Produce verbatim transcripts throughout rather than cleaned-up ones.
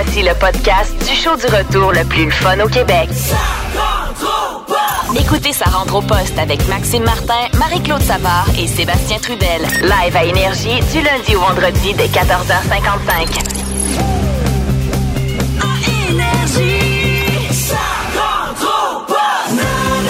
Voici le podcast du show du retour le plus fun au Québec. Écoutez Ça rentre au poste avec Maxime Martin, Marie-Claude Savard et Sébastien Trudel. Live à Énergie du lundi au vendredi dès quatorze heures cinquante-cinq. À Énergie, ça rentre au poste.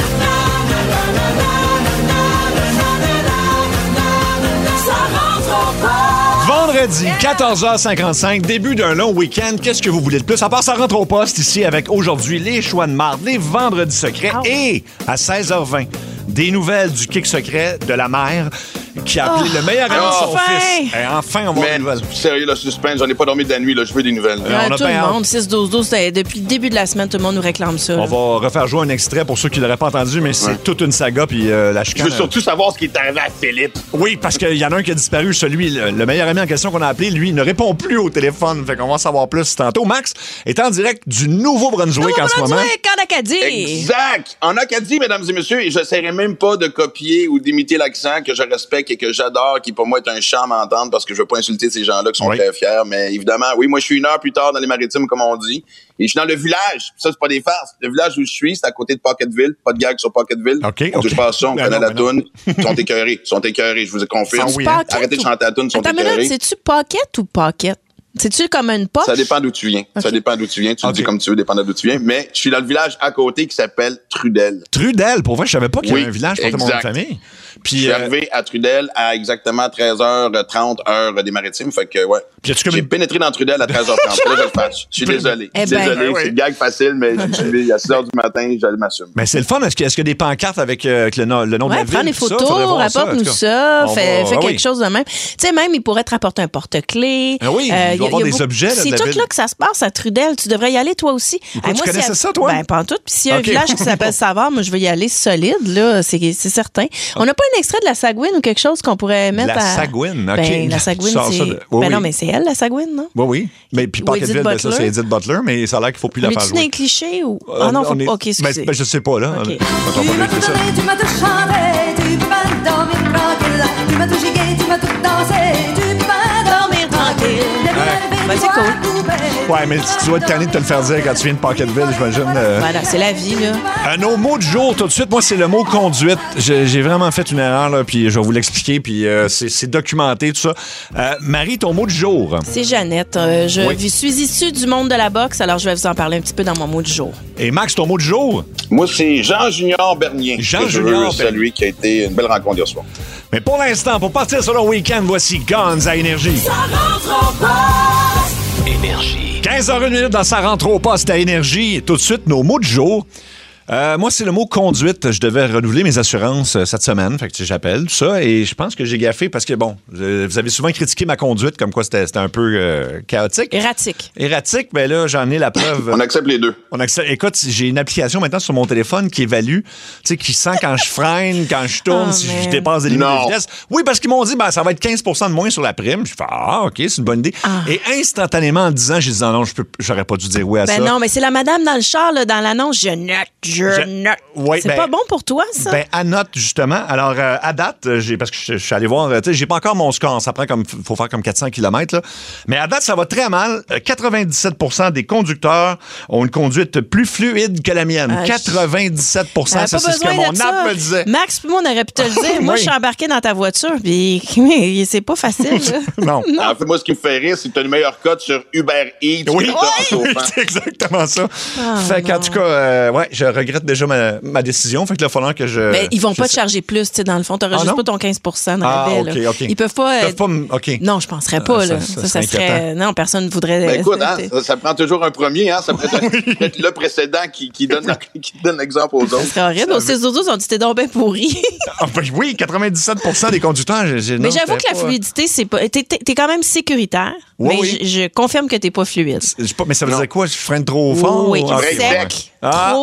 Ça rentre au poste. Vendredi, quatorze heures cinquante-cinq, début d'un long week-end. Qu'est-ce que vous voulez de plus? À part ça rentre au poste ici avec aujourd'hui les choix de marde, les vendredis secrets Oh. et à seize heures vingt, des nouvelles du kick secret de la mère qui a appelé Oh. le meilleur ami de son Enfin! fils. Et enfin, on va avoir Mais des nouvelles. sérieux, le suspense, j'en ai pas dormi de la nuit, là, je veux des nouvelles. Euh, Ouais, on a tout le bien hâte. monde, six douze douze, depuis le début de la semaine, tout le monde nous réclame ça. On là. va refaire jouer un extrait pour ceux qui l'auraient pas entendu, mais c'est Ouais. toute une saga, puis euh, la Je chicane... veux surtout savoir ce qui est arrivé à Philippe. Oui, parce qu'il y en a un qui a disparu, celui, le, le meilleur ami en question qu'on a appelé, lui, ne répond plus au téléphone. Fait qu'on va en savoir plus tantôt. Max est en direct du Nouveau-Brunswick en ce moment. Nouveau-Brunswick, en Acadie! Exact! En Acadie, mesdames et messieurs, et j'essaierai même pas de copier ou d'imiter l'accent que je respecte et que j'adore, qui pour moi est un charme à entendre parce que je veux pas insulter ces gens-là qui sont Oui. très fiers. Mais évidemment, oui, moi je suis une heure plus tard dans les Maritimes, comme on dit. Et je suis dans le village. Ça, c'est pas des farces. Le village où je suis, c'est à côté de Pocketville. Pas de gag sur Pocketville. OK, On OK. touche pas à ça, on Ben connaît non, la ben non. toune. Ils sont écœurés. Ils sont écœurés, je vous confirme. Ah oui, hein? Pocket Arrêtez de ou- chanter la toune, ils sont Attends, mais là, écœurés. c'est-tu pocket ou pocket? C'est-tu comme une poche? Ça dépend d'où tu viens. Ça Ok. dépend d'où tu viens. Tu Ok. le dis comme tu veux, dépendant d'où tu viens. Mais je suis dans le village à côté qui s'appelle Trudel. Trudel, pour vrai, je savais pas qu'il y avait Oui, un village pour mon nom de exact. famille. Je Puis, suis euh, arrivé à Trudel à exactement treize heures trente, heure des Maritimes. Fait que, ouais. Puis as-tu comme J'ai une- pénétré dans Trudel à treize heures trente. Là, je le fâche. Je suis désolé. Je Eh suis ben. désolé. Ah oui. C'est une gag facile, mais je suis levé à six heures du matin, j'allais m'assumer. mais c'est le fun. Est-ce qu'il y a, est-ce qu'il y a des pancartes avec, euh, avec le, nom, le nom de Ouais, la ville? prends des tout ça? photos, Faudrait voir ça, en rapporte-nous tout cas. ça, On fais, va- fais ah quelque oui. chose de même. Tu sais, même, il pourrait te rapporter un porte-clés. Ah oui, il doit y a- avoir y a des beaucoup- objets, là, de C'est la tout ville. là que ça se passe à Trudel. Tu devrais y aller toi aussi. Pourquoi, Hey, tu moi, connaissais s'il y a- ça, toi? Ben, pas en tout. Puis s'il y a Ok. un village qui s'appelle Savard, moi, je veux y aller solide, là. C'est c'est certain. On n'a pas un extrait de la Sagouine ou quelque chose qu'on pourrait mettre La à. Sagouine, OK. Ben, la Sagouine, Sors c'est. ça de- oui, Ben non, oui. mais c'est elle, la Sagouine, non? Oui, oui. Mais puis Ou Pocketville, Edith ben, ça, Butler. c'est Edith Butler, mais ça a l'air qu'il faut plus On la faire est-tu dans jouer. les clichés ou. Euh, Ah non, faut on est- pas. OK, excusez. Ben, ben, je sais pas, là. OK. Attends, on va vérifier ça. Tu m'as tout chanté, tu peux dormir tranquille. Tu m'as tout gigué, tu m'as tout dansé, tu peux dormir tranquille. Ben, c'est cool. Ouais, mais tu dois être tanné de te le faire dire quand tu viens de Pocketville, j'imagine. euh. Voilà, c'est la vie, là. Un autre mot du jour, tout de suite, moi, c'est le mot conduite. J'ai j'ai vraiment fait une erreur, là, puis je vais vous l'expliquer, puis euh, c'est c'est documenté, tout ça. Euh, Marie, ton mot du jour. C'est Jeannette. Euh, je Oui. suis issue du monde de la boxe, alors je vais vous en parler un petit peu dans mon mot du jour. Et Max, ton mot du jour. Moi, c'est Jean-Junior Bernier. Jean que je Junior veux Bernier. saluer, qui a été une belle rencontre hier soir. Mais pour l'instant, pour partir sur le week-end, voici Guns à Énergie. Énergie. quinze heures une minute dans sa rentre au poste à Énergie. Et tout de suite, nos mots du jour. Euh, moi, c'est le mot conduite. Je devais renouveler mes assurances euh, cette semaine. Fait que tu sais, j'appelle, tout ça. Et je pense que j'ai gaffé parce que, bon, euh, vous avez souvent critiqué ma conduite comme quoi c'était c'était un peu euh, chaotique. Erratique. Erratique, mais là, j'en ai la preuve. On accepte les deux. On accepte- Écoute, j'ai une application maintenant sur mon téléphone qui évalue, tu sais, qui sent quand je freine, quand je tourne, Oh, si man. je dépasse des limites Non. de vitesse. Oui, parce qu'ils m'ont dit, ben, ça va être quinze pour cent de moins sur la prime. Je fais, ah, OK, c'est une bonne idée. Ah. Et instantanément, en disant, j'ai dit, non, non, je peux, j'aurais pas dû dire oui à Ben ça. non, mais c'est la madame dans le char, là, dans l'annonce. Je note, je, Je- note. Ouais, c'est ben- pas bon pour toi, ça? Ben, à note, justement. Alors, euh, à date, euh, j'ai, parce que je, je suis allé voir, euh, tu sais, j'ai pas encore mon score. Ça prend comme, faut faire comme quatre cents kilomètres, là. Mais à date, ça va très mal. Euh, quatre-vingt-dix-sept pour cent des conducteurs ont une conduite plus fluide que la mienne. Ah, je- quatre-vingt-dix-sept pour cent, T'avais ça, pas c'est ce que besoin mon de app ça. me disait. Max, puis moi, on aurait pu te le dire. Moi, Oui. je suis embarqué dans ta voiture, puis mais c'est pas facile, là. Non. En fait, moi, ce qui me fait rire, c'est que tu as le meilleur code sur Uber Eats. Oui, que t'as en oui, chauffant. c'est exactement ça. Ah, fait qu'en non. tout cas, euh, ouais, je regrette déjà ma, ma décision. Fait que là, il va falloir que je. Mais ils vont je pas te sais- charger plus, tu sais, dans le fond. T'auras Ah, juste non? pas ton quinze pour cent dans Ah, la baie, OK, là. OK. Ils peuvent pas. Ils euh, peuvent pas me- OK. Non, je penserais pas, Ah, ça- là. ça Ça, ça serait serait. Non, personne ne voudrait. Ben écoute, hein, ça, ça prend toujours un premier, hein, ça peut être, peut-être le précédent qui, qui, donne, qui donne l'exemple aux Ça autres. serait horrible. Au six douze, on dit t'es donc bien pourri. Ah, ben oui, quatre-vingt-dix-sept pour cent des conducteurs. j'ai- j'ai- Mais non, j'avoue c'était que la pas- fluidité, c'est pas. T'es, t'es- t'es quand même sécuritaire. Oui, mais oui. Je, je confirme que t'es pas fluide. Je sais pas, mais ça veut Non. dire quoi? Je freine trop fort? Oui, Ah, ok, Vrai, sec, ouais. Ah. trop. Pas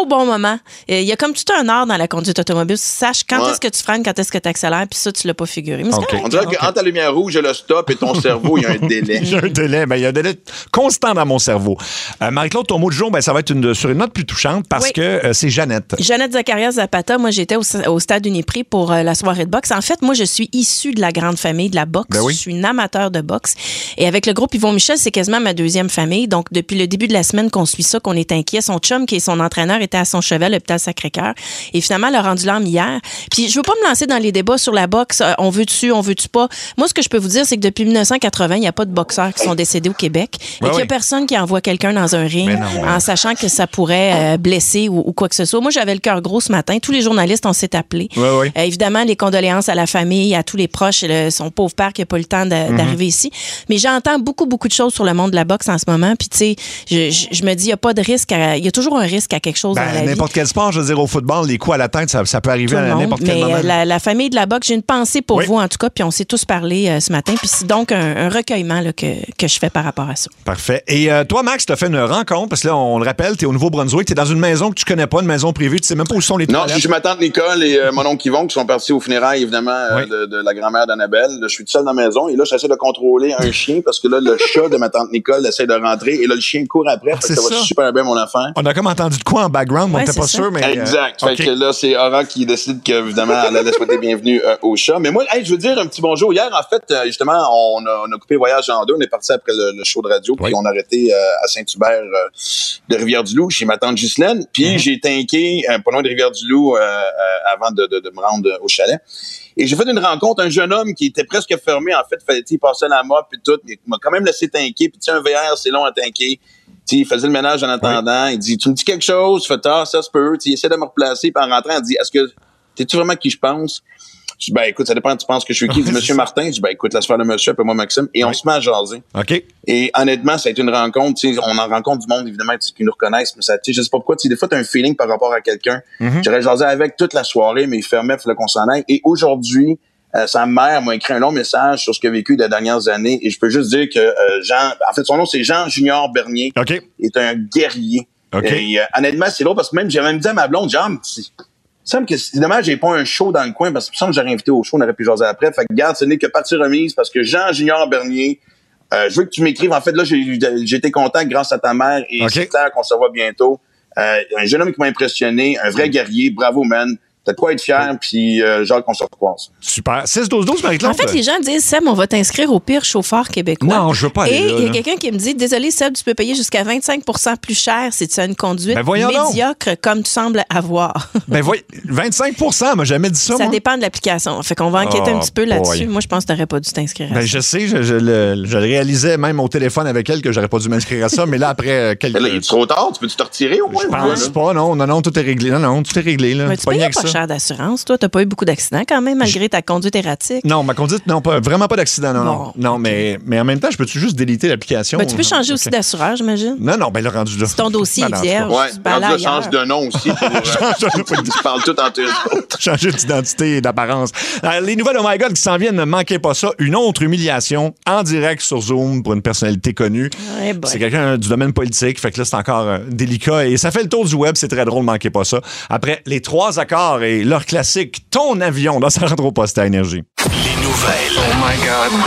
au bon moment. Il y a comme tout un art dans la conduite automobile. Tu saches quand Ouais. est-ce que tu freines, quand est-ce que tu accélères, puis ça, tu l'as pas figuré. Mais c'est OK. correct. On dirait Ok. qu'entre la lumière rouge et le stop et ton cerveau, il y a un délai. Il y a un délai, ben, il y a un délai constant dans mon cerveau. Euh, Marie-Claude, ton mot du jour, ben, ça va être une, sur une note plus touchante parce Oui. que euh, c'est Jeannette. Jeannette Zacharias Zapata, moi, j'étais au, au stade Uniprix pour euh, la soirée de boxe. En fait, moi, je suis issue de la grande famille de la boxe. Ben oui. Je suis une amateur de boxe. Et avec le groupe Yvon Michel, c'est quasiment ma deuxième famille. Donc, depuis le début de la semaine qu'on suit ça, qu'on est inquiet. Son chum, qui est son entraîneur, était à son chevet à l'hôpital Sacré-Cœur. Et finalement, elle a rendu l'âme hier. Puis, je veux pas me lancer dans les débats sur la boxe. Euh, On veut-tu, on veut-tu pas. Moi, ce que je peux vous dire, c'est que depuis dix-neuf cent quatre-vingts, il n'y a pas de boxeurs qui sont décédés au Québec. Ouais, et qu'il n'y a oui. personne qui envoie quelqu'un dans un ring Mais non, ouais. en sachant que ça pourrait euh, blesser ou, ou quoi que ce soit. Moi, j'avais le cœur gros ce matin. Tous les journalistes, on s'est appelés. Ouais, ouais. Euh, évidemment, les condoléances à la famille, à tous les proches, le, son pauvre père qui n'a pas eu le temps de- Mm-hmm. d'arriver ici. Mais j'entends beaucoup, beaucoup de choses sur le monde de la boxe en ce moment. Puis, tu sais, je, je, je me dis, il n'y a pas de risque. à- Il y a toujours un risque à quelque chose Ben, dans la vie. n'importe quel sport, je veux dire, au football, les coups à la tête, ça, ça peut arriver Tout le à monde. n'importe quel Mais moment. euh, la, la famille de la boxe, j'ai une pensée pour Oui. vous, en tout cas. Puis, on s'est tous parlé euh, ce matin. Puis, c'est donc un, un recueillement là, que, que je fais par rapport à ça. Parfait. Et euh, toi, Max, tu as fait une rencontre, parce que là, on le rappelle, tu es au Nouveau-Brunswick, tu es dans une maison que tu connais pas, une maison privée, tu sais même pas où sont les Non, je toilettes. suis chez ma tante Nicole et euh, mon oncle Yvon qui sont partis aux funérailles, évidemment, euh, Oui. de, de la grand-mère d'Annabelle. Là, je suis tout seul dans la maison et là, j'essaie de contrôler un chien parce que là, le chat de ma tante Nicole essaie de rentrer et là, le chien court après. Fait que c'est ça va ça. super bien, mon enfant. On a comme entendu de quoi en background, mais Ouais, on n'était pas c'est sûr, ça. mais... euh, Exact. OK. Fait que là, c'est Aura qui décide que, évidemment, elle allait souhaiter bienvenue euh, au chat. Mais moi, hey, je veux dire un petit bonjour. Hier, en fait, euh, justement, on a, on a coupé Voyage en deux. On est parti après le, le show de radio, puis Oui. on a arrêté euh, à Saint-Hubert euh, de Rivière-du-Loup, chez ma tante Ghislaine. Puis j'ai tanké euh, pas loin de Rivière-du-Loup euh, euh, avant de, de, de me rendre au chalet. Et j'ai fait une rencontre, un jeune homme qui était presque fermé, en fait, fallait, il passait la mop puis tout, mais il m'a quand même laissé tanker, puis tu sais, un V R, c'est long à tanker. T'sais, il faisait le ménage en attendant, il dit, tu me dis quelque chose, je fais tard, ça se peut, t'sais, il essaie de me replacer, puis en rentrant, il dit, est-ce que, t'es-tu vraiment qui je pense? Je dis, ben écoute, ça dépend, tu penses que je suis qui? Il dit, Monsieur Martin, je dis, ben écoute, laisse faire le monsieur, appelle-moi Maxime, et on Oui. se met à jaser. OK. Et honnêtement, ça a été une rencontre, tu sais, on en rencontre du monde, évidemment, tu sais, qui nous reconnaissent, mais ça, tu sais, je sais pas pourquoi, tu sais, des fois, t'as un feeling par rapport à quelqu'un. Mm-hmm. J'aurais jasé avec toute la soirée, mais il fermait, il fallait qu'on s'en aille. Et aujourd'hui, euh, sa mère m'a écrit un long message sur ce qu'il a vécu des dernières années, et je peux juste dire que euh, Jean, en fait, son nom, c'est Jean Junior Bernier, OK. est un guerrier. OK. Et euh, honnêtement, c'est drôle parce que même, j'ai même dit à ma blonde, genre, c'est- il me semble que c'est dommage, j'ai pas un show dans le coin parce que il me semble que j'aurais invité au show, on aurait pu jaser après. Fait que garde, ce n'est que partie remise parce que Jean Junior Bernier, euh, je veux que tu m'écrives. En fait, là, j'ai, j'ai été content grâce à ta mère et OK. c'est clair qu'on se voit bientôt. Euh, un jeune homme qui m'a impressionné, un vrai guerrier, bravo man. T'as de quoi être fier, puis euh, genre qu'on se recroise. Super. six douze douze, Marie-Claude. En fait, les gens disent, Seb, on va t'inscrire au pire chauffeur québécois. Non, je veux pas aller Et là, il y a là. quelqu'un qui me dit, désolé, Seb, tu peux payer jusqu'à vingt-cinq pour cent plus cher si tu as une conduite Ben voyons donc. médiocre comme tu sembles avoir. Ben, voyez, vingt-cinq pour cent, m'a jamais dit ça, Ça moi. dépend de l'application. Fait qu'on va enquêter Oh, un petit peu là-dessus. boy. Moi, je pense que tu n'aurais pas dû t'inscrire à Ben, ça. je sais, je, je le, je le réalisais même au téléphone avec elle que j'aurais pas dû m'inscrire à ça, mais là, après euh, quelques... Mais là, il est trop tard, tu peux-tu te retirer au moins? Je ou quoi, pense là? pas, non, non, non, tout est réglé. Non, non, tout est réglé, là. Mais tu Pas payes rien pas que ça. cher d'assurance. Toi, tu n'as pas eu beaucoup d'accidents quand même, malgré ta conduite erratique. Non, ma conduite, non, pas, vraiment pas d'accident, non, non. Bon, Non, mais, mais en même temps, je peux-tu juste déliter l'application? Ben, tu peux changer Ok. aussi d'assureur, j'imagine. Non, non, ben là, rendu là. Si ton dossier Ben, est non, en tout vierge. cas, Ouais, tu peux aller rendu là, change ailleurs. de nom aussi. Pour, euh, tu parles tout entre eux autres. Changer d'identité et d'apparence. Euh, les nouvelles Oh My God qui s'en viennent, ne manquez pas ça. Une autre humiliation en direct sur Zoom pour une personnalité connue. Ouais, boy. C'est quelqu'un du domaine politique, fait que là, c'est encore euh, délicat. Et ça fait le tour du web, c'est très drôle, manquez pas ça. Après, les trois accords et leur classique, Ton avion, dans ça rentre au poste à Énergie. Les nouvelles. Oh my God. Oh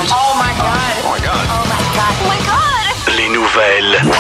my God. Oh my God. Oh my God. Oh my God. Les nouvelles.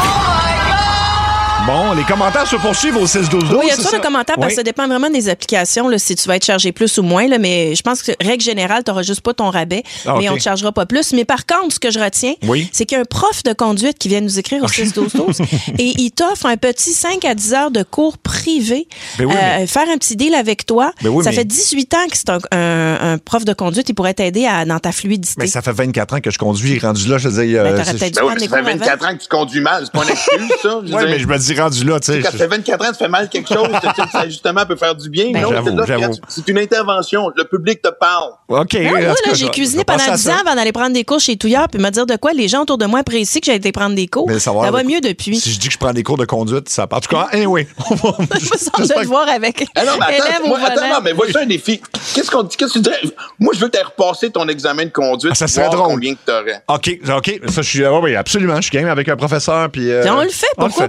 Bon, les commentaires se poursuivent au six douze douze. Oui, il y a c'est toujours ça? de commentaires parce que Oui. ça dépend vraiment des applications, là, si tu vas être chargé plus ou moins. Là, mais je pense que, règle générale, tu n'auras juste pas ton rabais, Ah, mais OK. on ne te chargera pas plus. Mais par contre, ce que je retiens, Oui. c'est qu'il y a un prof de conduite qui vient nous écrire au six douze douze et il t'offre un petit cinq à dix heures de cours privé, Ben oui, mais- faire un petit deal avec toi. Ben oui, ça mais- fait dix-huit ans que c'est un, un- un prof de conduite. Il pourrait t'aider à- dans ta fluidité. Mais ça fait vingt-quatre ans que je conduis, rendu là, je te dis. Ben, euh, t'aurais c'est- peut-être dû Ben oui, prendre mais des ça fait cours avant. vingt-quatre ans que tu conduis mal. C'est pas une excuse, ça. Je veux Ouais, dire. mais je me dis rendu là, tu sais. Quand ça fait vingt-quatre ans, tu fais mal quelque chose, ça, justement, peut faire du bien. Ben, non, j'avoue, c'est là, j'avoue. regarde, c'est une intervention. Le public te parle. OK. Ben oui, en moi, tout là, cas, je j'ai vais- je cuisiné vais pendant penser à dix ça. ans avant d'aller prendre des cours chez Touillard puis me dire de quoi les gens autour de moi apprécient que j'ai été prendre des cours. Mais savoir- ça va mieux depuis. Si je dis que je prends des cours de conduite, ça part. En tout cas, anyway. on va- Je me sens de j'espère le voir avec Ah non, mais élève attends, au moi, attends, volant. non, mais voici un défi. Qu'est-ce qu'on dit? Qu'est-ce que tu dirais? Moi, je veux que tu aies repassé ton examen de conduite. Ah, ça pour serait voir drôle. combien que tu aurais. OK, OK. Ça, je suis. Oui, oui, absolument. Je suis game avec un professeur. Puis, euh, on le fait, on le pourquoi fait. pas? Les gens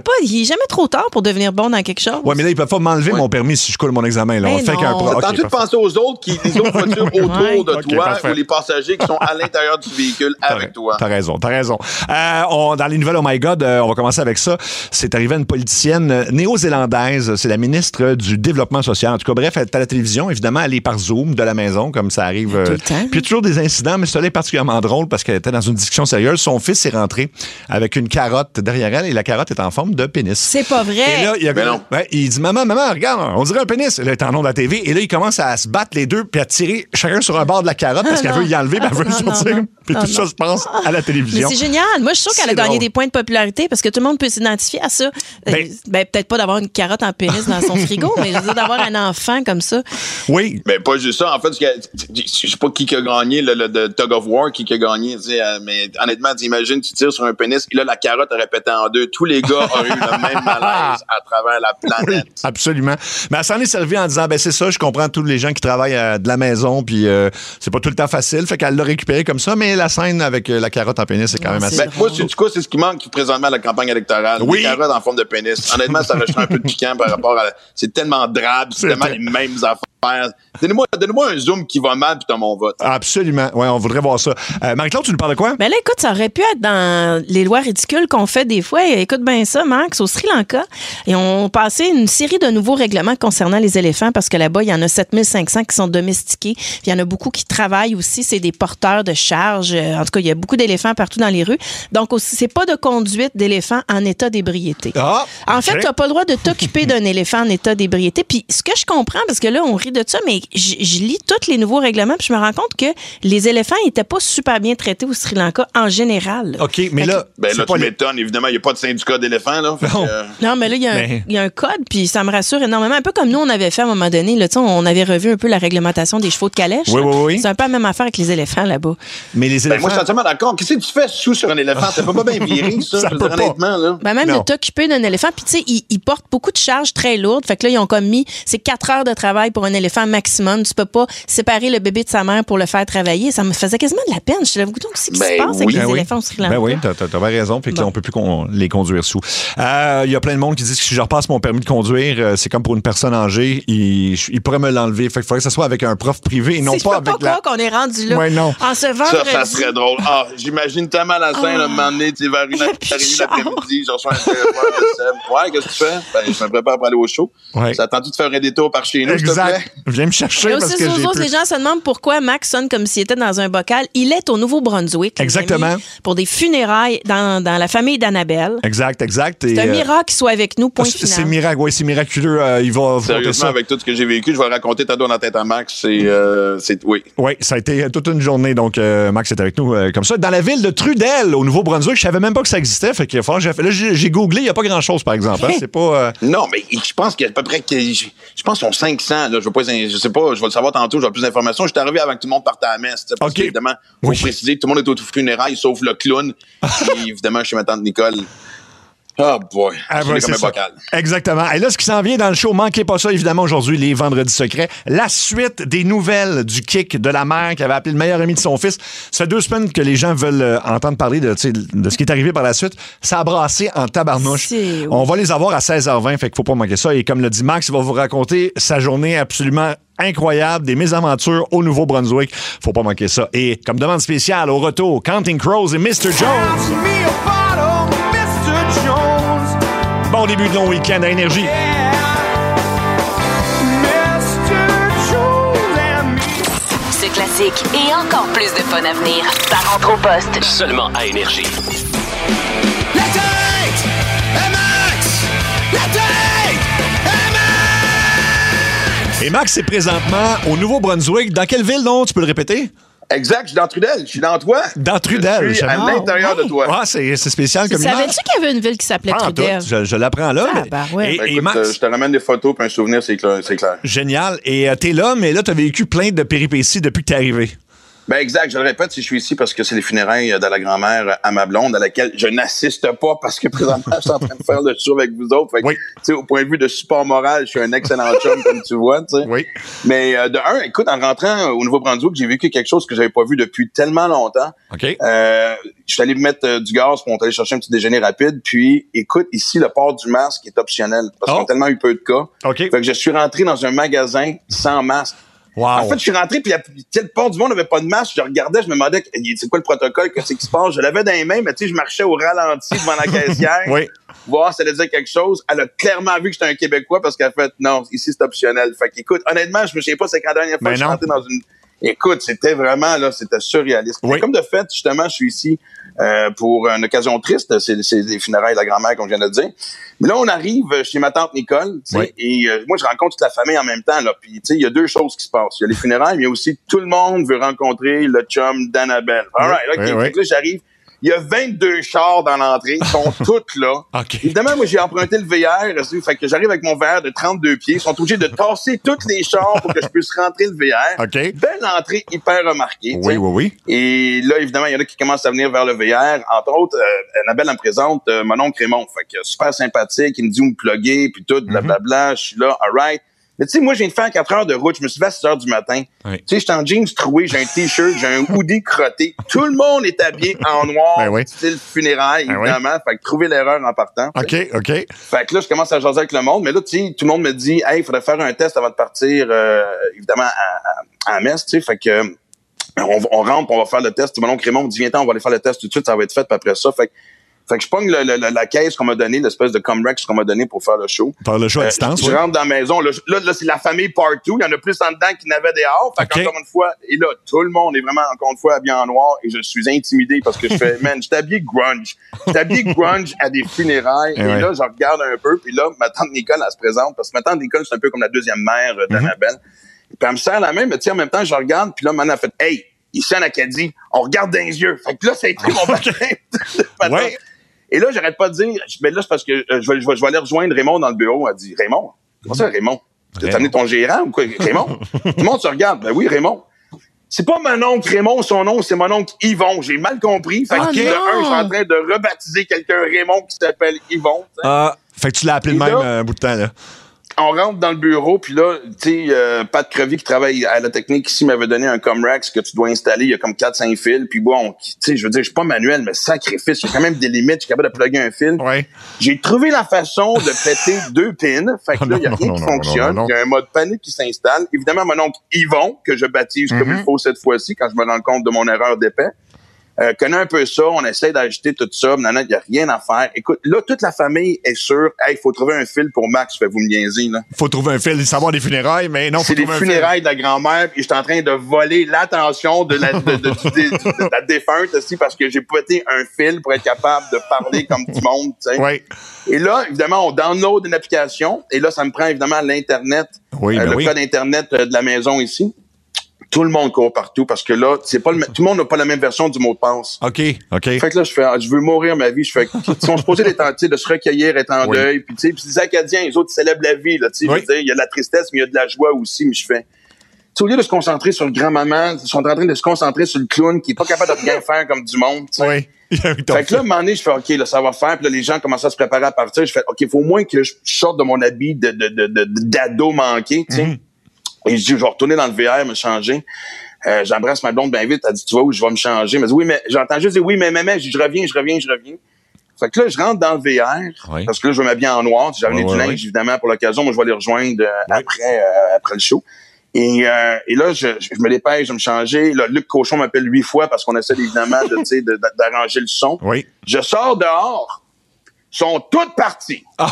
jamais trop tard pour devenir bon dans quelque chose. Ouais, mais là, ils peuvent pas m'enlever Ouais. mon permis si je coule mon examen. Là. Mais On le fait non. qu'un pro. T'as OK, envie de penser aux autres, qui, les autres voitures autour Ouais. de OK, toi parfait. ou les passagers qui sont à l'intérieur du véhicule T'as avec ra- toi. T'as raison, t'as raison. Euh, on- dans les nouvelles Oh My God, euh, on va commencer avec ça. C'est arrivé à une politicienne euh, néo-zélandaise. C'est la ministre du Développement social. En tout cas, bref, elle est à la télévision. Évidemment, elle est par Zoom de la maison, comme ça arrive. euh, Tout le temps. Puis il y a toujours des incidents, mais cela est particulièrement drôle parce qu'elle était dans une discussion sérieuse. Son fils est rentré avec une carotte derrière elle et la carotte est en forme de pénis. C'est pas vrai. Et là, il, y a, Mais non. ouais, il dit, maman, maman, regarde, on dirait un pénis. Là, il est en nom de la T V. Et là, il commence à se battre les deux puis à tirer chacun sur un bord de la carotte parce Ah, qu'elle non. veut y enlever, puis elle veut Ah, le non, sortir. non. Puis Ah, tout ça non. se passe à la Mais télévision. c'est génial. Moi, je suis sûre qu'elle a C'est gagné drôle. des points de popularité parce que tout le monde peut s'identifier à ça. Euh, Ben- Ben, peut-être pas d'avoir une carotte en pénis dans son frigo, mais je veux dire d'avoir un enfant comme ça. Oui. Mais pas juste ça. En fait, parce que, je sais pas qui qui a gagné le, le, le Tug of War, qui qui a gagné. Tu sais, euh, mais honnêtement, imagine, tu tires sur un pénis et là, la carotte aurait pété en deux. Tous les gars auraient eu le même malaise à travers la planète. Absolument. Mais elle s'en est servie en disant, ben c'est ça, je comprends tous les gens qui travaillent euh, de la maison, puis euh, c'est pas tout le temps facile. Fait qu'elle l'a récupéré comme ça, mais la scène avec euh, la carotte en pénis, c'est quand Non, même c'est assez... Ben, moi, c'est du coup, c'est ce qui manque présentement à la campagne électorale. Oui. Des carottes en forme de pénis. Honnêtement, ça resterait un peu piquant par rapport à... C'est tellement drabe, c'est C'est tellement vrai. les mêmes affaires. Donnez-moi, donnez-moi un zoom qui va mal, puis t'as mon vote. Absolument. Ouais, on voudrait voir ça. Euh, Marie-Claude, tu nous parles de quoi? Mais là, écoute, ça aurait pu être dans les lois ridicules qu'on fait des fois. Et écoute bien ça, Max, au Sri Lanka. Et on passait une série de nouveaux règlements concernant les éléphants parce que là-bas, il y en a sept mille cinq cents qui sont domestiqués. Puis il y en a beaucoup qui travaillent aussi. C'est des porteurs de charges. Euh, En tout cas, il y a beaucoup d'éléphants partout dans les rues. Donc, aussi, c'est pas de conduite d'éléphants en état d'ébriété. Ah! En fait, OK. tu n'as pas le droit de t'occuper d'un éléphant en état d'ébriété. Puis ce que je comprends, parce que là, on rit de ça, mais je, je lis tous les nouveaux règlements, puis je me rends compte que les éléphants n'étaient pas super bien traités au Sri Lanka en général. OK, mais Fait là... Ben c'est là, pas tu les- m'étonnes. Évidemment, il n'y a pas de syndicat d'éléphants, là. Fait que, Non. euh, Non, mais là, il y, a un- Mais- il y a un code, puis ça me rassure énormément. Un peu comme nous, on avait fait à un moment donné. Là, tu sais, on avait revu un peu la réglementation des chevaux de calèche. Oui, là. oui, oui. C'est un peu la même affaire avec les éléphants là-bas. Mais les ben, éléphants... moi, je suis entièrement d'accord. Qu'est-ce que tu fais sous sur un éléphant? Ça peut pas bien virer, ça, Ça je veux peut dire, pas. honnêtement, là. Ben même Non. de t'occuper d'un éléphant. Puis, tu sais, ils, ils portent beaucoup de charges très lourdes. Fait que là, ils ont comme mis, c'est quatre heures de travail pour un éléphant maximum. Tu peux pas séparer le bébé de sa mère pour le faire travailler. Ça me faisait quasiment de la peine. Je l'avoue donc, qu'est-ce qui Ben se passe avec oui. les Ben oui. éléphants au Sri Lanka? Ben oui, t'as, t'as, t'as bien raison. Puis que là, Bon. on peut plus qu'on les conduire sous. Euh, Il y a plein de monde qui disent que si je repasse mon permis de conduire, euh, c'est comme pour une personne âgée, il, il pourrait me l'enlever. Fait qu'il faudrait que ce soit avec un prof privé et non Si je pas peux avec pas la... croire qu'on est rendu là. Ouais, non. En ce Ça, vendredi. ça serait drôle. Ah, j'imagine tellement la scène, à un moment donné, tu sais, vers une Il y a heure, plus de arrivé char. l'après-midi, je reçois un téléphone de Seb. Ouais, qu'est-ce que tu fais? Ben, je me prépare pour aller au show. Ouais. Ça attend-tu de faire un détour par chez nous, s'il te plaît? Exact. Viens me chercher Et parce aussi, que j'ai aux autres, plus... les gens se demandent pourquoi Max sonne comme s'il était dans un bocal. Il est au Nouveau-Brunswick. les Exactement. amis, pour des funérailles dans, dans la famille d'Annabelle. Exact, exact. Et, C'est un euh, miracle qu'il soit avec nous, point c'est, final. c'est miracle, oui, c'est miraculeux. Euh, il va vous raconter Sérieusement, ça. avec tout ce que j'ai vécu, je vais le raconter tantôt dans la tête à Max. C'est, euh, c'est, oui. Oui, ça a été toute une journée. Donc, euh, Max est avec nous euh, comme ça. Dans la ville de Trudel, au Nouveau-Brunswick, je savais même pas que ça existait. Fait qu'il va falloir que j'ai fait- Là, j'ai, j'ai googlé, il n'y a pas grand-chose, par exemple. Hein. C'est pas... euh, Non, mais je pense qu'il y a à peu près, que- je je pense qu'ils sont cinq cents, là. Je veux pas, je sais pas, je vais le savoir tantôt, je vais plus d'informations. Je suis arrivé avant que tout le monde parte à la messe, tu sais, parce OK. qu'évidemment, faut Oui. préciser que tout le monde est au funérailles, sauf le clown. Puis, évidemment, chez ma tante Nicole. Oh boy, Ah, je ouais, comme c'est un ça. bocal. Exactement. Et là, ce qui s'en vient dans le show, manquez pas ça, évidemment, aujourd'hui, les Vendredis secrets. La suite des nouvelles du kick de la mère qui avait appelé le meilleur ami de son fils. Ça fait deux semaines que les gens veulent euh, entendre parler de, tu sais, de ce qui est arrivé par la suite. Ça a brassé en tabarnouche. C'est- On va les avoir à seize heures vingt, fait qu'il faut pas manquer ça. Et comme le dit Max, il va vous raconter sa journée absolument incroyable, des mésaventures au Nouveau-Brunswick. Faut pas manquer ça. Et comme demande spéciale, au retour, Counting Crows et mister Jones. Bon début de long week-end à Énergie. Ce classique et encore plus de fun à venir. Ça rentre au poste. Seulement à Énergie. La tête! Max! La tête! Max! Et Max est présentement au Nouveau-Brunswick. Dans quelle ville, non? Tu peux le répéter? Exact, je suis dans Trudel, je suis dans toi. Dans Trudel, Je suis à j'aime. l'intérieur de toi. Ah, c'est, c'est spécial comme Savais-tu image. qu'il y avait une ville qui s'appelait Pas en Trudel? tout. Je, je l'apprends là. Ah, mais- ben ouais. Et, Ben, et écoute, Max, euh, je te ramène des photos puis un souvenir, c'est clair. C'est clair. génial. Et euh, t'es là, mais là, t'as vécu plein de péripéties depuis que t'es arrivé. Ben exact, je le répète, si je suis ici parce que c'est les funérailles de la grand-mère à ma blonde, à laquelle je n'assiste pas parce que présentement, je suis en train de faire le show avec vous autres. Fait que, oui. tu sais, au point de vue de support moral, je suis un excellent chum, comme tu vois, tu sais. Oui. Mais euh, de un, écoute, en rentrant au Nouveau-Brunswick, j'ai vécu quelque chose que j'avais pas vu depuis tellement longtemps. OK. Euh, je suis allé me mettre euh, du gaz pour aller chercher un petit déjeuner rapide. Puis, écoute, ici, le port du masque est optionnel parce Oh. qu'on a tellement eu peu de cas. OK. Fait que je suis rentré dans un magasin sans masque. Wow. En fait, je suis rentré, puis le port du monde n'avait pas de masque. Je regardais, je me demandais, c'est quoi le protocole, qu'est-ce qui se passe? Je l'avais dans les mains, mais tu sais, je marchais au ralenti devant la caissière. Oui. Voir si elle allait dire quelque chose. Elle a clairement vu que j'étais un Québécois parce qu'elle a fait, non, ici, c'est optionnel. Fait qu'écoute, honnêtement, je me souviens pas, c'est quand la dernière fois Ben que je suis non. rentré dans une... Écoute, c'était vraiment, là, c'était surréaliste. Oui. Mais comme de fait, justement, je suis ici euh, pour une occasion triste. C'est, c'est les funérailles de la grand-mère, comme je viens de le dire. Mais là, on arrive chez ma tante Nicole, tu sais, Oui. et euh, moi, je rencontre toute la famille en même temps, là. Puis, tu sais, il y a deux choses qui se passent. Il y a les funérailles, mais il y a aussi tout le monde veut rencontrer le chum d'Annabelle. All right, OK. Oui, oui. Fait que là, j'arrive. Il y a vingt-deux chars dans l'entrée. Ils sont toutes là. OK. Évidemment, moi, j'ai emprunté le V R. Fait que j'arrive avec mon V R de trente-deux pieds. Ils sont obligés de tasser tous les chars pour que je puisse rentrer le V R. OK. Belle entrée, hyper remarquée. Oui, oui, oui. Et là, évidemment, il y en a qui commencent à venir vers le V R. Entre autres, euh, Annabelle, elle me présente euh, mon oncle Raymond. Fait que super sympathique. Il me dit où me plugger, puis tout, blablabla. Je suis là, all right. Mais tu sais, moi, je viens de faire quatre heures de route. Je me suis levé à six heures du matin. Oui. Tu sais, j'étais en jeans troué, j'ai un T-shirt, j'ai un hoodie crotté. Tout le monde est habillé en noir, Ben oui. style funérailles, Ben évidemment. Fait que trouver l'erreur en partant. OK, OK. Fait que là, je commence à jaser avec le monde. Mais là, tu sais, tout le monde me dit, hey, il faudrait faire un test avant de partir, euh, évidemment, à, à, à Metz, tu sais. Fait que, on, on rentre, on va faire le test. Mon oncle Raymond me dit, viens-ten, on va aller faire le test tout de suite, ça va être fait, puis après ça. Fait que, Fait que je pogne le, le, la, la caisse qu'on m'a donnée, l'espèce de Comrex qu'on m'a donné pour faire le show. Faire le show à Euh, distance, Je oui. rentre dans la maison. Là, là, là c'est la famille partout. Il y en a plus en dedans qu'il n'avait dehors. Fait OK. qu'encore une fois, et là, tout le monde est vraiment, encore une fois, habillé en noir. Et je suis intimidé parce que je fais, man, je suis habillé grunge. Je suis habillé grunge à des funérailles. Eh et ouais. là, je regarde un peu. Puis là, ma tante Nicole, elle se présente. Parce que ma tante Nicole, c'est un peu comme la deuxième mère euh, d'Annabelle. Puis elle me serre la main, mais tu sais, en même temps, je regarde. Puis là, maintenant, elle fait, hey, ici en Acadie, on regarde dans les yeux. Fait que là, ça a été mon baptême de ma tante. Ouais. Et là, j'arrête pas de dire, mais là, c'est parce que euh, je, vais, je, vais, je vais aller rejoindre Raymond dans le bureau. Elle dit, Raymond, comment ça, Raymond? T'as Raymond. amené ton gérant ou quoi? Raymond? Tout le monde se regarde. Ben oui, Raymond. C'est pas mon oncle Raymond, son nom, c'est mon oncle Yvon. J'ai mal compris. Fait que, Oh de non! un, je suis en train de rebaptiser quelqu'un Raymond qui s'appelle Yvon. tu sais. Ah, fait que tu l'as appelé de Et même là- euh, un bout de temps, là. On rentre dans le bureau, puis là, tu sais, euh, Pat Crevy qui travaille à la technique ici m'avait donné un Comrex que tu dois installer. Il y a comme quatre cinq fils. Puis bon, tu sais, je veux dire, je suis pas manuel, mais sacrifice. Il y a quand même des limites. Je suis capable de plugger un fil. Ouais. J'ai trouvé la façon de péter deux pins. Fait que Oh là, il y a non, rien non, qui non, fonctionne. non, non, non. Il y a un mode panique qui s'installe. Évidemment, mon oncle Yvon, que je baptise comme Mm-hmm. il faut cette fois-ci, quand je me rends compte de mon erreur d'épais, euh, connaît un peu ça. On essaie d'ajouter tout ça. Non, non, il n'y a rien à faire. Écoute, là, toute la famille est sûre. Hey, il faut trouver un fil pour Max. Fait vous me niaiser, là. Faut trouver un fil, savoir des funérailles, mais non, faut C'est les trouver un fil. funérailles de la grand-mère, puis je suis en train de voler l'attention de la, de, de, de- de- de la défunte aussi, parce que j'ai pété un fil pour être capable de parler comme du monde, tu sais. Oui. Et là, évidemment, on download une application, et là, ça me prend évidemment l'Internet, Oui, euh, ben le oui. code Internet euh, de la maison ici. Tout le monde court partout, parce que là, c'est pas le, m- tout le monde n'a pas la même version du mot de passe. OK, OK. Fait que là, je fais, ah, je veux mourir ma vie. Je fais, si on se posait d'être en- tu sais, de se recueillir, être en Oui. deuil, puis tu sais, puis les Acadiens, les autres, ils célèbrent la vie, là, tu sais, Oui. je veux dire, il y a de la tristesse, mais il y a de la joie aussi, mais je fais, tu sais, au lieu de se concentrer sur le grand-maman, ils sont en train de se concentrer sur le clown qui est pas capable de rien faire comme du monde, tu sais. Oui. Fait que là, à un moment donné, je fais, OK, là, ça va faire. Puis là, les gens commencent à se préparer à partir. Je fais, OK, il faut au moins que je sorte de mon habit de, de, de, de- d'ado manqué, tu sais. Mm-hmm. Et je dis, je vais retourner dans le V R, me changer. Euh, j'embrasse ma blonde bien vite. Elle dit, tu vois où je vais me changer? Elle me dit, oui, mais j'entends juste dire, oui, mais maman, je dis, je reviens, je reviens, je reviens. Fait que là, je rentre dans le V R, Oui. parce que là, je vais m'habiller en noir. J'avais Oui, du oui, linge, oui. évidemment, pour l'occasion. Moi, je vais les rejoindre euh, Oui. après, euh, après le show. Et, euh, et là, je, je me dépêche de me changer. Là, Luc Cochon m'appelle huit fois parce qu'on essaie évidemment de, tu sais, de- d'arranger le son. Oui. Je sors dehors. Sont toutes parties. Ah,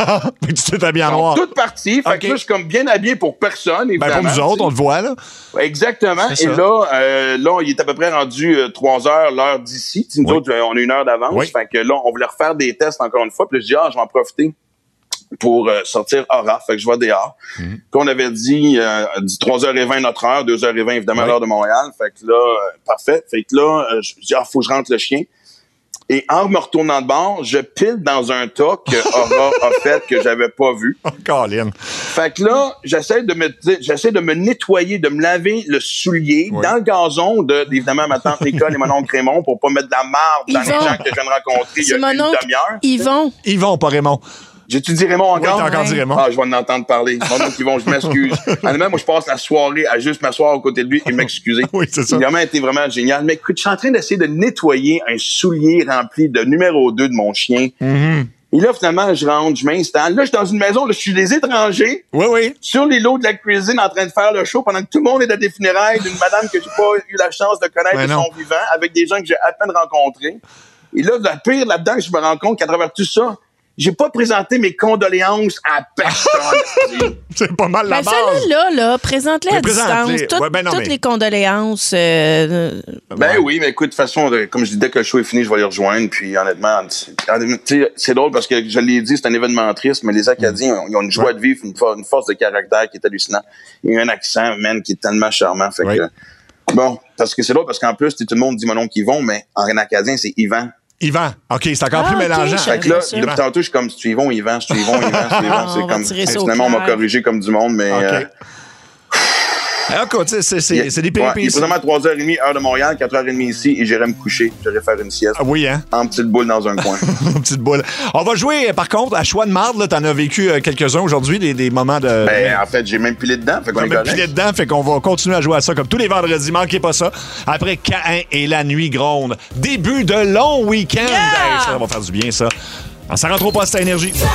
tu t'es habillé en Sont noir. toutes parties. Fait OK. que là, je suis comme bien habillé pour personne, Ben, évidemment. pour nous autres, on le voit, là. Exactement. C'est Et ça. là, euh, là, il est à peu près rendu euh, trois heures, l'heure d'ici. Tu sais, nous Oui. autres, euh, on a une heure d'avance. Oui. Fait que là, on voulait refaire des tests encore une fois. Puis là, je dis, ah, je vais en profiter pour euh, sortir Aura. Fait que je vais dehors. Mhm. Puis on avait dit, euh, dit trois heures vingt notre heure, deux heures vingt évidemment Oui. l'heure de Montréal. Fait que là, euh, parfait. Fait que là, euh, je dis, ah, faut que je rentre le chien. Et en me retournant de bord, je pile dans un tas que Aura a fait que j'avais pas vu. Oh, Colin. Fait que là, j'essaie de me j'essaie de me nettoyer, de me laver le soulier Oui. dans le gazon de, évidemment, ma tante Nicole et mon oncle Raymond pour pas mettre de la marde dans Yvon. les gens que je viens de rencontrer il y C'est a mon une oncle demi-heure. Yvon. Yvon, pas Raymond. J'ai-tu dit Raymond Oui, encore? t'as encore Ouais. dit Raymond. Ah, je vais en entendre parler. Mon oncle Yvon, je m'excuse. Honnêtement, moi, je passe la soirée à juste m'asseoir à côté de lui et m'excuser. Oui, c'est ça. Il a vraiment été vraiment génial. Mais écoute, je suis en train d'essayer de nettoyer un soulier rempli de numéro deux de mon chien. Mm-hmm. Et là, finalement, je rentre, je m'installe. Là, je suis dans une maison, là, je suis des étrangers. Oui, oui. Sur les lots de la cuisine en train de faire le show pendant que tout le monde est à des funérailles d'une madame que j'ai pas eu la chance de connaître Mais de non. son vivant, avec des gens que j'ai à peine rencontrés. Et là, le pire là-dedans, je me rends compte qu'à travers tout ça, j'ai pas présenté mes condoléances à personne. C'est pas mal la Ben, base. fais-le là, là. Présente-les Mais à présente-les. distance. Toutes, Ouais, ben non, toutes mais- les condoléances. euh, Ben oui, mais écoute, de toute façon, euh, comme je dis, dès que le show est fini, je vais les rejoindre. Puis honnêtement, c'est- honnêtement, tu sais, c'est drôle parce que je l'ai dit, c'est un événement triste, mais les Acadiens, ils ont une joie de vivre, une, for- une force de caractère qui est hallucinante. Il y a un accent, man, qui est tellement charmant. Fait Oui. que, bon, parce que c'est drôle parce qu'en plus, tout le monde dit mon nom Yvon, mais en acadien, c'est Yvan. Yvan. OK, c'est encore Ah, plus ok, mélangeant. je Fait que là, ça. depuis tantôt, je suis comme, c'est Yvon, Yvan, c'est Yvon, Yvan, c'est Yvan. Ah, on C'est va comme, tirer ça au finalement, on m'a clair. corrigé comme du monde, mais, OK. euh, Ah, écoute, c'est, c'est, c'est, c'est des ouais, il est péripéties. présentement à trois heures trente, heure de Montréal, quatre heures trente ici, et j'irai me coucher. J'irai faire une sieste. Ah oui, hein? En petite boule dans un coin. Petite boule. On va jouer, euh, par contre, à choix de marde. Là, t'en as vécu euh, quelques-uns aujourd'hui, des, des moments de... Ben, en fait, j'ai même pilé dedans, fait qu'on On est met correct. pilé dedans, fait qu'on va continuer à jouer à ça comme tous les vendredis. Manquez pas ça. Après Caïn et la nuit gronde. Début de long week-end. Hey, ça va faire du bien, ça. On s'en rentre au poste à énergie. Ça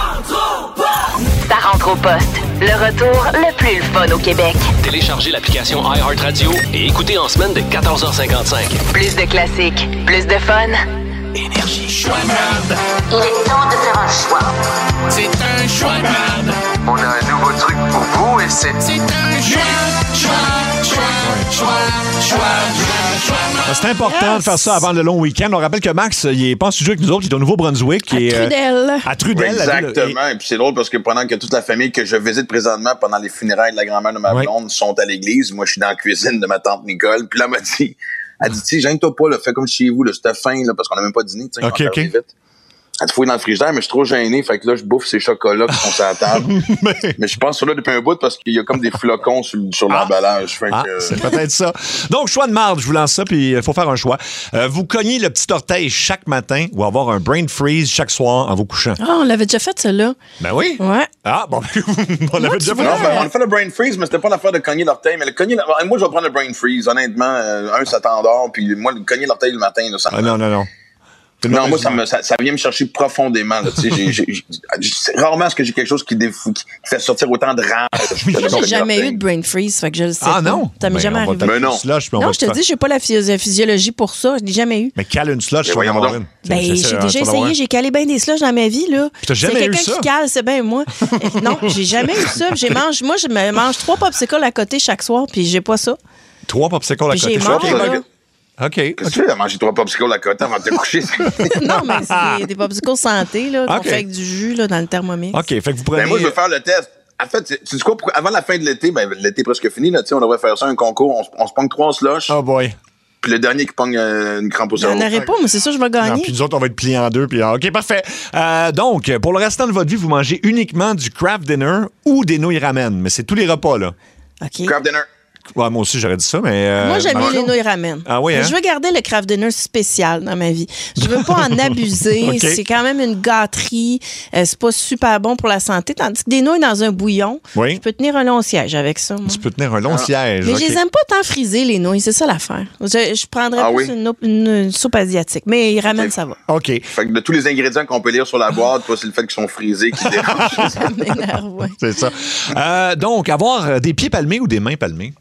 rentre au poste. Le retour le plus le fun au Québec. Téléchargez l'application iHeartRadio et écoutez en semaine de quatorze heures cinquante-cinq. Plus de classiques, plus de fun. Énergie. Choix de merde. Il est temps de faire un choix. C'est un choix de merde. On a un nouveau truc pour vous et c'est... C'est un choix, choix, choix, choix, choix, choix, choix de merde. C'est important de faire ça avant le long week-end. On rappelle que Max, il est pas en studio avec nous autres, il est au Nouveau-Brunswick. À qui est, euh, Trudel. à Trudel. la ville. Exactement. Et puis c'est drôle parce que pendant que toute la famille que je visite présentement pendant les funérailles de la grand-mère de ma Ouais. blonde sont à l'église, moi je suis dans la cuisine de ma tante Nicole. Puis là, elle m'a dit, elle dit, tu sais, gêne-toi pas, là, fais comme chez vous, là, c'était fin, là, parce qu'on n'a même pas dîné, tu sais, Ok, on va ok. arriver vite. Elle te fouille dans le frigidaire, mais je suis trop gêné, fait que là, je bouffe ces chocolats qui sont sur la table. Mais- Mais je pense sur là depuis un bout parce qu'il y a comme des flocons sur, sur l'emballage. Fait Ah, que, c'est peut-être ça. Donc, choix de marde, je vous lance ça, puis il faut faire un choix. Euh, vous cognez le petit orteil chaque matin ou avoir un brain freeze chaque soir en vous couchant. Ah, on l'avait déjà fait, celle-là. Ben oui. Ouais. Ah, bon, on l'avait déjà fait. Non, ben, on a fait le brain freeze, mais c'était pas l'affaire de cogner l'orteil. Mais le cogner, moi, je vais prendre le brain freeze, honnêtement. Euh, un, ça t'endort, puis moi, le cogner l'orteil le matin, là, ça me... Ah, non, non, non. Non, moi, ça, me, ça, ça vient me chercher profondément. Là, tu sais, j'ai, j'ai, j'ai- c'est rarement est-ce que j'ai quelque chose qui, défou, qui fait sortir autant de rage. Moi, j'ai jamais eu de brain freeze, fait que je le sais Ah pas. non? Ça m'est Ben, jamais on va arrivé. te Mais non. mettre une slush, puis on va Non, je te faire- dis, j'ai pas la physio- physiologie pour ça. Je l'ai jamais eu. Mais cale une slush, Mais tu vas en voyons avoir donc. une. Ben, C'est- j'ai c'est- déjà tu vas en avoir essayé, une. j'ai calé bien des slushs dans ma vie, là. t'as jamais c'est eu quelqu'un ça? qui cale, c'est bien moi. Euh, non, j'ai jamais eu ça. J'ai mange, moi, je me mange trois popsicles à côté chaque soir, puis j'ai pas ça. Trois popsicles à Puis côté. j'ai chaque mangé, fois. là. OK. Qu'est-ce que tu fais à manger trois popsicles à côté avant de te coucher? Non, mais c'est des, des popsicles santé, là, qu'on OK. fait avec du jus, là, dans le Thermomix. OK, fait que vous prenez... Ben, moi, je veux faire le test. En fait, tu tu sais quoi, pour- avant la fin de l'été, ben, l'été est presque fini, là, tu sais, on devrait faire ça, un concours, on, se- on se pogne trois slushs, Oh boy. puis le dernier qui pogne euh, une crampe au Il n'y en cerveau. aurait pas, mais c'est sûr, je vais Non, gagner. puis nous autres, on va être pliés en deux. Puis, ah, OK, parfait. Euh, donc, pour le restant de votre vie, vous mangez uniquement du craft dinner ou des nouilles ramen. Mais c'est tous les repas, là. OK. Craft dinner. Ouais, moi aussi, j'aurais dit ça, mais... euh, Moi, j'aime mieux Marco? les nouilles ramen. Ah oui, hein? Je veux garder le craft dinner spécial dans ma vie. Je veux pas en abuser. OK. C'est quand même une gâterie. Euh, c'est pas super bon pour la santé. Tandis que des nouilles dans un bouillon, Oui. je peux tenir un long siège avec ça. Moi. Tu peux tenir un long siège. Mais OK. je les aime pas tant friser, les nouilles. C'est ça l'affaire. Je, je prendrais Ah plus oui? une, op- une- une soupe asiatique. Mais ils ramènent, OK. ça va. OK. Fait que de tous les ingrédients qu'on peut lire sur la boîte, toi, c'est le fait qu'ils sont frisés qui dérange. Ça m'énerve, ouais. C'est ça. Euh, donc, avoir euh, des pieds palmés ou des mains palmées?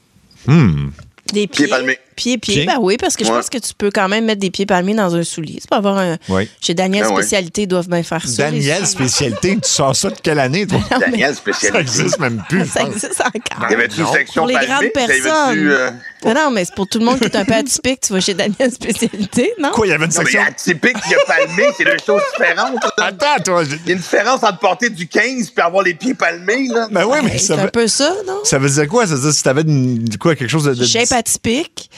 Des pieds. Pieds palmés. Pieds, pieds. Pieds? Ben oui, parce que je Ouais. pense que tu peux quand même mettre des pieds palmés dans un soulier. C'est pas avoir un. Oui. Chez Daniel Ben oui. Spécialité, ils doivent bien faire ça. Daniel, les- spécialité. Tu sors ça de quelle année, toi? Daniel, Ça spécialité. existe même plus. Ça existe encore. Y avait-tu une section Pour les palmée? grandes Y avait-tu, personnes. euh, Mais non, mais c'est pour tout le monde qui est un peu atypique. Tu vas chez Daniel Spécialité, non? Quoi, il y avait une Non, mais section... atypique, il y a palmé, c'est deux choses différentes. là. Attends, toi. je- Il y a une différence entre porter du quinze puis avoir les pieds palmés, là. Ben oui, mais Hey, ça c'est un veut... peu ça, non? Ça veut dire quoi? Ça veut dire si t'avais une- quoi, quelque chose de... de- Shape atypique. Une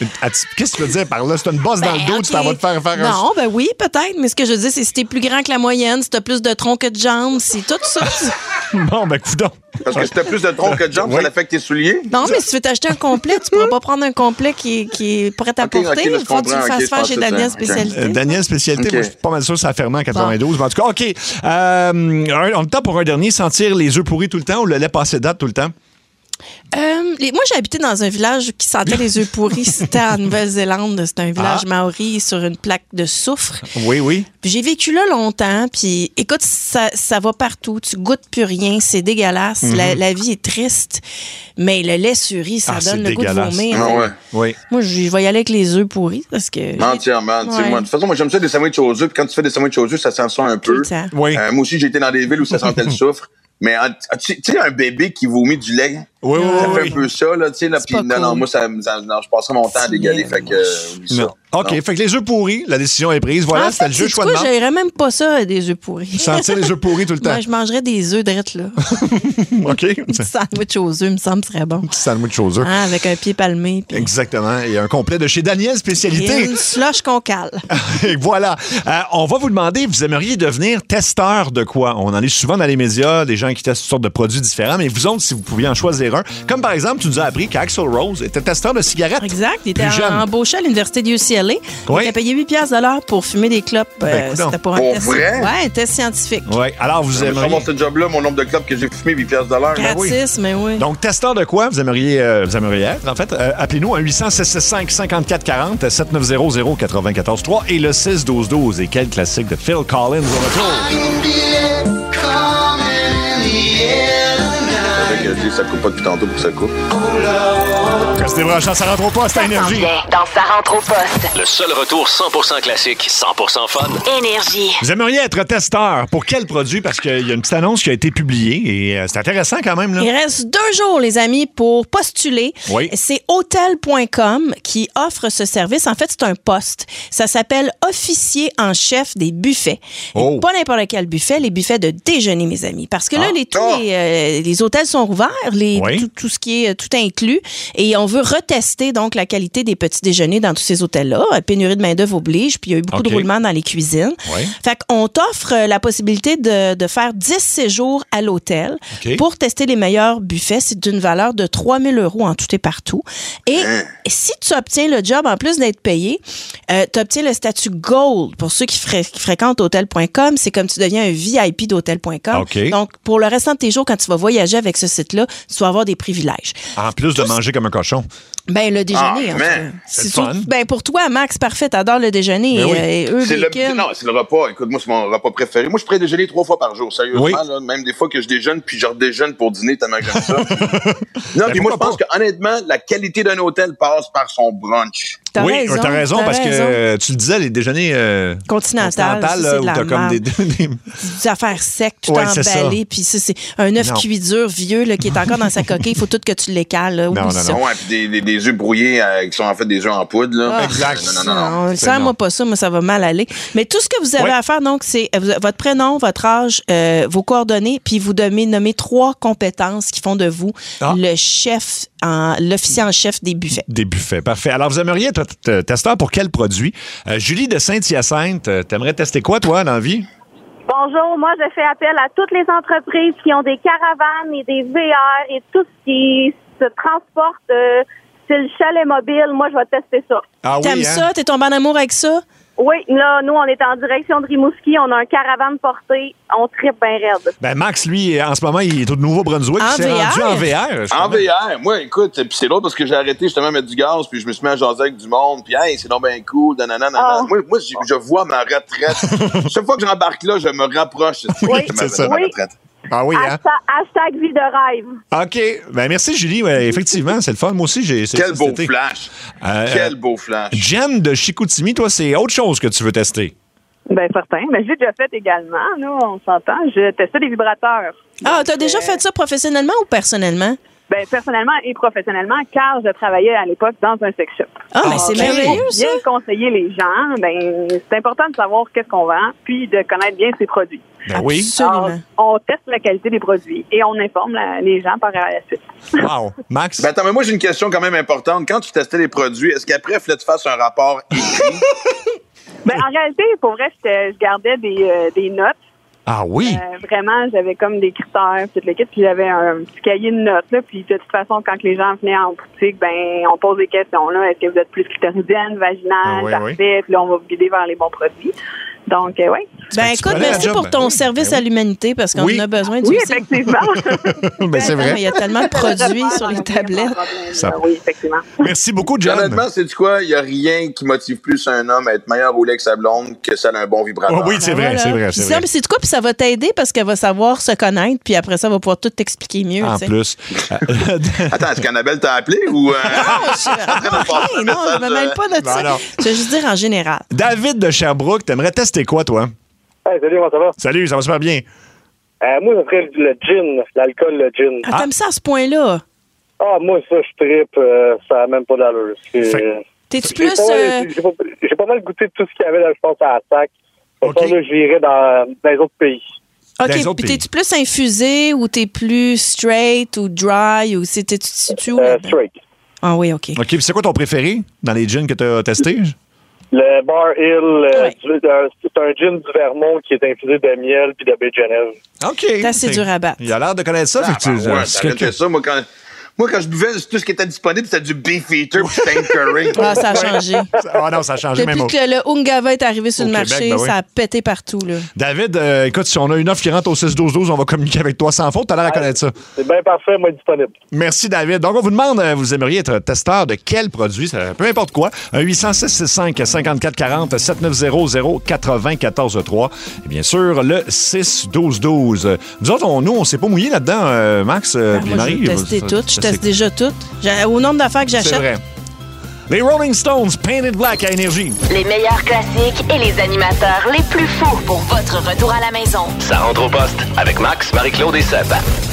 Qu'est-ce que tu veux dire par là? C'est une bosse Ben, dans le dos, okay. tu t'en vas te faire faire un... Non, ben oui, peut-être, mais ce que je dis, c'est si t'es plus grand que la moyenne, si t'as plus de tronc que de jambes, c'est tout ça. Bon, ben, coudonc. Parce que si t'as plus de tronc que de jambes, Oui. ça affecte tes souliers. Non, mais si tu veux t'acheter un complet, tu pourras pas prendre un complet qui est, qui est prêt à Ok, porter. ok, là, je Il faut que tu le comprends, ok, fasses je faire pense chez que Daniel c'est ça. Spécialité. Euh, Daniel Spécialité, Ok. moi, je suis pas mal sûr que ça a fermé en quatre-vingt-douze. Mais en tout cas, OK. Euh, un- on est temps pour un dernier. Sentir les œufs pourris tout le temps ou le lait passé date tout le temps? Euh, les- moi, j'ai habité dans un village qui sentait les œufs pourris. C'était en Nouvelle-Zélande. C'était un village Ah. maori sur une plaque de soufre. Oui, oui. Puis j'ai vécu là longtemps. Puis écoute, ça, ça va partout. Tu goûtes plus rien. C'est dégueulasse. la, la vie est triste. Mais le lait sur riz, ça Ah, c'est donne le goût de dégueulasse. vomir. Ah ouais. Oui. Moi, je vais y aller avec les œufs pourris parce que. Entièrement. tu sais, Ouais. moi, de toute façon, moi, j'aime ça des sandwichs aux œufs. Puis quand tu fais des sandwichs aux œufs, ça sent ça un Tout peu. le temps. Oui. Euh, moi aussi, j'ai été dans des villes où ça sentait le soufre. Mais en- tu tu sais, un bébé qui vomit du lait, Oui, oui, ça oui, fait oui. un peu ça, là, tu sais, là. C'est Puis pas non, cool. non, moi, ça, ça- non, je passerai mon temps à C'est dégaler. bien, Fait que, euh, oublie ça. Non. OK. Non. Fait que les œufs pourris, la décision est prise. Voilà, en c'était fait, le jeu sais-tu choix de quoi, marque. j'aimerais même pas ça, des œufs pourris. Sentir les œufs pourris tout le temps. Moi, je mangerais des œufs drettes, là. OK. Un petit sandwich aux œufs, me semble, serait bon. Petit sandwich aux œufs. Hein, avec un pied palmé. Puis Exactement. Et un complet de chez Daniel et Spécialité. une slush qu'on cale. Et voilà. Euh, on va vous demander, vous aimeriez devenir testeur de quoi? On en est souvent dans les médias, des gens qui testent toutes sortes de produits différents, mais vous autres, si vous pouviez en choisir un, comme par exemple, tu nous as appris qu'Axl Rose était testeur de cigarettes. Exact. Il était Plus jeune. en- embauché à l'université de U C L A. Oui. Il a payé huit piastres de l'heure pour fumer des clopes. Ben, Euh, coudonc. C'était pour un Pour test. vrai? Ouais, un test scientifique. Oui. Alors, vous Je vais aimeriez... avoir ce job-là, mon nombre de clubs que j'ai fumé, huit piastres de l'heure. Ben oui. Gratis, mais oui. Donc, testeur de quoi vous aimeriez, euh, vous aimeriez être, en fait? Euh, appelez-nous à huit cents, six six cinq, cinquante-quatre quarante, sept neuf zéro, zéro quatre-vingt-quatorze trois et le six douze douze. Et quel classique de Phil Collins au retour? C'est vrai que je dis, ça coupe pas depuis tantôt pour que ça coupe. Restez branchants, ça rentre au poste à Énergie. Dans sa rentre au poste. Le seul retour cent pour cent classique, cent pour cent fun. Énergie. Vous aimeriez être testeur pour quel produit? Parce qu'il y a une petite annonce qui a été publiée et euh, c'est intéressant quand même. Là. Il reste deux jours, les amis, pour postuler. Oui. C'est hotel point com qui offre ce service. En fait, c'est un poste. Ça s'appelle officier en chef des buffets. Et Oh. pas n'importe quel buffet, les buffets de déjeuner, mes amis. Parce que là, Ah. les, tous Oh. les, euh, les hôtels sont ouverts, les, Oui. tout, tout ce qui est euh, tout inclus. Et on veut retester donc la qualité des petits déjeuners dans tous ces hôtels-là. Euh, Pénurie de main-d'œuvre oblige, puis il y a eu beaucoup OK. de roulements dans les cuisines. Oui. Fait qu'on t'offre euh, la possibilité de, de faire dix séjours à l'hôtel OK. pour tester les meilleurs buffets. C'est d'une valeur de trois mille euros en tout et partout. Et si tu obtiens le job, en plus d'être payé, euh, tu obtiens le statut Gold. Pour ceux qui, fré- qui fréquentent hotel point com, c'est comme tu deviens un V I P d'hotel point com. OK. Donc, pour le restant de tes jours, quand tu vas voyager avec ce site-là, tu vas avoir des privilèges. En plus de manger comme un cochon. Ben, le déjeuner, Ah, en tout man, cas. c'est Si le tu- fun. Ben, pour toi, Max, parfait, t'adores le déjeuner. Ben oui. euh, et eux, C'est le, bacon. non, c'est le repas. Écoute, moi, c'est mon repas préféré. Moi, je pourrais déjeuner trois fois par jour, sérieusement. Oui. Là, même des fois que je déjeune, puis je redéjeune pour dîner tellement que j'aime ça. non, puis moi, je pourquoi pense que honnêtement, la qualité d'un hôtel passe par son brunch. T'as oui, raison, t'as raison t'as parce raison. que euh, tu le disais, les déjeuners euh, Continental, continentales, ça, là, c'est où de la t'as comme des, merde. des- des affaires secs, tout Ouais, c'est ça. emballé, puis ça, c'est un œuf Non. cuit dur vieux là, qui est encore dans sa coquille. Il faut tout que tu l'écales. Là. Oublie Non, non, ça. non. Ouais, puis des, des, des œufs brouillés euh, qui sont en fait des œufs en poudre. Là. Ah, Exact. Non, non, non. non. Non, C'est sers-moi non. pas ça, moi, ça va mal aller. Mais tout ce que vous avez Ouais. à faire, donc, c'est euh, votre prénom, votre âge, euh, vos coordonnées, puis vous devez nommer trois compétences qui font de vous Ah. le chef, en, l'officier en chef des buffets. Des buffets, parfait. Alors, vous aimeriez être t- testeur pour quel produit? Euh, Julie de Saint-Hyacinthe, euh, t'aimerais tester quoi, toi, dans la vie? Bonjour, moi je fais appel à toutes les entreprises qui ont des caravanes et des V R et tout ce qui se transporte, euh, c'est le chalet mobile. Moi, je vais tester ça. Ah T'aimes oui, hein? ça? T'es tombé en amour avec ça? Oui, là, nous, on est en direction de Rimouski. On a un caravane porté. On tripe bien raide. Ben, Max, lui, en ce moment, il est au Nouveau-Brunswick. En Il s'est V R? rendu en V R. je En crois. V R, moi, écoute, puis c'est l'autre parce que j'ai arrêté justement de mettre du gaz, puis je me suis mis à jaser avec du monde, puis hey, c'est donc bien cool, nanana, nanana. Oh. Moi, moi je, je vois ma retraite. Chaque fois que j'embarque là, je me rapproche de Oui, ma, c'est ça. de ma Oui. retraite. Ah oui, hein? Hashtag, hashtag vie de rêve. OK. Ben, merci, Julie. Ouais, effectivement, c'est le fun. Moi aussi, j'ai essayé Quel ça beau cet été. flash. Euh, Quel beau flash. Jen de Chicoutimi, toi, c'est autre chose que tu veux tester. Ben certain. Mais j'ai déjà fait également, nous, on s'entend. Je testais des vibrateurs. Ah, Donc, t'as déjà euh, fait ça professionnellement ou personnellement? Ben, personnellement et professionnellement, car je travaillais à l'époque dans un sex shop. Ah, mais c'est merveilleux, ça. Bien conseiller les gens, ben, c'est important de savoir qu'est-ce qu'on vend, puis de connaître bien ses produits. Ben oui. Absolument. Alors, on teste la qualité des produits et on informe la- les gens par la suite. Wow. Max? Ben attends, mais moi j'ai une question quand même importante. Quand tu testais les produits, est-ce qu'après, il fallait que tu fasses un rapport écrit? Ben, en réalité, pour vrai, j'étais- je gardais des, euh, des notes. Ah oui? Euh, vraiment, j'avais comme des critères, toute l'équipe, puis j'avais un petit cahier de notes, là, puis de toute façon, quand les gens venaient en boutique, ben, on pose des questions, là. Est-ce que vous êtes plus clitoridienne, vaginale, Ah oui, parfait, puis là, on va vous guider vers les bons produits. Donc, euh, oui. Ben tu écoute, prenais la merci job, pour ben ton oui, service ben à oui. l'humanité parce qu'on Oui. en a besoin du Oui, effectivement. Ben, c'est Il vrai. y a tellement de produits sur les tablettes. Ça- Oui, effectivement. Merci beaucoup, John. Honnêtement, c'est du quoi? Il n'y a rien qui motive plus un homme à être meilleur roulé que sa blonde que celle d'un bon vibrateur. Oh, oui, c'est vrai, Voilà. c'est vrai, Puis c'est ça, vrai. mais c'est de quoi? Puis ça va t'aider parce qu'elle va savoir se connaître, puis après ça, elle va pouvoir tout t'expliquer mieux. En tu sais. plus. Attends, est-ce qu'Annabelle t'a appelé ou... Euh... Non, je, non, non, je me mêle pas de Non, ça. non. Je veux juste dire en général. David de Sherbrooke, t'aimerais tester quoi, toi? Hey, salut, comment ça va? Salut, ça va super bien. Euh, moi, ça serait le gin, l'alcool, le gin. Ah, t'aimes ça à ce point-là? Ah, moi, ça, je trippe, euh, ça n'a même pas d'allure. C'est- Fait- T'es-tu J'ai plus... pas, euh, j'ai pas, j'ai pas mal goûté de tout ce qu'il y avait, là, je pense, à la sac. Pour OK. ça, là, j'irais dans, dans les autres pays. Dans les OK, autres puis pays. t'es-tu plus infusé ou t'es plus straight ou dry ou c'est t'es-tu te situes où? Euh, là-dedans? straight. Ah oui, OK. OK, puis c'est quoi ton préféré dans les gins que t'as testés? Le Bar Hill, euh, Ouais. du- euh, c'est un gin du Vermont qui est infusé de miel puis de baie de Genève. OK. C'est assez dur à battre. Il a l'air de connaître ça. Ah, fait que tu- ben ouais, c'est t'arrêtes quelqu'un- ça. Moi, quand, moi, quand je buvais, tout ce qui était disponible, c'était du Beefeater puis Stone Curry. Ah, ça a changé. Ah non, ça a changé même Depuis au... que le Ungava est arrivé sur Au le Québec, marché, ben oui. ça a pété partout. Là. David, euh, écoute, si on a une offre qui rentre au six douze douze, on va communiquer avec toi sans faute. T'as l'air à connaître ça. C'est bien parfait, moi, disponible. Merci, David. Donc, on vous demande, euh, vous aimeriez être testeur de quel produit, ça, peu importe quoi. Un huit cents, six cent soixante-cinq, cinquante-quatre quarante, sept neuf zéro, zéro, quatre-vingt-quatorze trois. Et bien sûr, le six douze douze. Nous autres, on, nous, on s'est pas mouillé là-dedans, euh, Max, euh, Ah, puis moi, Marie. je vais tester Ça- toutes. Je ça, teste c'est- déjà toutes. J'ai- Au nombre d'affaires que C'est j'achète. vrai. Les Rolling Stones, Painted Black à Énergie. Les meilleurs classiques et les animateurs les plus fous pour votre retour à la maison. Ça rentre au poste avec Max, Marie-Claude et Seb.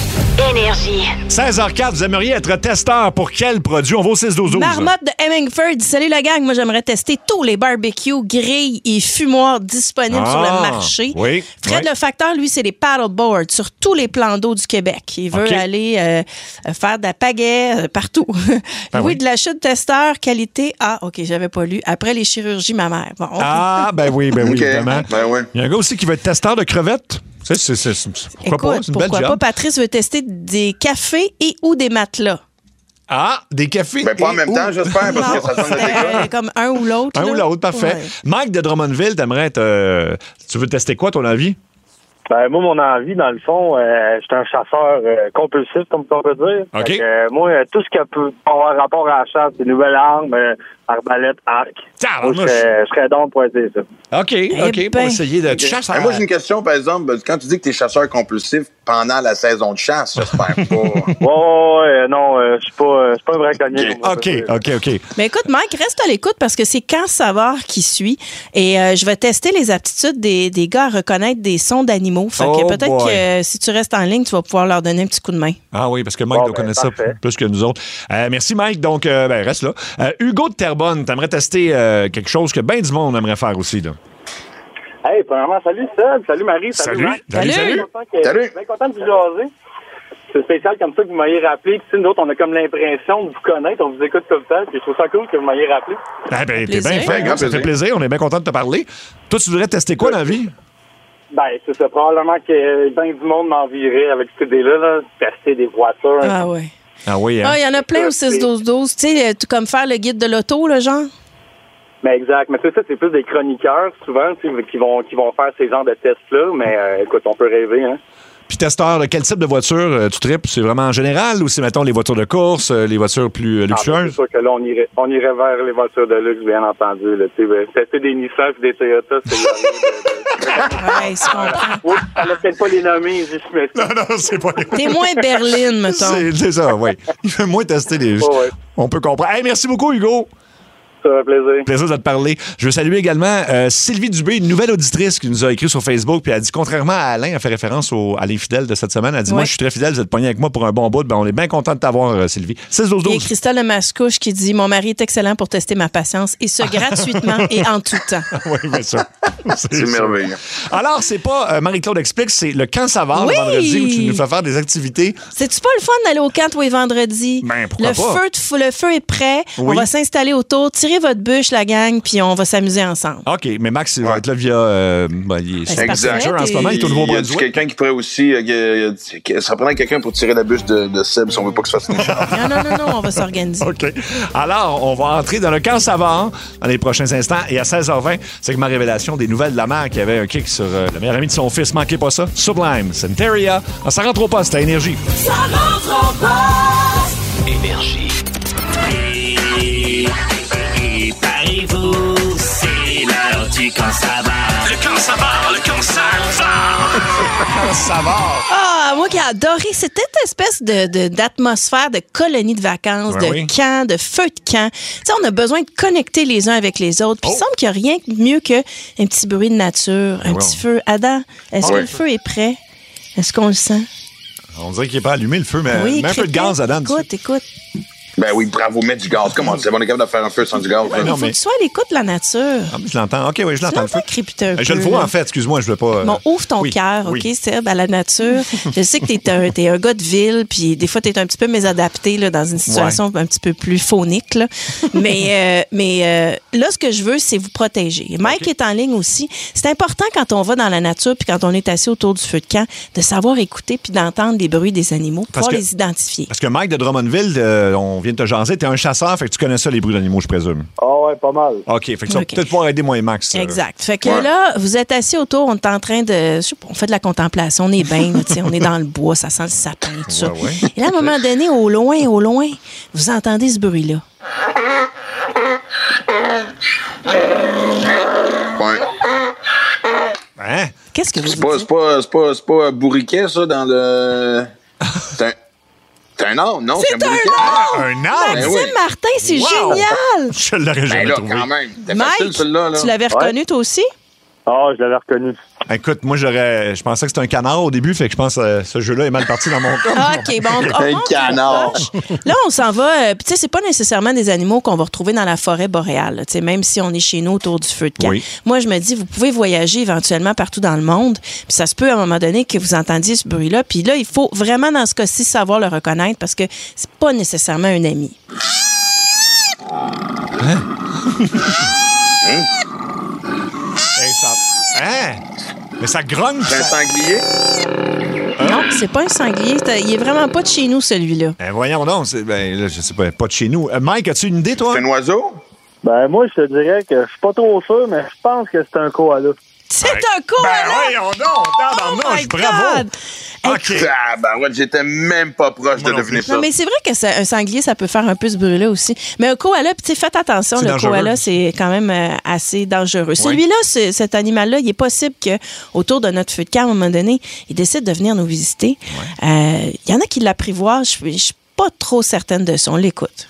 Énergie. seize heures quatre, vous aimeriez être testeur pour quel produit? On va au six douze douze. Marmotte de Hemingford. Salut la gang. Moi, j'aimerais tester tous les barbecues, grilles et fumoirs disponibles Ah, sur le marché. oui, Fred oui. le facteur, lui, c'est les paddleboards sur tous les plans d'eau du Québec. Il veut OK. aller euh, faire de la pagaie euh, partout. Ben oui, oui. de la chute testeur, qualité. Ah, OK, j'avais pas lu. Après les chirurgies mammaires. Bon, on- Ah, ben oui, ben oui, OK. évidemment. Ben oui. Il y a un gars aussi qui veut être testeur de crevettes. C'est, c'est, c'est, c'est- pourquoi pas? Écoute, C'est une belle pourquoi job. pas? Patrice veut tester des cafés et ou des matelas. Ah, des cafés. Ben, pas en et même ou- temps, j'espère, parce que ça sonne de c'était dégâts. comme un ou l'autre. Un là. ou l'autre, parfait. Ouais. Mike de Drummondville, t'aimerais être. euh, tu veux tester quoi, ton avis? Ben, moi, mon envie, dans le fond, euh, j'étais un chasseur euh, compulsif, comme on peut dire. OK. Fait que, euh, moi, euh, tout ce qui peut avoir rapport à la chasse, des nouvelles armes, euh, arbalète, arc. Ah, Moi, je serais, je serais donc pour essayer ça. OK, OK, pour ben. essayer de. Tu chasses à- Ben, moi, j'ai une question, par exemple. Quand tu dis que tu es chasseur compulsif pendant la saison de chasse, j'espère pas. Ouais, ouais, ouais, non, euh, je suis pas, euh, je suis pas un braconnier. comme on OK, peut dire. OK, OK. Mais écoute, Mike, reste à l'écoute parce que c'est Quand savoir qui suit. Et euh, je vais tester les aptitudes des, des gars à reconnaître des sons d'animaux. Fait Oh que peut-être boy. que euh, si tu restes en ligne, tu vas pouvoir leur donner un petit coup de main. Ah oui, parce que Mike Bon, doit ben, connaître ça parfait. plus que nous autres. Euh, merci, Mike. Donc, euh, ben, reste là. Euh, Hugo de Terrebonne, t'aimerais tester euh, quelque chose que bien du monde aimerait faire aussi, là. Hey, premièrement, salut Seb, salut Marie, salut, Salut, Max. salut, Salut. salut. Content que- Salut. Je suis bien content de vous jaser. C'est spécial comme ça que vous m'ayez rappelé. Puis, tu sais, nous autres, on a comme l'impression de vous connaître. On vous écoute tout le temps. Puis, je trouve ça cool que vous m'ayez rappelé. Ah, ben, t'es Plaisir. bien fin, Grand ça fait plaisir. plaisir. On est bien content de te parler. Toi, tu voudrais tester quoi dans la vie? Ben, c'est ça. Probablement que bien du monde m'envierait avec cette idée-là, là, tester des voitures. Ah ouais. Ah oui, hein? Ah, il y en a plein au six douze douze. Tu sais, tout comme faire le guide de l'auto, le genre. Mais exact. Mais tu sais, ça, c'est plus des chroniqueurs, souvent, tu sais, qui vont, qui vont faire ces genres de tests-là. Mais euh, écoute, on peut rêver, hein. Puis testeur, de quel type de voiture euh, tu tripes? C'est vraiment en général ou c'est, mettons, les voitures de course, euh, les voitures plus euh, Ah, ben, c'est luxueuses? sûr que là, on irait, on irait vers les voitures de luxe, bien entendu. Là, tu sais, ben, tester des Nissan et des Toyota, c'est le de, de... Ouais, je comprends. Oui, ça ne peut-être pas les nommer, je suis mais... Non, non, c'est pas... T'es moins Berlin, mettons. c'est, c'est ça, oui. Il fait moins tester les... Ouais, ouais. On peut comprendre. Hey, merci beaucoup, Hugo. Ça fait plaisir. Plaisir de te parler. Je veux saluer également euh, Sylvie Dubé, une nouvelle auditrice qui nous a écrit sur Facebook, puis elle a dit, contrairement à Alain, elle fait référence au, à l'infidèle de cette semaine, elle a dit, Ouais. moi, je suis très fidèle, vous êtes pogné avec moi pour un bon bout, ben, on est bien content de t'avoir, euh, Sylvie. six douze Il y a douze. Christelle Lemascouche qui dit « Mon mari est excellent pour tester ma patience, et ce gratuitement et en tout temps. » Oui, mais ça. C'est, C'est ça. merveilleux. Alors, c'est pas euh, Marie-Claude explique, c'est le Camp Savard, Oui! le vendredi, où tu nous fais faire des activités. C'est-tu pas le fun d'aller au camp tous les vendredis? Ben, pourquoi le pas? feu, de- le feu est prêt. Oui. On va s'installer autour, tirer votre bûche, la gang, puis on va s'amuser ensemble. OK, mais Max, il va être là via... Euh, ben, il est sur c'est Messenger parfait, en ce moment, il est au Il y a Nouveau-Brunswick. quelqu'un qui pourrait aussi. euh, euh, euh, ça prendrait quelqu'un pour tirer la bûche de, de Seb si on veut pas que ça se fasse. Non, non, non, non, on va s'organiser. OK. Alors, on va entrer dans le camp Savard dans les prochains instants. Et à seize heures vingt, c'est que ma révélation des nouvelles de la mère qui avait un kick sur euh, le meilleur ami de son fils. Manquez pas ça. Sublime, Centeria. Ah, ça rentre au poste, à Énergie. Ça rentre au poste. Énergie. Préparez-vous, c'est l'heure du camp Savard. Le camp Savard, le camp Savard. Savard. Ah, moi qui ai adoré cette espèce de, de- d'atmosphère de colonie de vacances, Ouais, de oui. camp, de feu de camp. Tu sais, on a besoin de connecter les uns avec les autres. Puis il Oh. semble qu'il n'y a rien de mieux qu'un petit bruit de nature, un ouais. petit feu. Adam, est-ce Ah que ouais. le feu est prêt? Est-ce qu'on le sent? On dirait qu'il n'est pas allumé, le feu, mais oui, mets un peu de crépite. gaz, Adam. dessus. Écoute, écoute. Ben oui, bravo, mets du gaz. Comment on est capable de faire un feu sans du gaz? là? non, Faut mais- que tu sois à l'écoute de la nature. Ah, mais je l'entends. OK, oui, je Tu l'entends, le feu. l'entends crépiter un Euh, peu. Je le vois, là. en fait. Excuse-moi, je ne veux pas... euh, Bon, ouvre ton oui, cœur, oui. OK, Seb, à la nature. Je sais que t'es un, t'es un gars de ville, puis des fois, t'es un petit peu mésadapté là, dans une situation un petit peu plus phonique. Là. Mais, euh, mais euh, là, ce que je veux, c'est vous protéger. Mike est en ligne aussi. C'est important quand on va dans la nature, puis quand on est assis autour du feu de camp, de savoir écouter puis d'entendre les bruits des animaux, pour Parce pouvoir que- les identifier. Parce que Mike de Drummondville, euh, on vient de te jaser, t'es un chasseur, fait que tu connais ça, les bruits d'animaux, je présume. Ah ouais, pas mal. OK, fait que tu vas OK. peut-être pouvoir aider moi et Max. euh. Exact. Fait que Ouais. là, vous êtes assis autour, on est en train de. Je sais pas, on fait de la contemplation, on est bien, là, tu sais, on est dans le bois, ça sent le sapin, tout ça. Ouais, ouais. Et là, à un moment donné, au loin, au loin, vous entendez ce bruit-là. Ouais. Hein? Qu'est-ce que vous C'est pas, dites? c'est pas, c'est pas, c'est pas un bourriquet, ça, dans le. C'est un. C'est un âne, non? C'est un bourriquet. un Un Ben arbre? Maxime oui. Martin, c'est Wow! génial! Je l'aurais Ben jamais là, trouvé. quand même. C'était Mike, facile, celui-là. Là. tu l'avais reconnu, toi aussi? Ah, je l'avais reconnu. Écoute, moi, j'aurais. Je pensais que c'était un canard au début, fait que je pense que ce jeu-là est mal parti dans mon cas. OK, bon, on, on Un monte, canard. on approche. Là, on s'en va. euh, puis tu sais, c'est pas nécessairement des animaux qu'on va retrouver dans la forêt boréale, là, tu sais, même si on est chez nous autour du feu de camp. Oui. Moi, je me dis, vous pouvez voyager éventuellement partout dans le monde, puis ça se peut à un moment donné que vous entendiez ce bruit-là. Puis là, il faut vraiment, dans ce cas-ci, savoir le reconnaître parce que c'est pas nécessairement un ami. Hey, ça... Hein? Mais ça grogne. C'est un ça... sanglier. Non, c'est pas un sanglier. C'est- Il est vraiment pas de chez nous, celui-là. Ben, voyons donc. c'est- Ben, là, je sais pas, pas de chez nous. Euh, Mike, as-tu une idée, toi? C'est un oiseau. Ben, moi, je te dirais que je suis pas trop sûr, mais je pense que c'est un koala. C'est un koala! Ben, voyons donc! Oh Tabarnouche, my bravo! God! OK. Ah, ben ouais, j'étais même pas proche Moi de non deviner plus. ça. Non, mais c'est vrai que ça- un sanglier, ça peut faire un peu ce bruit-là aussi. Mais un koala, puis tu sais, faites attention, C'est le dangereux. koala, c'est quand même euh, assez dangereux. Celui-là, c'est- cet animal-là, il est possible qu'autour de notre feu de camp, à un moment donné, il décide de venir nous visiter. Euh, Il y en a qui l'apprivoisent. Je je suis pas trop certaine de ça. On l'écoute.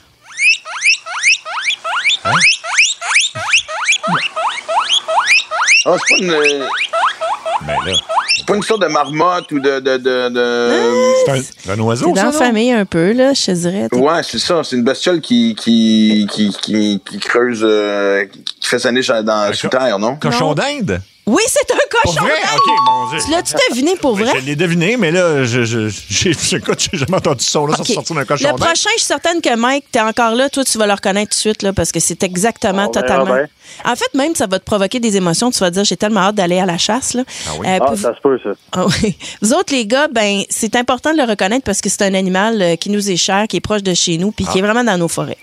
Ah, c'est pas une. euh, Ben là, C'est pas une sorte de marmotte ou de. de, de, de- c'est un, c'est un oiseau, C'est ça, dans la non? famille un peu, là, je te dirais. Ouais, c'est ça. C'est une bestiole qui, qui, qui, qui, qui creuse, euh, qui fait sa niche dans, sous co- terre, non? Cochon Non. d'inde? Oui, c'est un Pour cochon vrai? d'Inde! OK, mon Dieu. Tu l'as-tu deviné pour Ben, vrai? Je l'ai deviné, mais là, je, je, j'ai, écoute, j'ai jamais entendu ce son-là, OK. ça sortir d'un cochon Le d'inde. prochain, je suis certaine que Mike, t'es encore là. Toi, tu vas le reconnaître tout de suite, là, parce que c'est exactement, On verra totalement. bien. En fait, même, ça va te provoquer des émotions. Tu vas te dire, j'ai tellement hâte d'aller à la chasse. Là. Ah oui? Euh, Ah, puis ça se peut, ça. Ah oui. Vous autres, les gars, ben, c'est important de le reconnaître parce que c'est un animal euh, qui nous est cher, qui est proche de chez nous, puis Ah. qui est vraiment dans nos forêts.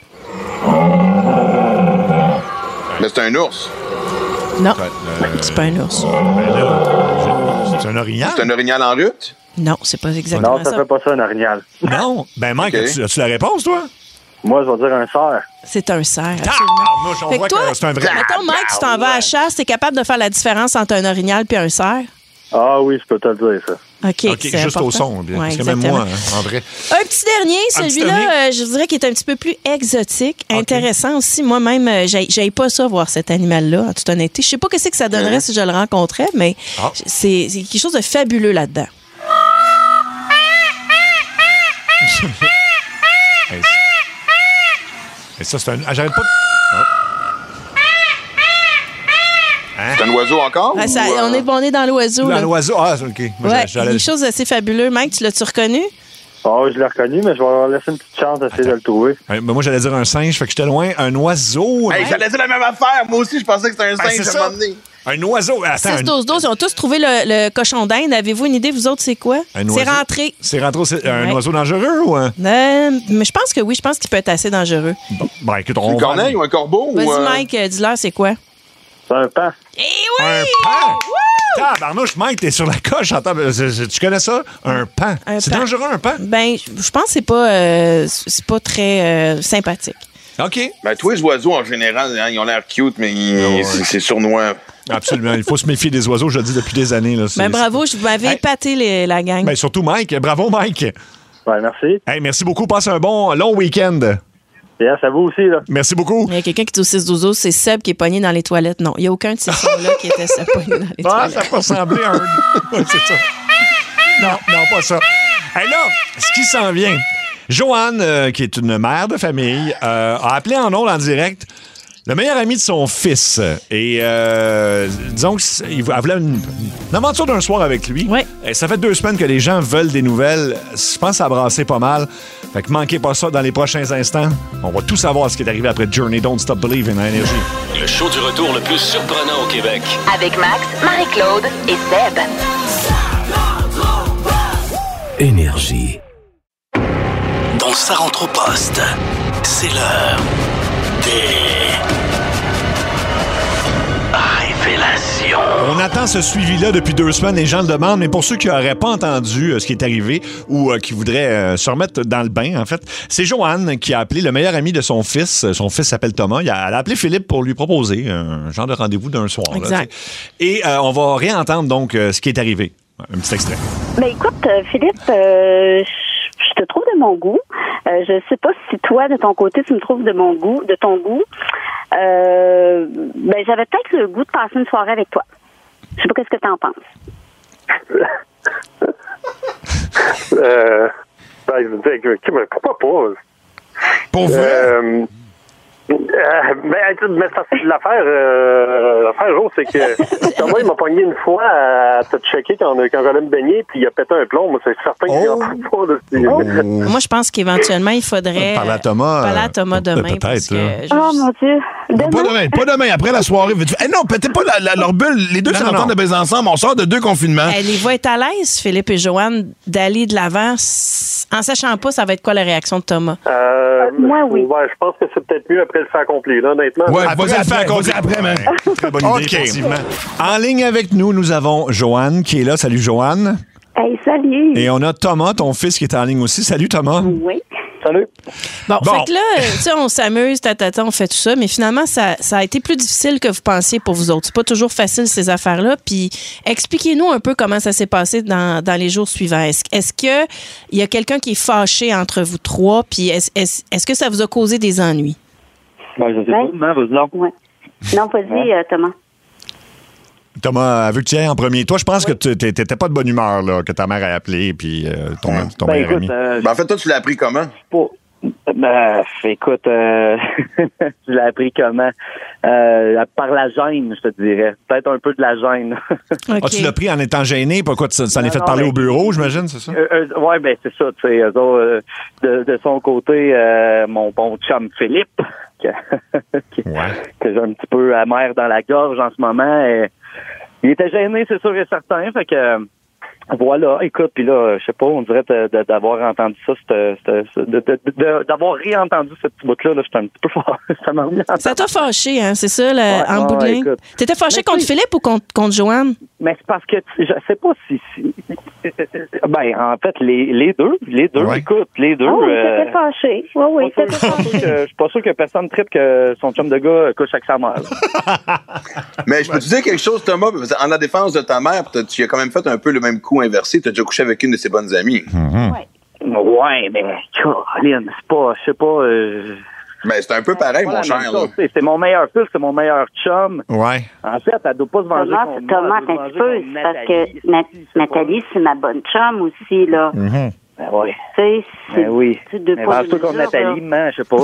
Mais c'est un ours. Non, Euh, c'est pas un ours. ben là, c'est- c'est un orignal? C'est un orignal en rute. Non, c'est pas exactement Non, ça ça. fait pas ça, un orignal. Non. Ben, Mike, OK. as-tu, as-tu la réponse, toi? Moi, je vais dire un cerf. C'est un cerf, Ah, absolument. on Fait voit que toi, que c'est un vrai. mettons, Mike, tu t'en vas à la chasse, t'es capable de faire la différence entre un orignal et un cerf? Ah oui, je peux te le dire, ça. OK, OK, c'est juste important. au son, bien. Ouais, Parce que même exactement. moi, hein, en vrai. Un petit dernier, Un petit celui-là, dernier? euh, je dirais qu'il est un petit peu plus exotique, intéressant aussi. Moi-même, euh, j'ai j'ai pas ça voir cet animal-là, en toute honnêteté. Je sais pas ce que ça donnerait si je le rencontrais, mais Ah. c'est c'est quelque chose de fabuleux là-dedans. Hey, Et ça, c'est un. Ah, j'arrête pas de. Oh. Hein? C'est un oiseau encore? Ah, ça- ou, euh, on, est, on est dans l'oiseau. Dans là. l'oiseau. Ah, OK. Moi, Ouais, j'allais- des choses assez fabuleuses. Mike, tu l'as-tu reconnu? Oh, je l'ai reconnu, mais je vais leur laisser une petite chance d'essayer de le trouver. Ouais, ben, moi, j'allais dire un singe, fait que j'étais loin. Un oiseau. Hey, hein? j'allais dire la même affaire. Moi aussi, je pensais que c'était un Ben, singe c'est à ça. un moment donné. Un oiseau. Attends. six un- douze douze, ils ont tous trouvé le, le cochon d'Inde. Avez-vous une idée, vous autres, c'est quoi? un C'est oiseau. rentré. C'est rentré. C'est un Ouais. oiseau dangereux ou un. Euh, mais je pense que oui, je pense qu'il peut être assez dangereux. Bon, ben, écoute, on Un va- corneille ou un corbeau? Vas-y, ou, euh, Mike, euh, dis-leur, c'est quoi? C'est un pan. Eh oui! Un pan! Tabarnouche, Mike, t'es sur la coche. Attends, ben, c'est- c'est- tu connais ça? Un pan. Un C'est pan. dangereux, un pan? Ben, je pense que c'est pas, euh, c'est pas très euh, sympathique. OK. Ben, tous les oiseaux, en général, hein, ils ont l'air cute, mais ils- ouais. c'est c'est sournois. Absolument. Il faut se méfier des oiseaux, je le dis depuis des années. Là. C'est- Ben, bravo, je vous m'avez Hey. épaté les- la gang. Ben, surtout Mike. Bravo, Mike. Ouais, merci. Hey, merci beaucoup. Passe un bon long week-end. Et à vous aussi, là. Merci beaucoup. Il y a quelqu'un qui dit au six douze douze, c'est Seb qui est pogné dans les toilettes. Non, il n'y a aucun de ces sons-là qui était Seb pogné dans les Ah, toilettes. ça peut ressembler à un. Ouais, c'est ça. Non, non, pas ça. Hey, là, ce qui s'en vient. Joanne, euh, qui est une mère de famille, euh, a appelé en ondes en direct le meilleur ami de son fils. Et euh, disons qu'il voulait une, une aventure d'un soir avec lui. Ouais. Et ça fait deux semaines que les gens veulent des nouvelles. Je pense que ça a brassé pas mal. Fait que manquez pas ça dans les prochains instants. On va tout savoir ce qui est arrivé après Journey Don't Stop Believing à Énergie. Le show du retour le plus surprenant au Québec. Avec Max, Marie-Claude et Seb. Énergie. Dans sa rentre au poste, c'est l'heure des révélations. On attend ce suivi-là depuis deux semaines. Les gens le demandent, mais pour ceux qui n'auraient pas entendu euh, ce qui est arrivé ou euh, qui voudraient euh, se remettre dans le bain, en fait, c'est Joanne qui a appelé le meilleur ami de son fils. Son fils s'appelle Thomas. Il a, elle a appelé Philippe pour lui proposer un genre de rendez-vous d'un soir. là, Exact. tu sais. Et euh, on va réentendre donc euh, ce qui est arrivé. Un petit extrait. Ben écoute, euh, Philippe, euh, je je te trouve de mon goût. Euh, je sais pas si toi, de ton côté, tu me trouves de mon goût, de ton goût. Euh, ben j'avais peut-être le goût de passer une soirée avec toi. Je sais pas qu'est-ce que t'en penses. Euh, ben, je me disais, que- mais pourquoi pas? Pour vrai? Euh, euh, mais, mais ça, c'est l'affaire, euh, l'affaire, Rose, c'est que Thomas, il m'a pogné une fois à te checker quand, quand j'allais me baigner, puis il a pété un plomb. Moi, c'est certain qu'il Oh. en pas. Là, c'est- Moi, je pense qu'éventuellement, il faudrait Parler à Thomas, parler à euh, Thomas demain. peut-être, parce que là. je- Oh mon Dieu. Pas Demain? demain, pas demain, après la soirée. Eh non, peut-être pas la, la- leur bulle. Les deux Non, s'entendent non. de baiser ensemble. On sort de deux confinements. Elle y va être à l'aise, Philippe et Joanne, d'aller de l'avant, s- en sachant pas ça va être quoi la réaction de Thomas. Euh, moi, oui. Ouais, je pense que c'est peut-être mieux après le fait accompli, là, honnêtement. Ouais, Après, vas-y le fait après, accompli. vas-y après, man. Très bonne idée, OK. effectivement. En ligne avec nous, nous avons Joanne qui est là. Salut, Joanne. Hey, salut. Et on a Thomas, ton fils, qui est en ligne aussi. Salut, Thomas. Oui. Salut. Bon, Bon. fait que là, tu sais, on s'amuse, tatata, on fait tout ça, mais finalement, ça, ça a été plus difficile que vous pensiez pour vous autres. C'est pas toujours facile, ces affaires-là. Puis, expliquez-nous un peu comment ça s'est passé dans, dans les jours suivants. Est-ce, est-ce que il y a quelqu'un qui est fâché entre vous trois? Puis, est-ce, est-ce, est-ce que ça vous a causé des ennuis? Ben, je sais Ouais. pas, non, vas-y, non. Ouais. Non, vas-y, euh, Thomas. Thomas, vu que tu es en premier, toi, je pense que tu n'étais pas de bonne humeur là, que ta mère a appelé, puis euh, ton, ton Ben, meilleur écoute, ami. euh, Ben, en fait, toi, tu l'as appris comment? pas- Ben, écoute, euh, je l'ai appris comment? Euh, par la gêne, je te dirais. Peut-être un peu de la gêne. OK. Ah, tu l'as pris en étant gêné? Pourquoi tu t'en es Non, fait non, parler mais- au bureau, j'imagine, c'est ça? Euh, euh, ouais, ben c'est ça, tu sais, eux autres, euh, de, de son côté, euh, mon bon chum Philippe, que, que, Ouais. que j'ai un petit peu amer dans la gorge en ce moment, euh, il était gêné, c'est sûr et certain, fait que euh, voilà, écoute, puis là, je sais pas, on dirait de- de- d'avoir entendu ça, cette- cette- cette- de- de- de- d'avoir réentendu ce petit bout-là, là, j'étais un petit peu fort, ça m'a remis en Ça t'a fâché, hein? C'est ça, le- Ouais, en bout de ouais, ligne? écoute. T'étais fâché Mais contre tu sais- Philippe ou contre, contre Joanne? Mais c'est parce que tu- je sais pas si, si Ben, en fait, les, les deux. Les deux, Ouais. écoute, les deux. Ah oui, euh, t'étais fâché. Oui, oui, je t'étais suis pas sûr fâché. que- je suis pas sûr que personne tripe que son chum de gars couche avec sa mère. Mais je peux te dire quelque chose, Thomas, en la défense de ta mère, t'as- tu as quand même fait un peu le même coup inversé. Tu as déjà couché avec une de ses bonnes amies. Ouais. Ouais, mais, Colin, c'est pas, je sais pas. Euh, Mais c'est un peu pareil, pas mon la cher. même là. chose. C'est c'est mon meilleur fils, c'est mon meilleur chum. Ouais. En fait, elle doit pas se venger Thomas, contre Thomas, moi. elle un doit se petit venger peu, contre c'est parce Nathalie. que Na- Je sais pas. Nathalie, c'est ma bonne chum aussi, là. Mhm. Ben oui. Tu sais, c'est Ben oui. c'est de Mais pas venge-toi contre mesure, Nathalie, là. man, je sais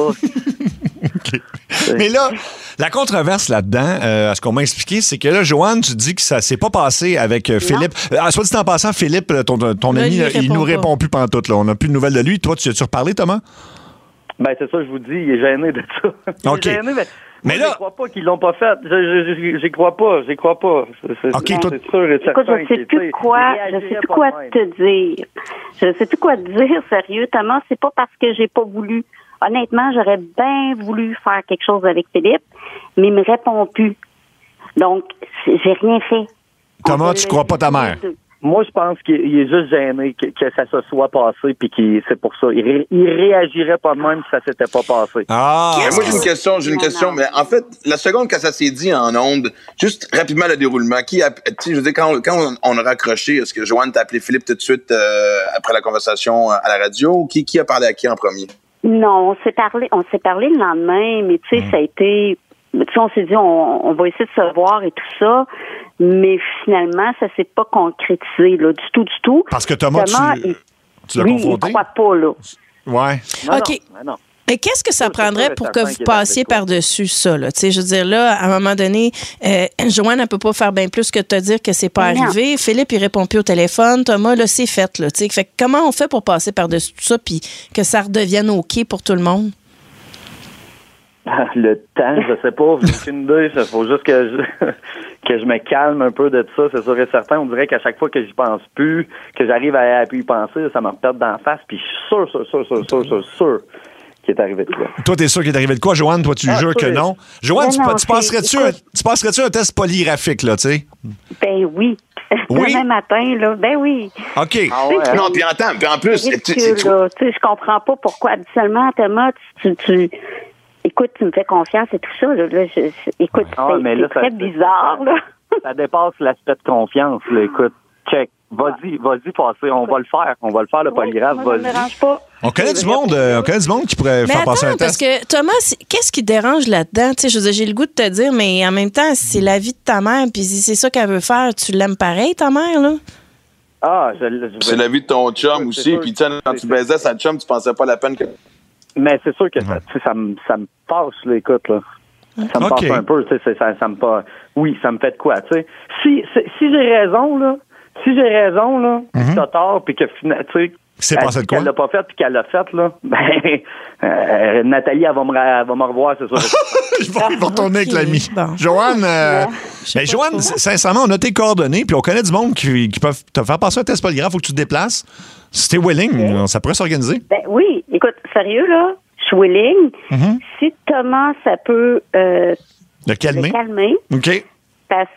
pas. Mais là, la controverse là-dedans, euh, à ce qu'on m'a expliqué, c'est que là, Joanne, tu dis que ça s'est pas passé avec euh, Philippe. Euh, soit dit en passant, Philippe, ton, ton Là, ami, il là, il répond nous pas. répond plus pantoute. Là. On n'a plus de nouvelles de lui. Toi, tu as-tu reparlé, Thomas? Ben, c'est ça, je vous dis, il est gêné de ça. Il OK. est gêné, mais, Mais moi, là- je crois pas qu'ils l'ont pas fait. Je, je, je, j'y crois pas, j'y crois pas. C'est, c'est, OK, c'est toi- sûr et certain. Écoute, je sais qu'il- tu plus sais, quoi, il je sais réagirait plus pas quoi de même. te dire. Je sais plus quoi te dire, sérieux, Thomas. C'est pas parce que j'ai pas voulu. Honnêtement, j'aurais bien voulu faire quelque chose avec Philippe, mais il me répond plus. Donc, c'est- j'ai rien fait. Thomas, On tu se crois laisse pas ta tous les mère? deux. Moi, je pense qu'il il est juste gêné que, que ça se soit passé, puis qu'il, c'est pour ça. Il, ré, il réagirait pas de même si ça s'était pas passé. Ah! Mais moi, j'ai une question, j'ai une Non, question. non. Mais en fait, la seconde que ça s'est dit en ondes, juste rapidement le déroulement. Qui a, tu sais, je veux dire, quand, on, quand on, on a raccroché, est-ce que Joanne t'a appelé Philippe tout de suite euh, après la conversation à la radio? Ou qui, qui a parlé à qui en premier? Non, on s'est parlé, on s'est parlé le lendemain, mais tu sais, Hmm. ça a été, tu sais, on s'est dit, on, on va essayer de se voir et tout ça, mais finalement, ça s'est pas concrétisé, là, du tout, du tout. Parce que Thomas, tu, il, tu l'as lui, confronté? il croit pas, là. Ouais. Non, OK. non, non. Mais qu'est-ce que ça C'est prendrait sûr et pour que certain vous qu'il est passiez avec toi. par-dessus ça? Là? Tu sais, je veux dire, là, à un moment donné, euh, Joanne, elle peut pas faire bien plus que te dire que c'est pas Non. arrivé. Philippe, il répond plus au téléphone. Thomas, là, c'est fait. Là, tu sais. Fait que comment on fait pour passer par-dessus tout ça puis que ça redevienne OK pour tout le monde? Le temps, je sais pas, j'ai aucune idée. Il faut juste que je, que je me calme un peu de ça, c'est sûr et certain. On dirait qu'à chaque fois que j'y pense plus, que j'arrive à, à plus y penser, ça me repère d'en face, puis je suis sûr, sûr, sûr, sûr, sûr, sûr, sûr qu'il est arrivé de quoi. Toi, t'es sûr qu'il est arrivé de quoi, Joanne? Toi, tu Ah, jures que toi, non? Joanne, Non, tu, non, tu c'est- passerais-tu un, écoute- tu passerais-tu un test polygraphique, là, tu sais? Ben oui. Oui? Le même matin, là, ben oui. OK. Ah ouais, hein? Non, puis entends, puis en plus, C'est tu- ridicule, tu- là. Tu sais, je comprends pas pourquoi, habituellement, Thomas, tu, tu, tu- écoute, tu me fais confiance et tout ça, là. Là, je- je- écoute, Ah, c'est mais c'est là, ça- très bizarre, là. Ça dépasse l'aspect de confiance, là. Écoute, check. Vas-y, vas-y, passer. On va le faire. On va le faire, le polygraphe. Moi, ça me Vas-y. dérange pas. On connaît du monde, euh, on connaît du monde qui pourrait Mais faire passer un attends, parce test. que Thomas, c'est- qu'est-ce qui te dérange là-dedans? Tu sais, je veux dire, j'ai le goût de te dire, mais en même temps, c'est la vie de ta mère, puis si c'est ça qu'elle veut faire, tu l'aimes pareil, ta mère, là? Ah, je, je- c'est la vie de ton chum C'est aussi. sûr. Puis tu sais, quand tu baisais sa chum, tu pensais pas la peine que... Mais c'est sûr que ça, tu sais, ça, me, ça me passe, là, écoute, là. Ça me OK. passe un peu, tu sais, c'est- ça, ça me pas. Oui, ça me fait de quoi, tu sais. Si, si, si j'ai raison, là, si j'ai raison, là, puis que t'as tort, puis que, fina- tu sais, C'est elle passé dit de quoi? qu'elle l'a pas fait, puis qu'elle l'a fait, là, ben, euh, Nathalie, elle va me, ra- elle va me revoir, c'est sûr. Je vais, je vais retourner avec OK, l'ami. bon. Joanne, euh, sais ben, pas Joanne, trop. s- sincèrement, on a tes coordonnées, puis on connaît du monde qui, qui peuvent te faire passer un test polygraphe. Faut que tu te déplaces. Si t'es willing, ça pourrait s'organiser. Ben oui, écoute, sérieux, là, je suis willing. Mhm. Si Thomas, ça peut euh, Le calmer. le calmer, OK. parce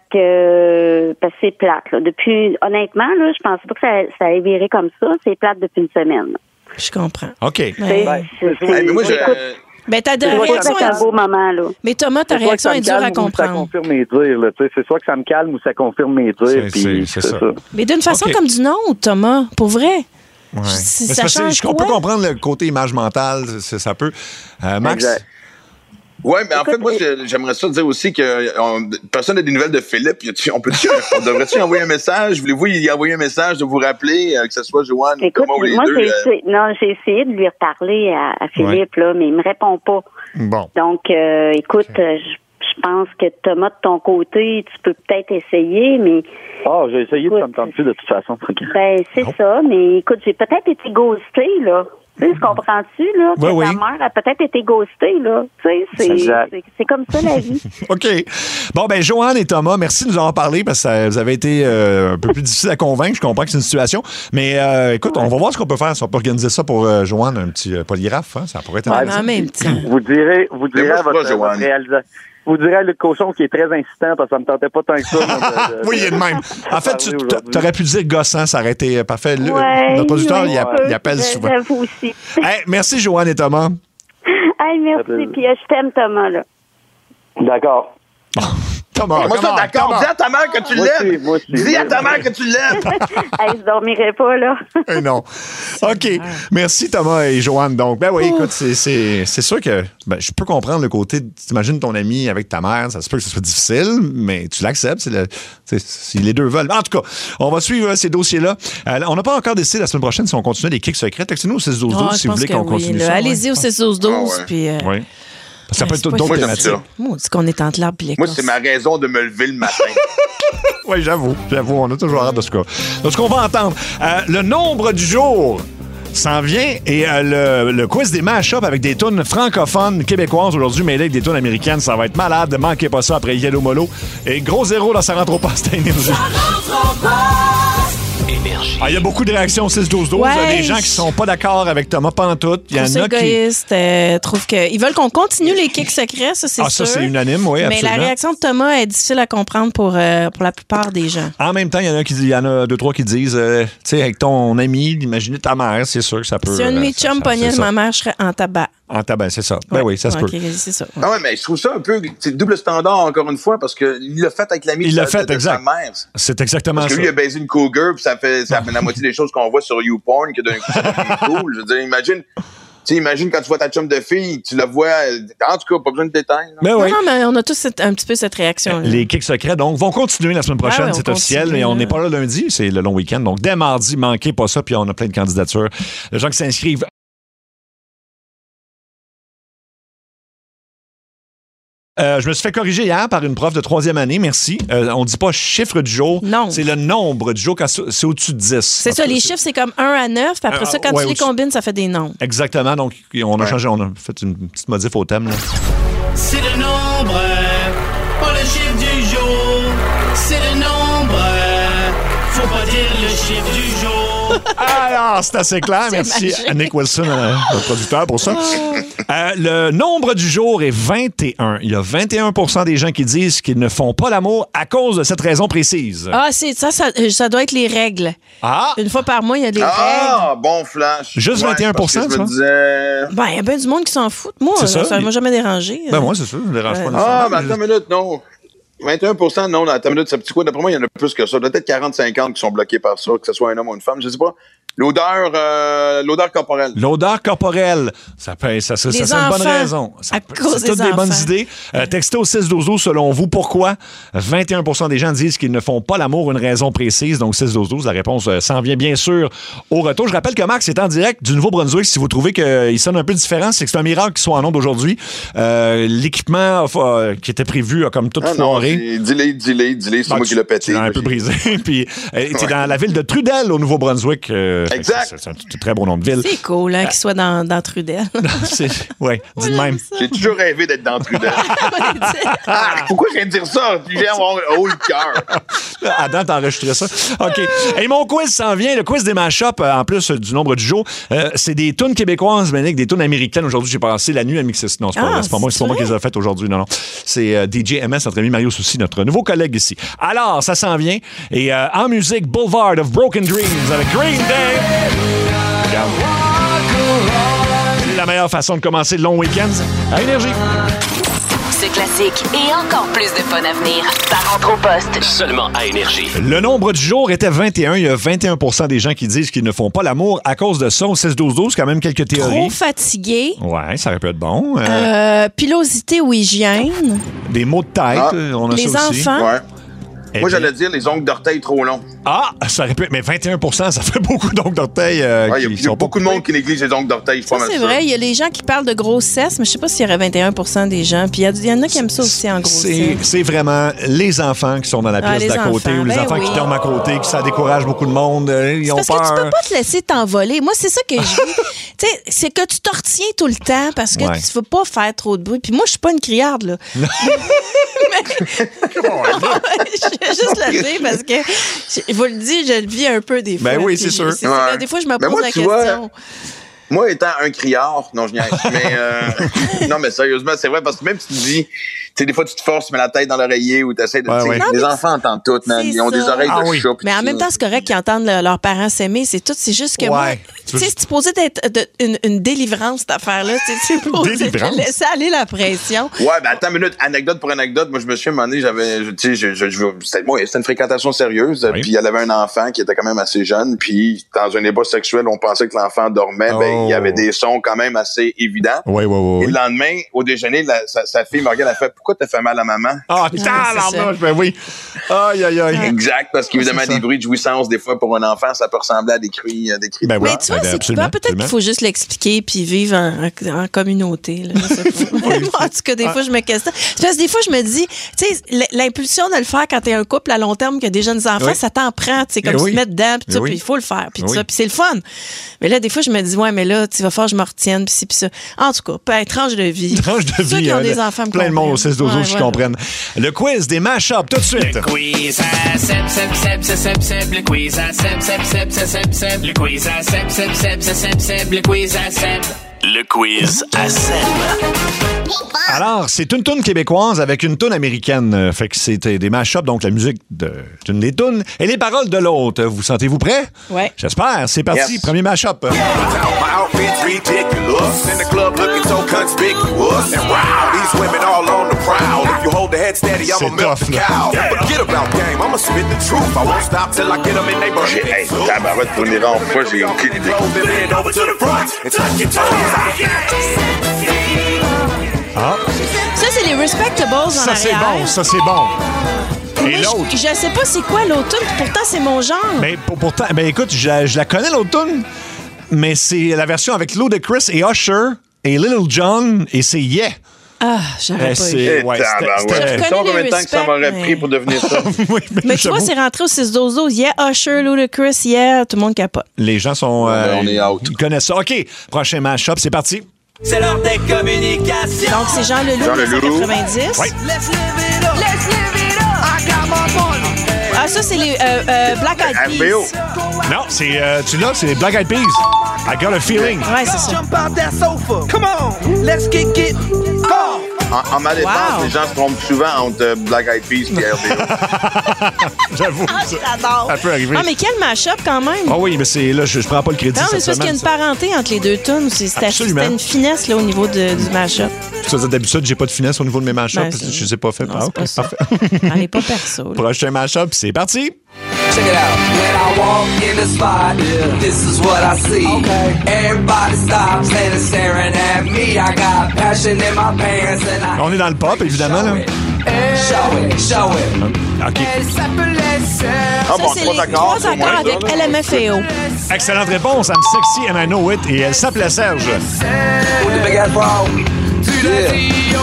que parce que c'est plate, là. Depuis, honnêtement, là, je pense pas que ça, ça ait viré comme ça. C'est plate depuis une semaine. Je comprends. OK. Tu sais, Ben, c'est- c'est- Hey, mais moi, je... écoute, ben, ta c'est pas réaction un est... beau moment, là. Mais Thomas, ta C'est soit que réaction ça est me dure à calme ou Ça comprendre. confirme mes dires, là, tu sais. C'est soit que ça me calme ou ça confirme mes C'est- dires, c'est- puis c'est c'est ça. ça. Mais d'une façon OK. comme d'une autre, Thomas, pour vrai. Ouais. Si Mais ça c'est parce que change je- on peut quoi? comprendre le côté image mentale, c'est- ça peut. Euh, Max? Exact. Ouais, mais en Écoute, fait, moi, je- j'aimerais ça dire aussi que on, personne n'a des nouvelles de Philippe. Y a-tu- On peut on devrait-tu envoyer un message? Voulez-vous y envoyer un message de vous rappeler, euh, que ce soit Joanne ou Écoute, Thomas ou les moi, deux? j'ai euh, essayé, non, j'ai essayé de lui reparler à, à Philippe, là, mais il me répond pas. Bon. Donc, euh, écoute, euh, je je pense que Thomas, de ton côté, tu peux peut-être essayer, mais Ah, j'ai essayé de Écoute, ça me tente plus de toute façon. ben c'est ça. Mais écoute, j'ai peut-être été ghostée, là. Tu sais, comprends-tu, là? Que Oui, oui. ta mère a peut-être été ghostée, là. Tu sais, c'est, Exact. c'est, c'est comme ça, la vie. OK. Bon, ben Joanne et Thomas, merci de nous en avoir parlé parce que ça, vous avez été euh, un peu plus difficile à convaincre. Je comprends que c'est une situation. Mais euh, écoute, on va voir ce qu'on peut faire. Si on peut organiser ça pour euh, Joanne, un petit euh, polygraphe. Hein? Ça pourrait être Ouais, mais intéressant. en même temps. Vous direz, vous direz moi, à je votre, crois, Joanne. votre réalisa- vous direz le cochon qui est très insistant parce que ça me tentait pas tant que ça. Moi, de, de, oui, il est de même. En fait, tu aurais pu dire gossant, ça aurait été parfait. Le, ouais, notre producteur, oui, il, a, il appelle souvent. J'avoue aussi. Hey, merci, Joanne et Thomas. Hey, merci. Puis euh, je t'aime, Thomas, là. D'accord. Thomas, moi, ça, d'accord. Thomas. Dis à ta mère que tu moi l'aimes. Aussi, moi aussi. Dis à ta mère que tu l'aimes. Hey, je dormirai pas, là. Eh non. OK. Merci, Thomas et Joanne. Donc, ben oui, écoute, c'est, c'est, c'est sûr que ben, je peux comprendre le côté. T'imagines ton ami avec ta mère, ça se peut que ce soit difficile, mais tu l'acceptes. C'est le, c'est, si les deux veulent. En tout cas, on va suivre ces dossiers-là. Euh, on n'a pas encore décidé la semaine prochaine si on continue les kicks secrets. Textez-nous au six douze douze oh, si vous voulez qu'on oui, continue là. ça. Allez-y ouais. au six douze douze. Ah ouais. Puis. Euh... Oui. Ça peut être c'est d'autres pas thématiques. Moi, c'est qu'on est entre l'arbre et l'écorce. Moi, c'est ma raison de me lever le matin. Oui, j'avoue. J'avoue, on a toujours hâte de ce cas. Donc, ce qu'on va entendre, euh, le nombre du jour s'en vient et euh, le, le quiz des mash-up avec des tunes francophones québécoises aujourd'hui, mais avec des tunes américaines, ça va être malade. Ne manquez pas ça après Yellow Molo. Et gros zéro dans Ça rentre au poste à Énergie. Énergie. Ah, il y a beaucoup de réactions au six douze douze. Ouais. Il y a des gens qui sont pas d'accord avec Thomas pantoute. Il y en C'est a qui... égoïste. Euh, trouvent que... Ils veulent qu'on continue les kicks secrets, ça, c'est ah, sûr. ça, c'est unanime, oui, Mais absolument. la réaction de Thomas est difficile à comprendre pour, euh, pour la plupart des gens. En même temps, il y en a qui il y en a deux, trois qui disent, euh, tu sais, avec ton ami, imaginez ta mère, c'est sûr que ça peut... Si un de mes euh, ça- chums ça- pognait c'est de ça. ma mère, je serais en tabac. En tabac, c'est ça. Ben Ouais. oui, ça se Ouais, peut. ok, c'est ça. Ouais. Ah ouais, mais je trouve ça un peu c'est double standard, encore une fois, parce qu'il l'a fait avec l'ami Il de, l'a sa- fait, de, de exact. sa mère. C'est exactement Parce que ça. lui, il a baisé une cougar, puis ça fait, ça fait la moitié des choses qu'on voit sur YouPorn, que d'un coup, ça devient cool. Je veux dire, imagine... Tu sais, imagine quand tu vois ta chum de fille, tu la vois... En tout cas, pas besoin de détails. là. Ben Non, oui. non, mais on a tous cette- un petit peu cette réaction-là. Les kicks secrets, donc, vont continuer la semaine prochaine, Ah ouais, on c'est officiel. continue, Et on là. n'est pas là lundi, c'est le long week-end. Donc, dès mardi, manquez pas ça, puis on a plein de candidatures. Les gens qui s'inscrivent. Euh, je me suis fait corriger hier par une prof de troisième année, merci. Euh, on dit pas chiffre du jour. Non. C'est le nombre du jour quand c'est c'est au-dessus de dix. C'est ça, les chiffres, c'est comme un à neuf, puis après Euh, ça, quand ouais, tu les au-dessus. combines, ça fait des nombres. Exactement. Donc, on a changé, on a fait une petite modif au thème. Là. C'est le nombre, pas le chiffre du jour. C'est le nombre, faut pas dire le chiffre du jour. Alors, c'est assez clair. C'est Merci magique. à Nick Wilson, euh, notre producteur, pour ça. Euh, le nombre du jour est vingt et un. Il y a vingt et un pour cent des gens qui disent qu'ils ne font pas l'amour à cause de cette raison précise. Ah, c'est ça, ça, ça doit être les règles. Ah! Une fois par mois, il y a des règles. Ah, bon flash. Juste vingt et un pour cent, parce que je me ça? disais... Ben, il y a bien du monde qui s'en fout. Moi, C'est ça, ça ne m'a il- jamais dérangé. Ben, moi, c'est sûr, je ne dérange pas Ouais. nécessairement. Ah, mais attends une minute, non. vingt et un pour cent, non, attends une minute, c'est petit quoi. D'après moi, il y en a plus que ça. Peut-être quarante à cinquante qui sont bloqués par ça, que ce soit un homme ou une femme, je sais pas. L'odeur, euh, l'odeur corporelle. L'odeur corporelle, ça peut, ça, ça, Les ça, c'est une bonne enfants, raison. Ça à peut- cause c'est toutes des des bonnes enfants. idées. Euh, textez au six douze douze, selon vous, pourquoi? vingt et un pour cent des gens disent qu'ils ne font pas l'amour une raison précise. Donc, six douze douze, la réponse euh, s'en vient bien sûr au retour. Je rappelle que Max est en direct du Nouveau-Brunswick. Si vous trouvez qu'il sonne un peu différent, c'est que c'est un miracle qu'il soit en onde aujourd'hui. Euh, l'équipement euh, qui était prévu a comme tout Ah non, foiré. c'est- dis-le, dis-le, dis-le, c'est Ah, moi tu- qui l'ai pété. Tu l'as un peu brisé. Puis, euh, t'es Ouais. dans la ville de Trudel, au Nouveau-Brunswick. Euh, fait que Exact. C'est, c'est un t- très beau nom de ville. C'est cool hein, qu'il soit dans, dans Trudel. C'est, ouais, dis de même. J'ai toujours rêvé d'être dans Trudel. Ah, pourquoi je viens de dire ça? J'ai avoir un haut le cœur. Adam, t'as enregistré ça. OK. Et mon quiz s'en vient. Le quiz des mash-up, euh, en plus euh, du nombre du jour, euh, c'est des tunes québécoises, mais avec des tunes américaines. Aujourd'hui, j'ai passé la nuit à mixer. Non, c'est pas, Ah, vrai, c'est pas moi, c'est pas moi qui les ai faites aujourd'hui. Non, non. C'est euh, D J M S, notre ami Mario Soucy, notre nouveau collègue ici. Alors, ça s'en vient. Et euh, en musique, Boulevard of Broken Dreams avec Green Day. Regarde. C'est la meilleure façon de commencer le long week-end à Énergie. Ce classique et encore plus de fun à venir. Ça rentre au poste. Seulement à Énergie. Le nombre du jour était vingt et un. Il y a vingt et un pour cent des gens qui disent qu'ils ne font pas l'amour à cause de ça. Au six douze douze, quand même quelques théories. Trop fatigué. Ouais, ça aurait pu être bon. Euh, Euh, pilosité ou hygiène. Des mots de tête, Ah. euh, on a Les ça aussi. enfants. Ouais. Eh Moi, bien- j'allais dire les ongles d'orteil trop longs. Ah, ça aurait pu être... Mais vingt et un pour cent, ça fait beaucoup d'ongles d'orteil euh, Ouais, Il y a, qui il y a sont pas beaucoup de monde qui néglige les ongles d'orteil, je suis Ça, pas mal c'est sûr. vrai. Il y a les gens qui parlent de grossesse, mais je sais pas s'il y aurait vingt et un pour cent des gens. Puis il y a- il y, en a qui aiment ça aussi en C'est, grossesse. c'est vraiment les enfants qui sont dans la Ah, pièce les d'à côté enfants, ou les ben enfants oui. qui dorment à côté, que ça décourage beaucoup de monde. euh, Ils C'est ont parce peur. que tu peux pas te laisser t'envoler. Moi, c'est ça que je vis. Tu sais, c'est que tu te retiens tout le temps parce que Ouais. tu veux pas faire trop de bruit. Puis moi, je suis pas une criarde, là. Mais- je vais juste le dire parce que, je vous le dis, je le vis un peu des fois. Ben oui, Puis c'est je- sûr. c'est ça, Ouais. des fois, je me Ben pose moi, la tu question. vois, Moi, étant un criard, non, je niaise, mais euh, non, mais sérieusement, c'est vrai, parce que même si tu dis, sais, des fois, tu te forces, tu mets la tête dans l'oreiller ou tu essaies de. Ouais, ouais. Les Non, enfants entendent tout, man. Ils ont ça. des oreilles Ah de oui. chat. Mais en même temps, c'est correct qu'ils entendent le- leurs parents s'aimer. C'est tout. C'est juste que moi, Ouais. tu sais, c'est supposé être de- une, une délivrance, cette affaire-là. Tu sais, c'est supposé Délivrance? te laisser aller la pression. Ouais, ben attends une minute, anecdote pour anecdote. Moi, je me suis à un moment donné, j'avais, je- tu sais, je, je, je, c'était, moi, c'était une fréquentation sérieuse. Oui. Puis elle avait un enfant qui était quand même assez jeune. Puis dans un débat sexuel, on pensait que l'enfant dormait. Oh. Ben, il y avait des sons quand même assez évidents. Oui, oui, oui. Et le lendemain, au déjeuner, la- sa, sa fille me regarde, elle fait, pourquoi t'as fait mal à maman? Ah, c'est tabarnouche, ben oui. Aïe, aïe, aïe. Exact, parce qu'évidemment, C'est ça. des bruits de jouissance, des fois, pour un enfant, ça peut ressembler à des cris, à des cris. Ben oui. Mais tu vois, ben, c'est absolument, peut-être absolument. qu'il faut juste l'expliquer puis vivre en, en communauté. Là, je sais pas. En tout cas, des fois, je me questionne. C'est parce que des fois, je me dis, tu sais, l- l'impulsion de le faire quand t'es un couple à long terme qui a des jeunes enfants, Oui. ça t'en prend, tu sais, comme Eh se oui. mettre dedans, puis Eh ça, oui. puis il faut le faire, puis Eh tout oui. ça, puis c'est le fun. Mais là, des fois, je me dis, ouais, mais là, tu vas falloir que je me retienne, puis ci, puis ça. En tout cas, ben, tranche de vie. Tranche de Ceux vie. qui ont hein, des de- enfants me plein de monde au comprennent. six douze Ouais, qui voilà. comprennent. Le quiz des mash-up, tout de suite. Le quiz à Seb, Seb, Seb, Seb, Seb, Seb, le quiz à Seb, Seb, Seb, Seb, Seb, Seb, le quiz à Seb, Seb, Seb, Seb, Seb, Seb, le quiz à Seb. Le quiz à Seb. Alors, c'est une toune québécoise avec une toune américaine. Euh, Fait que c'était des mash-up, donc la musique de- d'une des tounes et les paroles de l'autre. Vous sentez-vous prêts? Ouais. J'espère. C'est parti. Yes. Premier mash-up. My outfit's ridiculous. In the club looking so conspicuous. And wow, these women all on the prowl. If you hold the head steady, C'est I'ma milk tough, the là. cow. Forget about game, I'ma spit the truth. I won't stop till I get them in they J'ai, hey, tabarouette, pour les rares fois, j'ai aucune idée. over to the front and touch your toes. Ah, Ça, c'est les Respectables en ça, c'est arrière. bon. Ça, c'est bon. Et Moi, l'autre? je, je sais pas c'est quoi l'autre tune, puis pourtant, c'est mon genre. Mais pour- pourtant, ben écoute, je, la- je la connais l'autre tune, mais c'est la version avec Ludacris et Usher et Little John et c'est Yeah. Ah, j'aurais Eh, pas c'est- eu. Eh, ouais, c'était- tabarouette. c'était- Tu sais combien de les temps que ça respects, m'aurait mais- pris pour devenir ça? Oui, Mais tu vois, j'avoue. c'est rentré au six douze douze. Yeah, Usher, Ludacris, yeah, tout le monde capote. Les gens sont. euh, on est out. Ils connaissent ça. OK, prochain mash-up, c'est parti. C'est l'heure des communications. Donc, c'est Jean Leloup, Jean mille neuf cent Leloup. quatre-vingt-dix. Oui. Let's live it up. Let's live it up. I got my money. Ah, ça, c'est les euh, euh, Black Eyed R B O. Peas. Non, c'est. euh, tu l'as, c'est les Black Eyed Peas. I got a feeling. Ouais, c'est ça. Jump out that sofa. Come on. Let's kick it. Go. En, en ma défense, Wow. les gens se trompent souvent entre euh, Black Eyed Peas et R B O. J'avoue. Ah, ça, j'adore. ça peut arriver. Ah, mais quel mash-up quand même. Ah oui, mais c'est là, je, je prends pas le crédit Non, mais cette c'est parce qu'il y a semaine. une parenté entre les deux tunes. C'est- C'était Absolument. c'était une finesse là, au niveau de- du mash-up. Ça, ça, d'habitude, j'ai pas de finesse au niveau de mes mash-ups Ben, parce que c'est- je les ai pas fait. Non, Ah, c'est ok, pas ça. parfait. Allez, pas perso. là. Prochain mash-up, c'est parti. Check it out. When I walk in the spot, this is what I see. Everybody stops and is staring at me. I got passion in my pants and I On est dans le pop, évidemment. Là. show it, show it. OK. Ça, Ah bon, c'est trois les accords, trois au moins, accords ça, avec là. L M F A O. Excellente réponse. I'm sexy and I know it. Et elle s'appelait Serge. With the big ass bra. Yeah.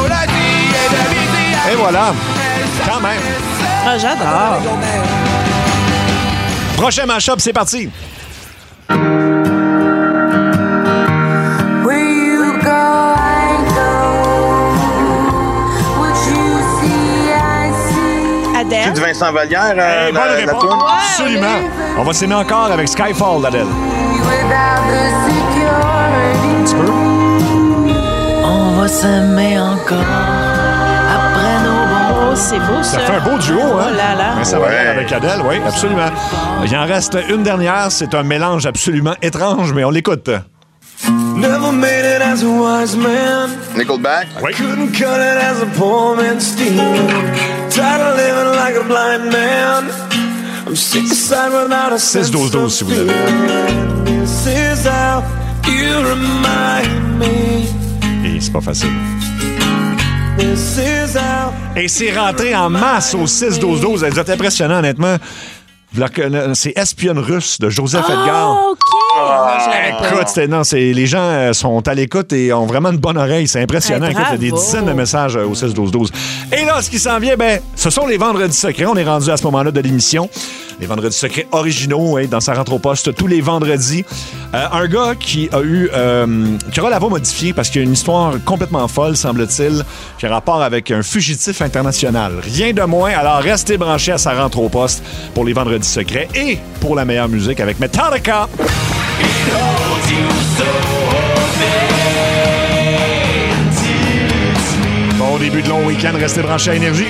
Et voilà. Quand même. Ah, j'adore. Prochain mash-up, c'est parti. Where you go, I go. What you see, I see. C'est Adèle. du Vincent Vallière, euh, Hey, bonne la, la réponse. toune? Absolument. On va s'aimer encore avec Skyfall d'Adèle. Without the security. Un petit peu. On va s'aimer encore après nos bons. Oh, c'est beau, ça. Ça fait un beau duo, hein? Oh là là. Vincent Vallière Ouais. avec Adèle, oui, absolument. Il en reste une dernière. C'est un mélange absolument étrange, mais on l'écoute. Never made it as a wise man. Nickelback? Oui. Couldn't cut it as a poor man stealing. Tired of living like a blind man. I'm sick aside without a sense six douze douze, si vous l'avez. of feeling. This is how you remind me. Et c'est pas facile. This is how. Et c'est rentré en masse au six douze douze. Vous êtes impressionnant, honnêtement. Vous la conna- C'est Espionne russe de Joseph Edgar. Ah, OK. Ah, je l'avais pas. Écoute, c'était- non, c'est, les gens euh, sont à l'écoute et ont vraiment une bonne oreille. C'est impressionnant. Hey, Écoute, il y a des bravo. dizaines de messages euh, au six douze douze. Et là, ce qui s'en vient, ben, ce sont les Vendredis secrets. On est rendu à ce moment-là de l'émission. Les Vendredis secrets originaux, hein, dans sa rentre au poste tous les vendredis. Euh, un gars qui a eu, euh, qui aura la voix modifiée parce qu'il y a une histoire complètement folle, semble-t-il, qui a rapport avec un fugitif international. Rien de moins. Alors, restez branchés à sa rentre au poste pour les Vendredis secrets et pour la meilleure musique avec Metallica. Bon Bon début de long week-end, restez branchés à Énergie.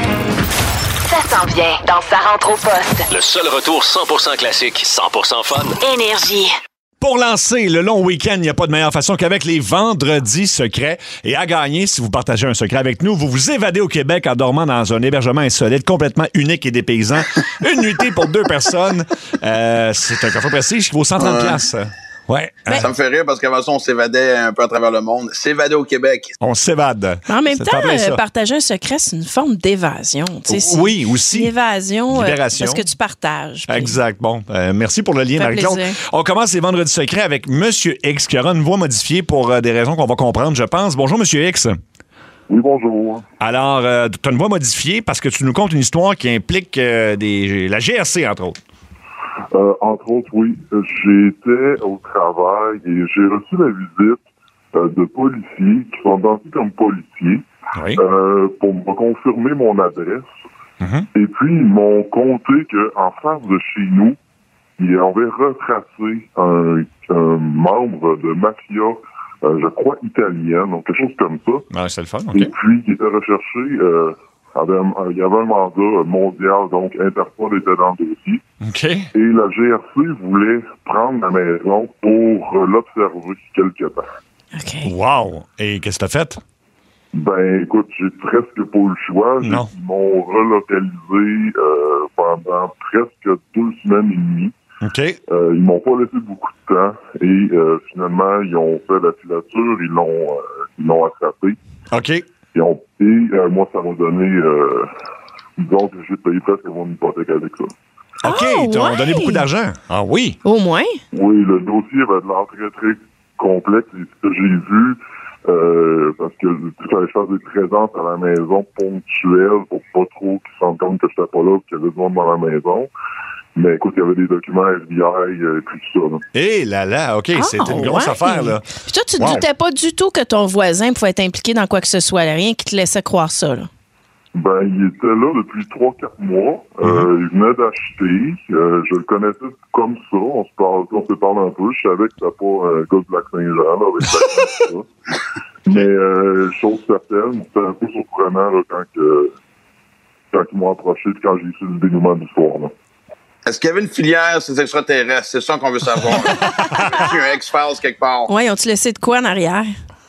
Ça s'en vient dans Sa rentre au poste. Le seul retour cent pour cent classique, cent pour cent fun. Énergie. Pour lancer le long week-end, il n'y a pas de meilleure façon qu'avec les vendredis secrets. Et à gagner, si vous partagez un secret avec nous, vous vous évadez au Québec en dormant dans un hébergement insolite, complètement unique et dépaysant. Une nuitée pour deux personnes. Euh, c'est un coffre prestige qui vaut cent trente Ouais. piastres. Ouais. Ben, ça me fait rire parce qu'avant ça, on s'évadait un peu à travers le monde. S'évader au Québec. On s'évade. En même C'est temps, en plein ça. euh, partager un secret, c'est une forme d'évasion. Tu sais, Oui, c'est aussi. Une évasion, euh, Libération. parce que tu partages. Puis- Exact. Bon, euh, merci pour le lien, Ça fait Marie-Claude. plaisir. On commence les vendredis secrets avec Monsieur X, qui aura une voix modifiée pour euh, des raisons qu'on va comprendre, je pense. Bonjour, Monsieur X. Oui, bonjour. Alors, euh, tu as une voix modifiée parce que tu nous contes une histoire qui implique euh, des, la G R C, entre autres. Euh, entre autres, oui, j'étais au travail et j'ai reçu la visite euh, de policiers qui sont identifiés comme policiers oui. euh, pour me confirmer mon adresse. Mm-hmm. Et puis, ils m'ont conté qu'en face de chez nous, ils avaient retracé un, un membre de mafia, euh, je crois, italienne, donc quelque chose comme ça. Ah, c'est le fun, OK. Et puis, qui était recherché, euh, avait un- il y avait un mandat mondial, donc Interpol était dans le dossier. OK. Et la G R C voulait prendre la maison pour euh, l'observer quelque temps. Wow! Et qu'est-ce que tu as fait? Ben, écoute, j'ai presque pas eu le choix. J'ai- Non. Ils m'ont relocalisé euh, pendant presque deux semaines et demie. OK. Euh, ils m'ont pas laissé beaucoup de temps et euh, finalement, ils ont fait la filature, ils l'ont euh, ils l'ont attrapé. OK. Ils ont, et euh, moi, ça m'a donné... Euh, disons que j'ai payé presque mon hypothèque avec ça. OK, Ah, ils t'ont ouais. donné beaucoup d'argent. Ah oui? Au moins. Oui, le dossier avait de l'air très, très complexe. Et ce que j'ai vu, euh, parce que il fallait faire des présences à la maison ponctuelles pour pas trop qu'ils se rendent compte que j'étais pas là et qu'il y avait du monde dans la maison. Mais écoute, il y avait des documents F B I euh, et puis tout ça. Là. Eh là là, OK, Ah, c'était une grosse ouais. affaire, là. Puis toi, tu ne Wow. doutais pas du tout que ton voisin pouvait être impliqué dans quoi que ce soit. Là. Rien qui te laissait croire ça. Là. Ben, il était là depuis trois, quatre mois. Euh, il venait d'acheter. Euh, je le connaissais comme ça. On se parle, on se parle un peu. Je savais que c'était pas un gars de Lac-Saint-Jean, là, avec la tout ça. Mais, euh, chose certaine, c'était un peu surprenant, là, quand que, quand ils m'ont approché et quand j'ai su le dénouement de l'histoire, là. Est-ce qu'il y avait une filière ces extraterrestres? C'est ça qu'on veut savoir. Est-ce qu'il y a un X-Files quelque part? Ouais, ils ont-tu laissé de quoi en arrière?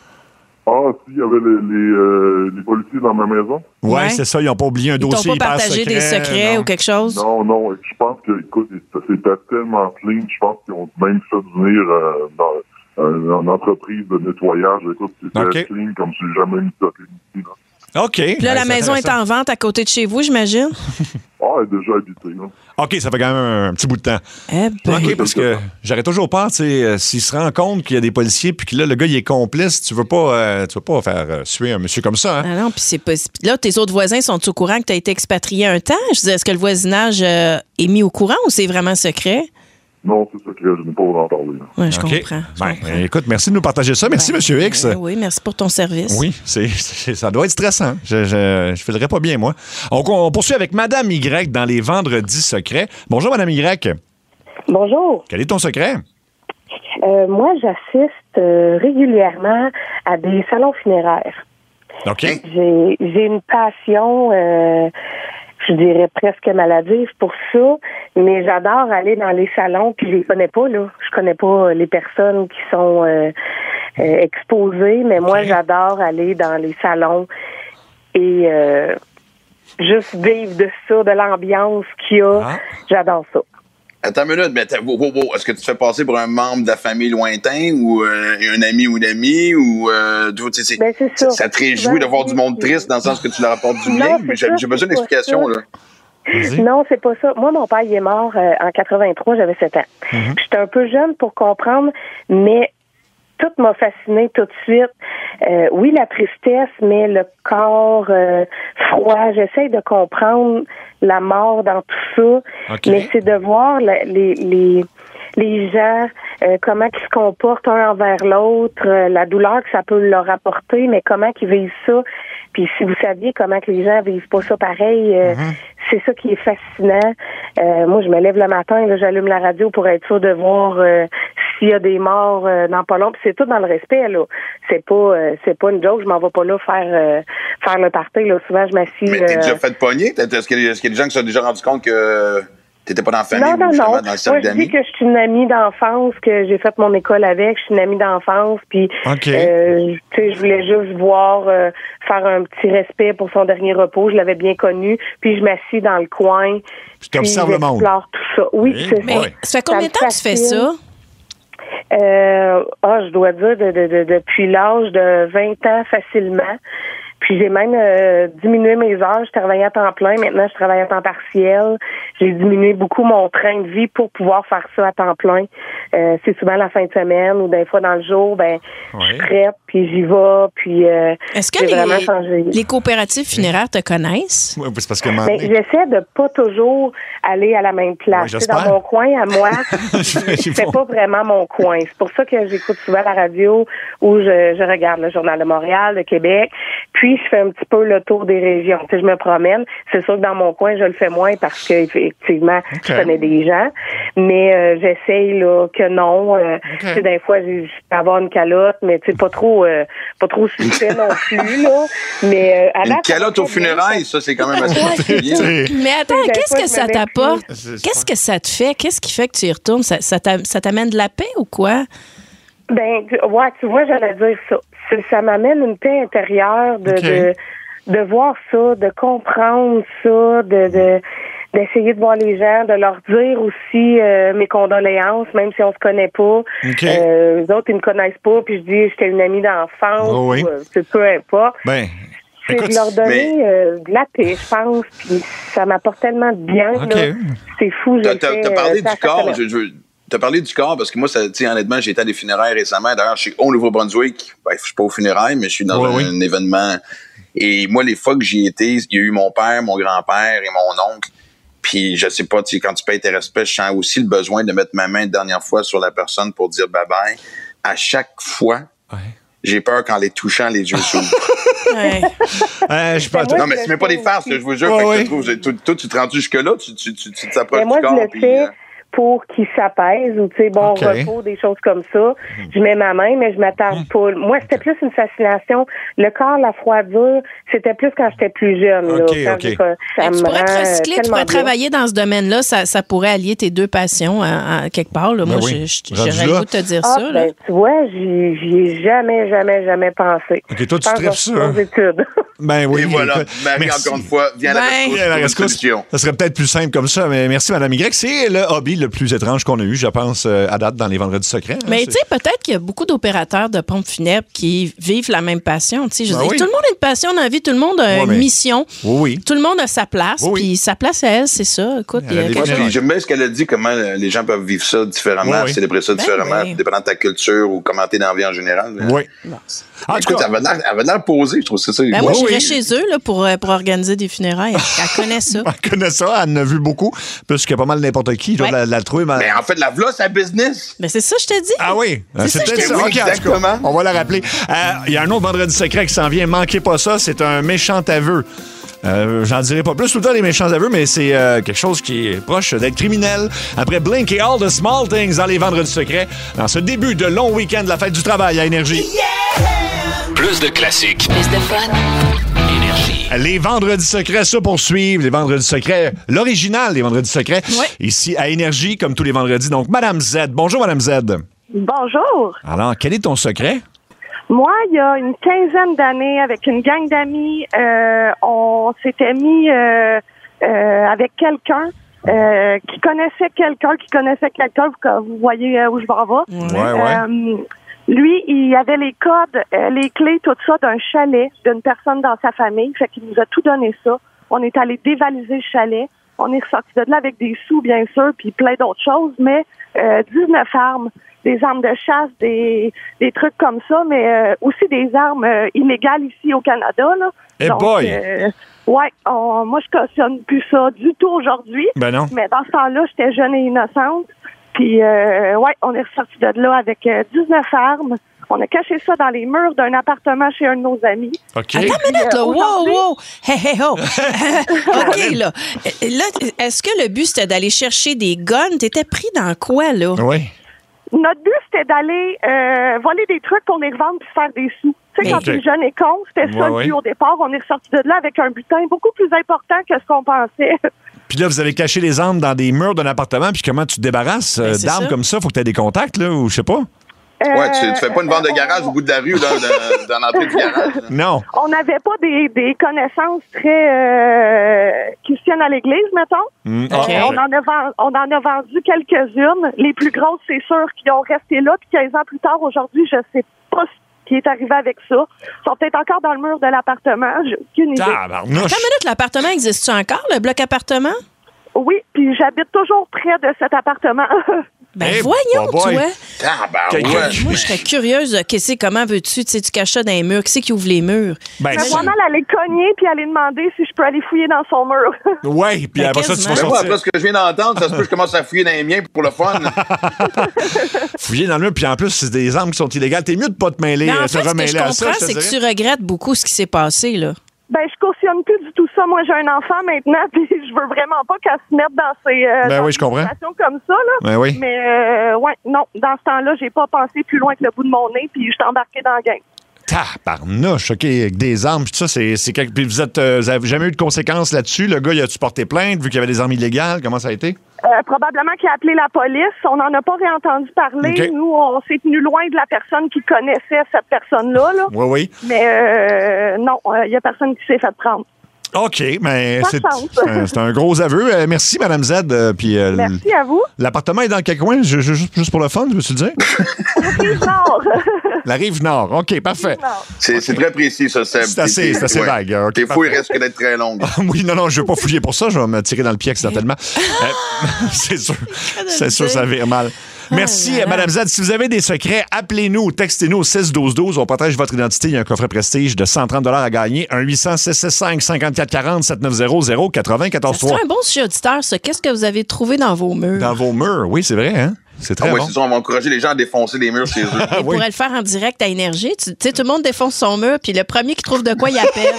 Ah, si, il y avait les, les, euh, les policiers dans ma maison. Ouais, Ouais. c'est ça, ils n'ont pas oublié un Ils t'ont dossier pas hyper partagé secret. des secrets non. ou quelque chose? Non, non, je pense que, écoute, c'était tellement clean, je pense qu'ils ont même fait venir euh, dans euh, une entreprise de nettoyage. Écoute, c'était OK. clean comme si j'ai jamais mis ça ici. Là. OK. Puis là, Ouais, la c'est maison est intéressant. en vente à côté de chez vous, j'imagine? Ah, elle est déjà habitée. Là. OK, ça fait quand même un petit bout de temps. Eh ben. OK, parce que j'aurais toujours peur, tu sais, euh, s'il se rend compte qu'il y a des policiers puis que là, le gars, il est complice, tu veux pas, euh, tu veux pas faire euh, suer un monsieur comme ça, hein? Ah non, puis c'est pas. puis là, tes autres voisins sont au courant que tu as été expatrié un temps? Je disais, est-ce que le voisinage euh, est mis au courant ou c'est vraiment secret? Non, c'est secret, je n'ai pas vous en parler. Là. Oui, je OK. comprends. je Ben, comprends. euh, écoute, merci de nous partager ça. Merci, Ben, Monsieur X. euh, oui, merci pour ton service. Oui, c'est, c'est- ça doit être stressant. Je, je, je filerais pas bien, moi. On, on poursuit avec Madame Y dans les vendredis secrets. Bonjour, Madame Y. Bonjour. Quel est ton secret? Euh, moi, j'assiste euh, régulièrement à des salons funéraires. OK. J'ai, j'ai une passion, euh, je dirais presque maladive pour ça, mais j'adore aller dans les salons, puis je les connais pas, là. Je connais pas les personnes qui sont euh, euh, exposées, mais moi, j'adore aller dans les salons et euh, juste vivre de ça, de l'ambiance qu'il y a. Ah. J'adore ça. Attends une minute, mais t'as- wow, wow, wow. Est-ce que tu te fais passer pour un membre de la famille lointain ou euh, un ami ou une amie ou euh, tu sais, c'est- Ben, c'est ça. ça te réjouit de voir du monde triste dans le sens que tu leur apportes du Non, bien? c'est Mais J'ai ça, j'ai besoin c'est pas d'explications, ça. là. Non, c'est pas ça. Moi, mon père, il est mort euh, en quatre-vingt-trois, j'avais sept ans. Mm-hmm. J'étais un peu jeune pour comprendre, mais tout m'a fasciné tout de suite. Euh, oui, la tristesse, mais le corps euh, froid. J'essaye de comprendre la mort dans tout ça, OK. mais c'est de voir la- les, les, les gens, euh, comment ils se comportent un envers l'autre, euh, la douleur que ça peut leur apporter, mais comment ils vivent ça. Puis si vous saviez comment que les gens vivent pas ça pareil, euh, c'est ça qui est fascinant. Euh, moi, je me lève le matin, là, j'allume la radio pour être sûr de voir euh, s'il y a des morts euh, dans pas long, puis c'est tout dans le respect, là. C'est pas euh, c'est pas une joke, je m'en vais pas là faire euh, faire le party, là. Souvent, je m'assis... Mais t'es euh, déjà fait pogner? Est-ce qu'il y, a- est-ce qu'il y a des gens qui se sont déjà rendus compte que t'étais pas dans la famille non, ou non, justement non. dans le Moi, cercle je dis d'amis? que je suis une amie d'enfance, que j'ai fait mon école avec. Je suis une amie d'enfance, puis OK. euh, tu sais, je voulais juste voir euh, faire un petit respect pour son dernier repos. Je l'avais bien connu, puis je m'assis dans le coin. Puis t'observes le monde. J'explore tout ça. Oui, Eh c'est boy. ça. Ça fait combien de temps que tu fais ça? Euh, ah, je dois dire de, de, de- depuis l'âge de vingt ans facilement. Puis j'ai même euh, diminué mes heures. Je travaillais à temps plein. Maintenant, je travaille à temps partiel. J'ai diminué beaucoup mon train de vie pour pouvoir faire ça à temps plein. Euh, c'est souvent la fin de semaine ou des fois dans le jour, ben je suis prête, puis j'y vais, puis euh, Est-ce que j'ai vraiment les, changé. les coopératives funéraires te connaissent? Ouais, c'est parce que... m'en Ben, donné- j'essaie de pas toujours aller à la même Ouais, place. Tu sais, dans j'espère. mon coin, à moi, Ils c'est font- pas vraiment mon coin. C'est pour ça que j'écoute souvent la radio ou je, je regarde le Journal de Montréal, le Québec. Puis, je fais un petit peu le tour des régions. Tu sais, je me promène. C'est sûr que dans mon coin, je le fais moins parce que effectivement, je connais des gens. Mais euh, j'essaye là que non. Euh, Tu sais, des fois, j'ai- je peux avoir une calotte, mais tu sais, pas trop, euh, pas trop suspect non plus là. Mais euh, à Une date, ça calotte va aux très bien. funérailles, ça, c'est quand même assez particulier. Mais attends, Des qu'est-ce fois, que je ça me mets t'apporte? plus. Qu'est-ce que ça te fait? Qu'est-ce qui fait que tu y retournes? Ça, ça t'a- ça t'amène de la paix ou quoi? Ben, tu- ouais, tu vois, j'allais dire ça. Ça, ça m'amène une paix intérieure de, OK. de, de voir ça, de comprendre ça, de, de d'essayer de voir les gens, de leur dire aussi euh, mes condoléances, même si on se connaît pas. OK. Euh, eux autres, ils me connaissent pas, puis je dis j'étais une amie d'enfance, Oh oui. ou, euh, c'est peu importe. Ben, C'est écoute, de leur donner mais- euh, de la paix, je pense, puis ça m'apporte tellement de bien, OK. là. C'est fou, je T'as le t'as- fais, t'as parlé euh, ça du corps. fait- Je, je, t'as parlé du corps parce que moi, ça, tu sais, honnêtement, j'ai été à des funérailles récemment. D'ailleurs, je suis au Nouveau-Brunswick. Ben, je suis pas aux funérailles, mais je suis dans Ouais, un, oui. événement. Et moi, les fois que j'y étais, il y a eu mon père, mon grand-père et mon oncle. Puis, je sais pas, tu sais, quand tu payes tes respects, je sens aussi le besoin de mettre ma main une dernière fois sur la personne pour dire bye-bye. À chaque fois, Ouais. j'ai peur qu'en les touchant, les yeux s'ouvrent. Ouais. Euh, je suis pas... Ben, moi, non, mais je c'est le même pas fais des farces, aussi. là, je vous jure. Ouais, Fait que ouais. je trouve, toi, toi, tu te rends jusque-là, tu, tu, tu, tu t'approches Mais moi, du je corps. le puis, fais euh, pour qu'ils s'apaisent ou, tu sais, bon, OK. repos, des choses comme ça. Je mets ma main, mais je m'attarde pas. Moi, c'était plus une fascination. Le corps, la froidure, c'était plus quand j'étais plus jeune. là. OK, Quand OK. j'ai pas- ça Tu me pourrais te rend, euh, recycler, tu tellement pourrais bien. travailler dans ce domaine-là. Ça, ça pourrait allier tes deux passions à, à quelque part. Là. Ben Moi, oui. je- je- Rendu j'aurais le là. goût de te dire Ah, ça. Là. ben, tu vois, j'y j'y ai jamais, jamais, jamais pensé. OK, toi, tu Je pense tripes que ça, je hein? fais aux études. Ben oui. Et voilà, écoute, Marie, merci. encore une fois, viens à la Ben. rescousse Viens à la pour une rescousse. solution. Ça serait peut-être plus simple comme ça, mais merci, Mme Y. C'est le hobby le plus étrange qu'on a eu, je pense, euh, à date dans les Vendredis secrets. hein. Mais C'est- tu sais, peut-être qu'il y a beaucoup d'opérateurs de pompes funèbres qui vivent la même passion. Tu sais, je Ben veux dire, oui. tout le monde a une passion dans la vie, tout le monde a Ouais, une mais- mission. Oui, oui. Tout le monde a sa place, Oui, oui. puis sa place à elle, c'est ça. Écoute, il y a Elle a des quelque Ouais, chose- puis j'aime bien ce qu'elle a dit, comment euh, les gens peuvent vivre ça différemment, Oui, oui. célébrer ça Ben différemment, oui. dépendant de ta culture ou comment t'es dans la vie en général. Oui. En tout Écoute, cas, elle avait l'air- elle avait l'air posée, je trouve ça. ça Ben, moi, Oui, j'irais oui. chez eux là, pour, euh, pour organiser des funérailles. Elle connaît ça. elle connaît ça, elle en a vu beaucoup, plus que pas mal n'importe qui. doit Ouais. la, la trouver. mais- Mais en fait, la v'là, sa business. Ben, c'est ça, je te dis. Ah oui, C'est ça, peut-être je te ça. dis. OK, en tout cas, Exactement. on va la rappeler. Euh, Il y a un autre vendredi secret qui s'en vient. Manquez pas ça. C'est un méchant aveu. Euh, J'en dirai pas plus tout le temps des méchants aveux, mais c'est euh, quelque chose qui est proche d'être criminel. Après Blink et All the Small Things dans les vendredis secrets, dans ce début de long week-end de la fête du travail à Énergie. Plus de classiques. Plus de fun. Énergie. Les vendredis secrets se poursuivent. Les vendredis secrets, l'original des vendredis secrets, Ouais. ici à Énergie, comme tous les vendredis. Donc, Madame Z. Bonjour, Madame Z. Bonjour. Alors, quel est ton secret? Moi, il y a une quinzaine d'années, avec une gang d'amis, euh, on s'était mis euh, euh, avec quelqu'un euh, qui connaissait quelqu'un, qui connaissait quelqu'un, vous, vous voyez euh, où je m'en vais. Ouais, ouais. Euh, lui, il avait les codes, euh, les clés, tout ça, d'un chalet d'une personne dans sa famille. Fait qu'il nous a tout donné ça. On est allé dévaliser le chalet. On est ressorti de là avec des sous, bien sûr, puis plein d'autres choses, mais euh, dix-neuf armes, des armes de chasse, des, des trucs comme ça, mais euh, aussi des armes euh, illégales ici au Canada. Là. Eh Donc, boy! euh, ouais, on- moi, je cautionne plus ça du tout aujourd'hui. Ben non. Mais dans ce temps-là, j'étais jeune et innocente. Puis, euh, ouais, on est ressorti de là avec euh, dix-neuf armes. On a caché ça dans les murs d'un appartement chez un de nos amis. OK. Attends une minute, là. Euh, Wow, aujourd'hui- wow. Hey, hey, oh. OK, là. Là, est-ce que le but, c'était d'aller chercher des guns? T'étais pris dans quoi, là? Oui. notre but, c'était d'aller euh, voler des trucs pour les revendre puis faire des sous. Tu sais, quand Okay. t'es jeune et con, c'était ça Ouais, le ouais. but au départ. On est ressorti de là avec un butin beaucoup plus important que ce qu'on pensait. Puis là, vous avez caché les armes dans des murs d'un appartement, puis comment tu te débarrasses euh, Ben, c'est d'armes ça. comme ça? Faut que tu aies des contacts, là, ou je sais pas. Ouais, tu, tu fais pas une vente de garage au bout de la rue, là, dans, dans l'entrée du garage. là. Non. On n'avait pas des, des connaissances très euh, christiennes à l'église, mettons. Mm, Euh, ok. on, en a vend- on en a vendu quelques-unes. Les plus grosses, c'est sûr, qui ont resté là. Puis quinze ans plus tard, aujourd'hui, je sais pas ce qui est arrivé avec ça. Ils sont peut-être encore dans le mur de l'appartement. J'ai aucune idée. Attends une minute, l'appartement existe-tu encore, le bloc appartement? Oui, puis j'habite toujours près de cet appartement. Ben Hey, voyons, boy. toi. Tabarouette. Moi, je serais curieuse. de Qu'est-ce, comment veux-tu? Tu sais, tu caches ça dans les murs. Qui c'est qui ouvre les murs? Ben, Mais moi, mal aller cogner puis aller demander si je peux aller fouiller dans son mur. Ouais, puis Ben, après ça, tu vas Mais moi, sortir. après ce que je viens d'entendre, ça se peut que je commence à fouiller dans les miens pour le fun. Fouiller dans le mur, puis en plus, c'est des armes qui sont illégales. T'es mieux de pas te mêler, Mais en euh, fait, te ce que remêler je à comprends, ça. je te c'est que dirais. tu regrettes beaucoup ce qui s'est passé, là. Ben, je cautionne plus du tout ça. Moi, j'ai un enfant maintenant, puis je veux vraiment pas qu'elle se mette dans ces euh, Ben dans oui, je des comprends. situations comme ça, là. Ben oui. Mais euh, ouais, non, dans ce temps-là, j'ai pas pensé plus loin que le bout de mon nez, puis je suis embarquée dans le game. Tabarnouche, OK, avec des armes, puis tout ça, c'est, c'est quelque... Puis vous êtes, euh, vous avez jamais eu de conséquences là-dessus? Le gars, il a-tu porté plainte vu qu'il y avait des armes illégales? Comment ça a été? Euh, probablement qu'il a appelé la police. On n'en a pas réentendu parler. OK. Nous, on s'est tenu loin de la personne qui connaissait cette personne-là, là. Oui, oui. Mais euh, non, il y a personne qui s'est fait prendre. OK, mais Pas c'est, de chance. c'est un- c'est un gros aveu. Euh, merci, Madame Z. euh, puis, euh, Merci à vous. l'appartement est dans quel coin? Je- je- juste, juste pour le fun, je me suis dit. Rive-Nord. La rive nord. OK, parfait. C'est c'est très précis, ça, Seb. C'est assez, c'est assez Ouais. vague. OK, Tes fouilles parfait. risquent d'être très longues. Ah oui, non, non, je ne vais pas fouiller pour ça. Je vais me tirer dans le pied accidentellement. Euh, c'est sûr. C'est sûr, ça vire mal. Merci, là là. Madame Z. Si vous avez des secrets, appelez-nous ou textez-nous au six douze douze. On protège votre identité. Il y a un coffret prestige de cent trente à gagner. un huit cents six six cinq cinq quatre quatre zéro sept neuf zéro zéro quatre-vingt-quatorze C'est trois. un bon sujet auditeur, ça. Qu'est-ce que vous avez trouvé dans vos murs? Dans vos murs. Oui, c'est vrai, hein? C'est très Ah ouais, bon. c'est ça, on va encourager les gens à défoncer les murs chez eux. On pourrait le faire en direct à Énergie. Tu tu sais, tout le monde défonce son mur, puis le premier qui trouve de quoi, il appelle.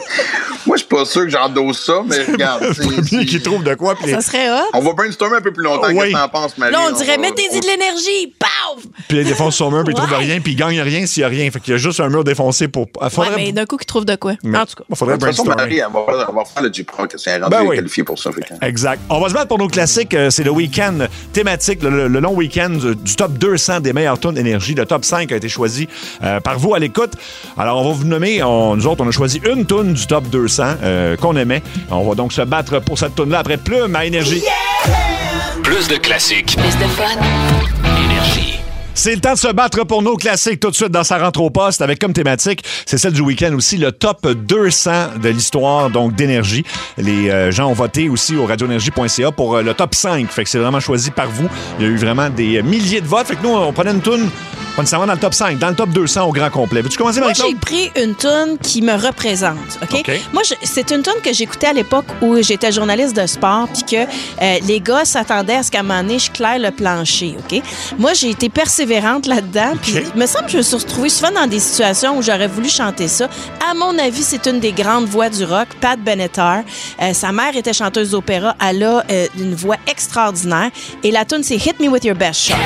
Moi, je suis pas sûr que j'endosse ça, mais regarde. Le premier qui trouve de quoi. puis Ça serait hot. On va brainstormer un peu plus longtemps. Oui. Qu'est-ce que t'en penses, Marie? Là, on dirait, va- mettez-y de l'énergie. Paf! Puis il défonce son mur, puis il trouve Ouais. rien, puis il gagne rien s'il y a rien. Fait qu'il y a juste un mur défoncé pour. Ah, Ouais, faudrait- mais d'un coup, qui trouve de quoi? Mais- En tout cas. Il faudrait De toute façon, brainstormer. Marie, elle va, elle va faire le J-Proc. C'est un rendu Ben oui. qualifié pour ça. Fait que- Exact. On va se battre pour nos classiques. Euh, C'est le week-end thématique, le, le long week-end du, du top deux cents des meilleures tunes énergie. Le top cinq a été choisi euh, par vous à l'écoute. Alors, on va vous nommer, on- nous autres, on a choisi une tune du top deux cents euh, qu'on aimait. On va donc se battre pour cette tune-là après Plume à Énergie. Plus de classiques. Plus de fun. Énergie. C'est le temps de se battre pour nos classiques tout de suite dans sa rentre au poste avec comme thématique, c'est celle du week-end aussi, le top deux cents de l'histoire donc d'énergie. Les euh, gens ont voté aussi au radioénergie point c a pour euh, le top cinq. Fait que c'est vraiment choisi par vous. Il y a eu vraiment des milliers de votes. Fait que nous, on prenait une toune, pas nécessairement dans le top cinq, dans le top deux cents au grand complet. Veux-tu commencer, Moi, Marie-Claude? j'ai pris une tune qui me représente, OK? OK. Moi, je- c'est une tune que j'écoutais à l'époque où j'étais journaliste de sport puis que euh, les gars s'attendaient à ce qu'à un moment donné, je claire le plancher, OK? Moi, j'ai été persévérante là-dedans puis il me semble que je me suis retrouvée souvent dans des situations où j'aurais voulu chanter ça. À mon avis, c'est une des grandes voix du rock, Pat Benatar. Euh, sa mère était chanteuse d'opéra. Elle a euh, une voix extraordinaire. Et la tune, c'est Hit Me With Your Best Shot.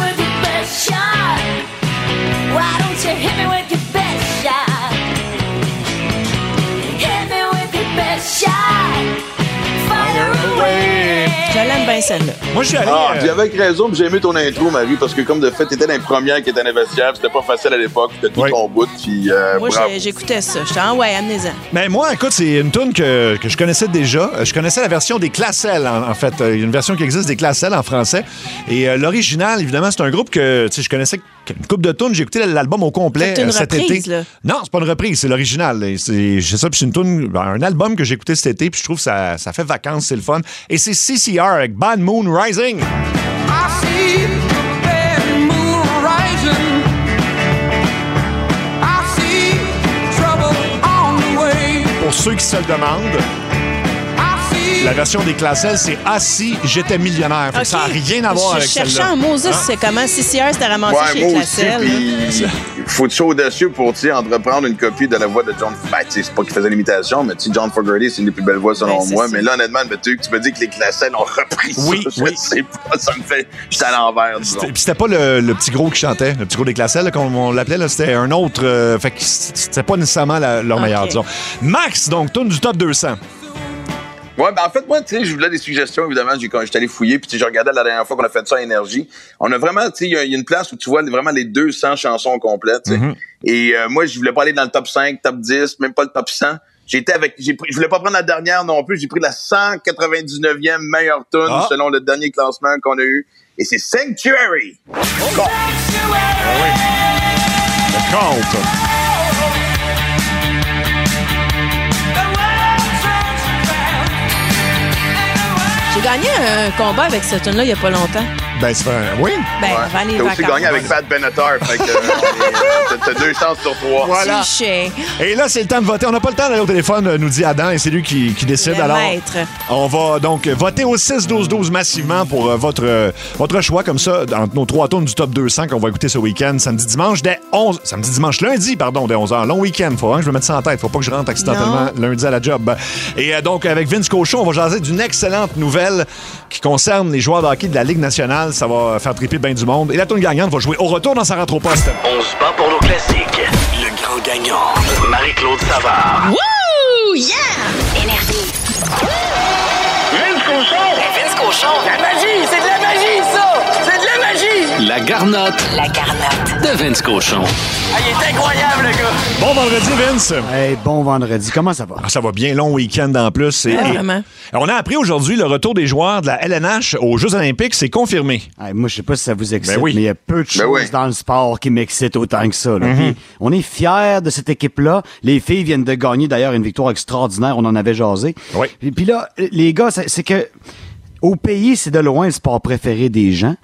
Why don't you hit me with your best shot? Hit me with your best shot. Fire away. Je l'aime bien celle-là. Moi, je suis allé... Ah, euh, puis avec raison, puis j'ai aimé ton intro, Marie, parce que comme de fait, t'étais dans les premières qui étaient dans les vestiaires, puis c'était pas facile à l'époque, c'était tout Oui. ton bout, puis euh, Moi, bravo. j'ai- j'écoutais ça. J'étais en ouais, amenez-en. Ben moi, écoute, c'est une tune que, que je connaissais déjà. Euh, Je connaissais la version des Classel, en, en fait. Euh, Il y a une version qui existe des Classel en français. Et euh, l'original, évidemment, c'est un groupe que tu sais, je connaissais une couple de tunes. J'ai écouté l'album au complet C'est une euh, cet reprise, été. là. Non, c'est pas une reprise, c'est l'original. Et c'est c'est ça, puis c'est une tune, ben, un album que j'ai écouté cet été, puis je trouve que ça, ça fait vacances, c'est le fun. Et c'est C C R avec Bad Moon Rising. I see the bad moon rising. I see trouble on the way. Pour ceux qui se le demandent. I see La version des Classelles, c'est « Ah si, j'étais millionnaire ». Okay. Ça n'a rien à voir je avec celle-là. Je cherchais en Moses, hein? C'est comment C C R s'était ramassé ouais, chez moi Classelles. Aussi, il faut être audacieux pour entreprendre une copie de la voix de John. Ben, c'est pas qu'il faisait l'imitation, mais John Fogerty, c'est une des plus belles voix selon ben, moi. Ça. Mais là, honnêtement, tu, tu me dis que les Classelles ont repris oui, ça. Oui, je sais pas, ça me fait. J'étais à l'envers. Puis c'était pas le, le petit gros qui chantait, le petit gros des Classelles, là, comme on l'appelait, là, c'était un autre. Euh, fait que c'était pas nécessairement la, leur okay. meilleur, disons. Max, donc, tourne du top deux cents. Ouais, ben en fait, moi, tu sais, je voulais des suggestions, évidemment, j'ai, quand j'étais allé fouiller, puis je regardais la dernière fois qu'on a fait ça à Énergie. On a vraiment, tu sais, il y, y a une place où tu vois vraiment les deux cents chansons complètes, tu sais. Mm-hmm. Et euh, moi, je voulais pas aller dans le top cinq, top dix, même pas le top cent. J'étais avec, j'ai pris, je voulais pas prendre la dernière non plus, j'ai pris la cent quatre-vingt-dix-neuvième meilleure tune ah. selon le dernier classement qu'on a eu. Et c'est Sanctuary. Oh. Bon. Ah oui. Le compte. J'ai gagné un combat avec cette tune-là il n'y a pas longtemps. Ben, c'est un... Oui. Ben, ouais. avant les T'as vacances. aussi gagné avec Pat Benatar. Fait que euh, t'as deux chances sur trois. Voilà. Touché. Et là, c'est le temps de voter. On n'a pas le temps d'aller au téléphone, nous dit Adam, et c'est lui qui, qui décide. Le Alors, maître. On va donc voter au six douze douze massivement pour euh, votre, euh, votre choix, comme ça, entre nos trois tours du top deux cents qu'on va écouter ce week-end, samedi, dimanche, dès onze... Samedi, dimanche, lundi, pardon, dès onze heures. Long week-end. Faut vraiment que je me mette ça en tête. Faut pas que je rentre accidentellement non. lundi à la job. Et euh, donc, avec Vince Cochon, on va jaser d'une excellente nouvelle qui concerne les joueurs de hockey de la Ligue nationale. Ça va faire triper bien du monde. Et la tourne gagnante va jouer au retour dans sa rentre au poste. On se bat pour nos classiques. Le grand gagnant, Marie-Claude Savard. Wouh! Yeah! Énergie. Vince Cochon! Vince Cochon! La magie! C'est de la magie, ça! C'est de la magie! La garnotte. La garnotte. De Vince Cochon. Ah, il est incroyable, le gars! Bon vendredi, Vince! Hey, bon vendredi. Comment ça va? Ah, ça va bien. Long week-end en plus. Et, ah, et, vraiment. On a appris aujourd'hui le retour des joueurs de la L N H aux Jeux olympiques. C'est confirmé. Hey, moi, je sais pas si ça vous excite, ben oui. mais il y a peu de choses ben oui. dans le sport qui m'excitent autant que ça. Là. Mm-hmm. Puis, on est fiers de cette équipe-là. Les filles viennent de gagner, d'ailleurs, une victoire extraordinaire. On en avait jasé. Oui. Puis, puis là, les gars, c'est, c'est que... Au pays, c'est de loin le sport préféré des gens.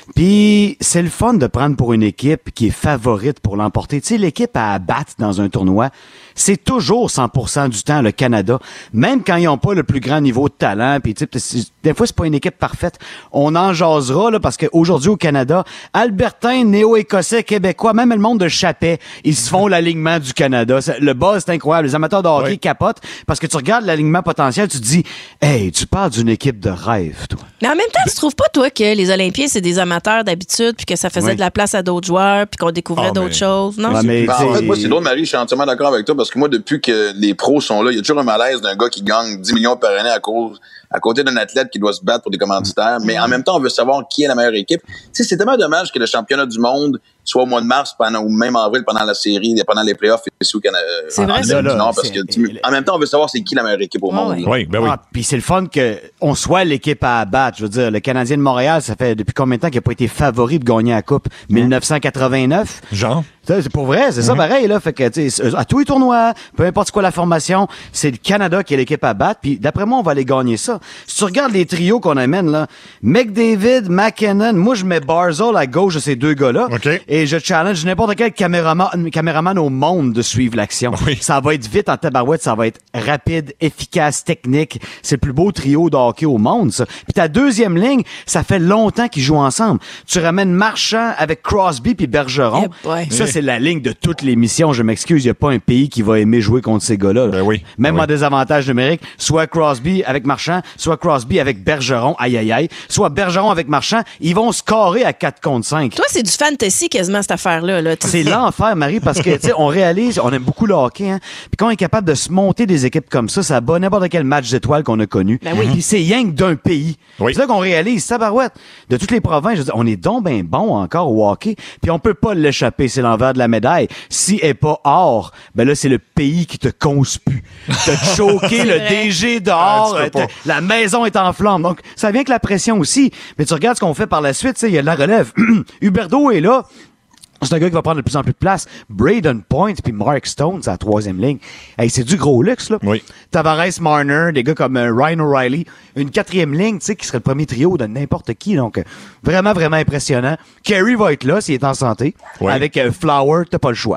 Puis c'est le fun de prendre pour une équipe qui est favorite pour l'emporter. Tu sais, l'équipe à abattre dans un tournoi, c'est toujours cent pour cent du temps le Canada. Même quand ils n'ont pas le plus grand niveau de talent. Puis tu sais, des fois, c'est pas une équipe parfaite. On en jasera, là, parce qu'aujourd'hui au Canada, Albertains, Néo-Écossais, Québécois, même le monde de Chappais, ils se font l'alignement du Canada. Le buzz, c'est incroyable. Les amateurs de hockey oui. capotent parce que tu regardes l'alignement potentiel, tu te dis, hey, tu parles d'une équipe de rêve. Toi. Mais en même temps, tu trouves pas, toi, que les Olympiens, c'est des amateurs d'habitude, puis que ça faisait oui. de la place à d'autres joueurs, puis qu'on découvrait oh, d'autres mais... choses, non? Ouais, mais ben, en fait, moi, c'est drôle, Marie, je suis entièrement d'accord avec toi, parce que moi, depuis que les pros sont là, il y a toujours un malaise d'un gars qui gagne dix millions par année à cause, à côté d'un athlète qui doit se battre pour des commanditaires, mais en même temps, on veut savoir qui est la meilleure équipe. Tu sais, c'est tellement dommage que le championnat du monde soit au mois de mars pendant, ou même en avril pendant la série, pendant les playoffs ici au Canada. C'est en, vrai, en c'est du Nord, parce que tu, en même temps, on veut savoir c'est qui la meilleure équipe au oh, monde. Oui, oui ben oui. Ah, puis c'est le fun qu'on soit l'équipe à abattre. Je veux dire, le Canadien de Montréal, ça fait depuis combien de temps qu'il n'a pas été favori de gagner la Coupe? dix-neuf cent quatre-vingt-neuf? Genre? C'est pour vrai, c'est mm-hmm. ça pareil, là. Fait que, tu sais, à tous les tournois, peu importe quoi la formation, c'est le Canada qui est l'équipe à battre. Puis d'après moi, on va aller gagner ça. Si tu regardes les trios qu'on amène, là, McDavid, McKinnon, moi, je mets Barzal à gauche de ces deux gars-là. Okay. Et je challenge n'importe quel caméraman, caméraman au monde de suivre l'action. Oui. Ça va être vite en tabarouette, ça va être rapide, efficace, technique. C'est le plus beau trio de hockey au monde, ça. Puis ta deuxième ligne, ça fait longtemps qu'ils jouent ensemble. Tu ramènes Marchand avec Crosby puis Bergeron. Yeah, ça, c'est la ligne de toutes les missions. Je m'excuse, il n'y a pas un pays qui va aimer jouer contre ces gars-là. Ben oui. Même ben en oui. désavantage numérique, soit Crosby avec Marchand, soit Crosby avec Bergeron, aïe aïe aïe, soit Bergeron avec Marchand, ils vont scorer à quatre contre cinq. Toi, c'est du fantasy quasiment, cette affaire-là. Là. C'est l'enfer, Marie, parce que, tu sais, on réalise, on aime beaucoup le hockey, hein. Puis quand on est capable de se monter des équipes comme ça, ça bat n'importe quel match d'étoiles qu'on a connu. Ben oui. Puis c'est rien que d'un pays. Oui. C'est là qu'on réalise, tabarouette, de toutes les provinces, je veux dire, on est donc ben bon encore au hockey, puis on peut pas l'échapper, c'est l'envers de la médaille. Si elle est pas or, ben là, c'est le pays qui te conspue. T'as choqué le D G dehors, ah, la maison est en flammes. Donc, ça vient avec la pression aussi. Mais tu regardes ce qu'on fait par la suite, tu sais, il y a de la relève. Huberdeau est là. C'est un gars qui va prendre de plus en plus de place. Braden Point puis Mark Stone, c'est la troisième ligne. Hey, c'est du gros luxe, là. Oui. Tavares, Marner, des gars comme euh, Ryan O'Reilly. Une quatrième ligne, tu sais, qui serait le premier trio de n'importe qui. Donc, euh, vraiment, vraiment impressionnant. Carey va être là s'il est en santé. Oui. Avec euh, Flower, t'as pas le choix.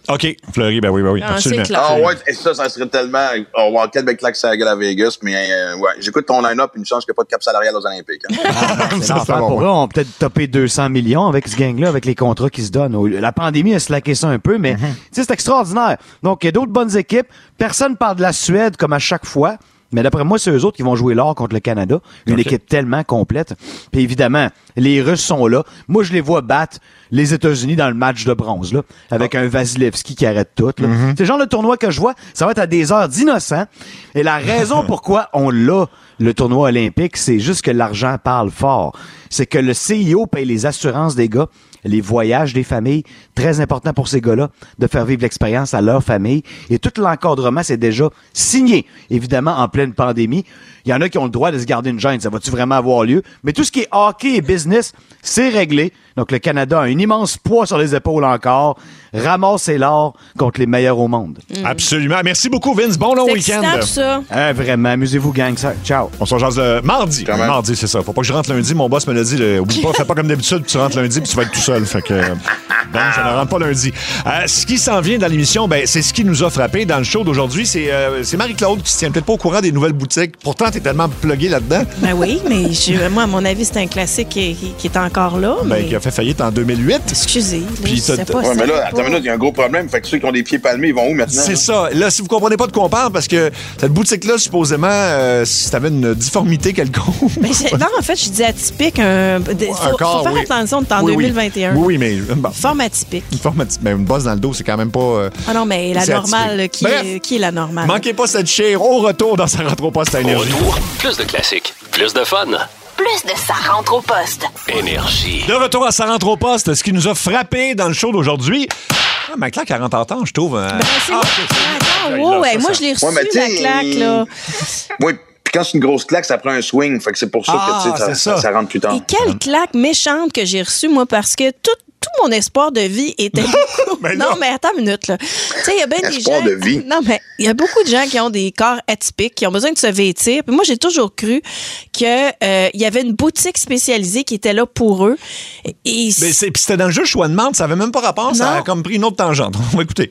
OK, Fleury, ben oui, ben oui, Ah, absolument. c'est clair. Ah ouais, et ça, ça serait tellement... On va quel bel claque sur la gueule à Vegas, mais euh, ouais, j'écoute ton line-up, une chance qu'il n'y a pas de cap salarial aux Olympiques. Hein. C'est l'enfer pour eux. On va peut-être topper deux cents millions avec ce gang-là, avec les contrats qui se donnent. La pandémie a slacké ça un peu, mais tu sais, c'est extraordinaire. Donc, il y a d'autres bonnes équipes. Personne parle de la Suède comme à chaque fois. Mais d'après moi, c'est eux autres qui vont jouer l'or contre le Canada. Une Okay. équipe tellement complète. Puis évidemment, les Russes sont là. Moi, je les vois battre les États-Unis dans le match de bronze, là, avec un Vasilevski qui arrête tout. Là. Mm-hmm. C'est le genre de tournoi que je vois. Ça va être à des heures d'innocents. Et la raison pourquoi on l'a, le tournoi olympique, c'est juste que l'argent parle fort. C'est que le C I O paye les assurances des gars, les voyages des familles, très important pour ces gars-là, de faire vivre l'expérience à leur famille. Et tout l'encadrement, c'est déjà signé. Évidemment, en pleine pandémie, il y en a qui ont le droit de se garder une gêne. Ça va-tu vraiment avoir lieu? Mais tout ce qui est hockey et business, c'est réglé. Donc, le Canada a un immense poids sur les épaules encore. Ramasser l'or contre les meilleurs au monde. Absolument. Merci beaucoup, Vince. Bon long C'est week-end. excitant, tout ça. Hein, vraiment, amusez-vous, gang. Ça. Ciao. On se jase le mardi. Quand même. Mardi, c'est ça. Faut pas que je rentre lundi. Mon boss me l'a dit. Là, oublie pas, fais pas comme d'habitude, puis tu rentres lundi, puis tu vas être tout seul. Fait que, euh, donc, je ne rentre pas lundi. Euh, ce qui s'en vient dans l'émission, ben, c'est ce qui nous a frappé dans le show d'aujourd'hui. C'est euh, c'est Marie-Claude qui se tient peut-être pas au courant des nouvelles boutiques. Pourtant, t'es tellement plugué là-dedans. Ben oui, mais je- moi, à mon avis, c'est un classique qui, qui- qui est encore là. Ben, mais... qui a fait faillite en deux mille huit. Excusez, là, Puis je sais t'as- pas. Ouais, ça mais là, va attends pas. une minute, il y a un gros problème. Fait que ceux qui ont des pieds palmés, ils vont où maintenant? C'est ça. Là, si vous comprenez pas de quoi on parle, parce que cette boutique-là, supposément, euh, si t'avais une difformité quelconque. Mais c'est- non, en fait, je dis atypique. Un, de- faut, Un corps, faut faire oui. attention, on est en Oui, oui. deux mille vingt et un. Oui, oui, mais bon, Forme atypique. une forme aty- ben, une bosse dans le dos, c'est quand même pas. euh, Ah non, mais la C'est normale, atypique. qui, Bref. est, qui est la normale? Manquez pas cette chire au retour dans sa rentre au poste à Au énergie. retour, plus de classiques, plus de fun. Plus de sa rentre au poste. Énergie. De retour à sa rentre au poste, ce qui nous a frappé dans le show d'aujourd'hui. Ah, ma claque à quarante ans, je trouve. euh, Ben, c'est ah, moi. c'est- Attends, c'est- wow, là, ouais, ça, moi, ça- je l'ai reçu, Ouais, mais la t'sais, claque, là. Oui, puis quand c'est une grosse claque, ça prend un swing. Fait que c'est pour ça Ah, que tu sais, c'est ça, ça. ça rentre plus tard. Et quelle claque méchante que j'ai reçue, moi, parce que tout, tout mon espoir de vie était beaucoup... Mais non, non. mais attends une minute, là. Tu sais, il y a bien des Espoir gens... de vie. Non, mais il y a beaucoup de gens qui ont des corps atypiques, qui ont besoin de se vêtir. Puis moi, j'ai toujours cru qu'il euh, y avait une boutique spécialisée qui était là pour eux. Et, et Mais c'est- puis c'était dans le jeu choix de menthe, ça avait même pas rapport, ça Non. a comme pris une autre tangente. On va écouter.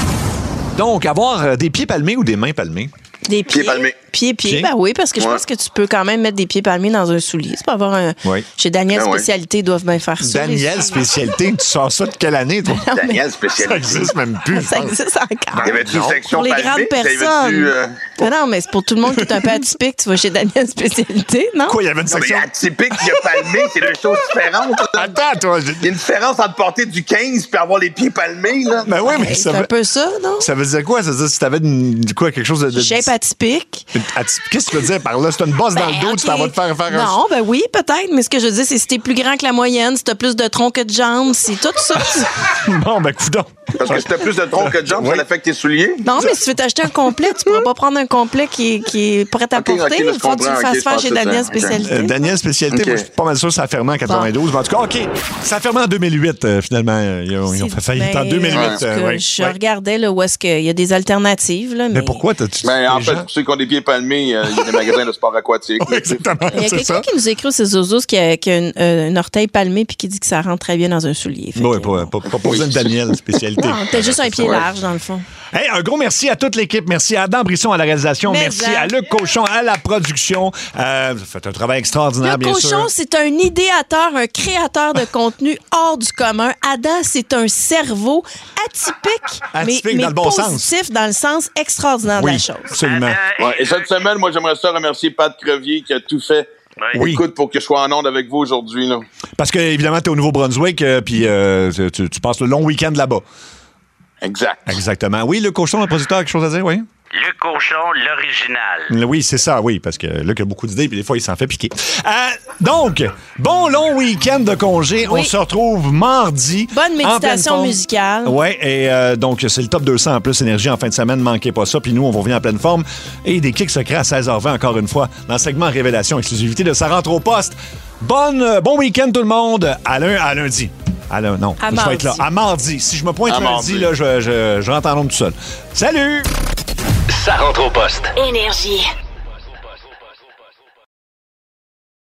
Donc, avoir euh, des pieds palmés ou des mains palmées? des pieds... Pieds palmés. Pieds, pieds, Pieds. ben oui, parce que je Ouais. pense que tu peux quand même mettre des pieds palmés dans un soulier. C'est pas avoir un... Oui. Chez Daniel Ah ouais. Spécialité, ils doivent bien faire ça. les Daniel, souliers. spécialité, tu sors ça de quelle année, toi? Daniel, Ça spécialiste. existe même plus. je Ça pense. existe encore. Y avait-tu une section Pour les palmée? grandes Y avait-tu, personnes. euh, Non, non, mais c'est pour tout le monde qui est un peu atypique. Tu vas chez Daniel Spécialité, non? Quoi, il y avait une Non, mais section? atypique et palmé, c'est deux choses différentes. là. Attends, toi. j'ai- Il y a une différence entre porter du quinze puis avoir les pieds palmés, là. Ben oui, mais Hey, ça c'est un veut, peu ça, non? ça veut dire quoi? Ça veut dire si t'avais une- du quoi, quelque chose de. de Shape atypique. Ati- Qu'est-ce que tu veux dire par là? C'est une bosse dans le Ben, dos, ok. tu t'en vas te faire faire un. Non, ben oui, peut-être, mais ce que je dis, c'est si t'es plus grand que la moyenne, si t'as plus de tronc que de jambes, c'est tout ça. Bon, ben, coudonc. Parce que si t'as plus de tronc que de jambes, Oui. ça affecte tes souliers. Non, mais si tu veux t'acheter un complet, tu pourras pas prendre un complet qui est, qui est prêt à Ok, porter. ok, là, je Il faut que tu le comprends, ok, fasses je faire pense chez que c'est Daniel ça. Ok. Spécialité. Euh, Daniel Spécialité, Ok. moi, je suis pas mal sûr que ça a fermé en quatre-vingt-douze. Mais en tout cas, OK. Ça a fermé en deux mille huit, euh, finalement. euh, Ils ont, ils ont fait faillite en Ben, deux mille huit. en tout euh, cas, ouais. Je Ouais. regardais là, où est-ce qu'il y a des alternatives. Là, mais Mais pourquoi t'as-tu. Ben, en les fait, gens- pour ceux qui ont des pieds palmés, euh, il y a des magasins de sport aquatique. Oui, exactement. Il y a C'est quelqu'un ça. qui nous écrit au Cézozos qui a, qui a une, euh, un orteil palmé puis qui dit que ça rentre très bien dans un soulier. Fait Oui, que, pas, pas, pas, pas besoin de Daniel, spécialité. non, t'as juste un pied Ouais. large, dans le fond. Hey, un gros merci à toute l'équipe. Merci à Adam Brisson à la réalisation. Mais merci ça. à Luc Cochon à la production. Euh, vous faites un travail extraordinaire, Le bien cochon, sûr. c'est un idéateur, un créateur de contenu hors du commun. Adam, c'est un cerveau atypique, Atypique mais, dans mais le bon positif dans le sens extraordinaire de Oui, la chose. absolument. Ouais, et cette semaine, moi, j'aimerais ça remercier Pat Crevier qui a tout fait. Oui. Écoute, pour que je sois en onde avec vous aujourd'hui, là. Parce que, évidemment, tu es au Nouveau-Brunswick, euh, puis euh, tu, tu passes le long week-end là-bas. Exact. Exactement. Oui, le cochon, le producteur, a quelque chose à dire, oui? Le cochon, l'original. Oui, c'est ça, oui, parce que Luc a beaucoup d'idées, puis des fois, il s'en fait piquer. Euh, donc, bon long week-end de congé. Oui. On se retrouve mardi. Bonne en pleine méditation forme. musicale. Oui, et euh, donc, c'est le top deux cents en plus énergie en fin de semaine. Manquez pas ça. Puis nous, on va revenir en pleine forme. Et des kicks secrets à seize heures vingt, encore une fois, dans le segment Révélation, exclusivité de Ça rentre au poste. Bonne, euh, bon week-end, tout le monde. À, lun- à lundi. À lun- non, À je vais mardi. être là. À mardi. Si je me pointe À lundi, mardi. là, je, je, je rentre en nombre tout seul. Salut! Ça rentre au poste. Énergie.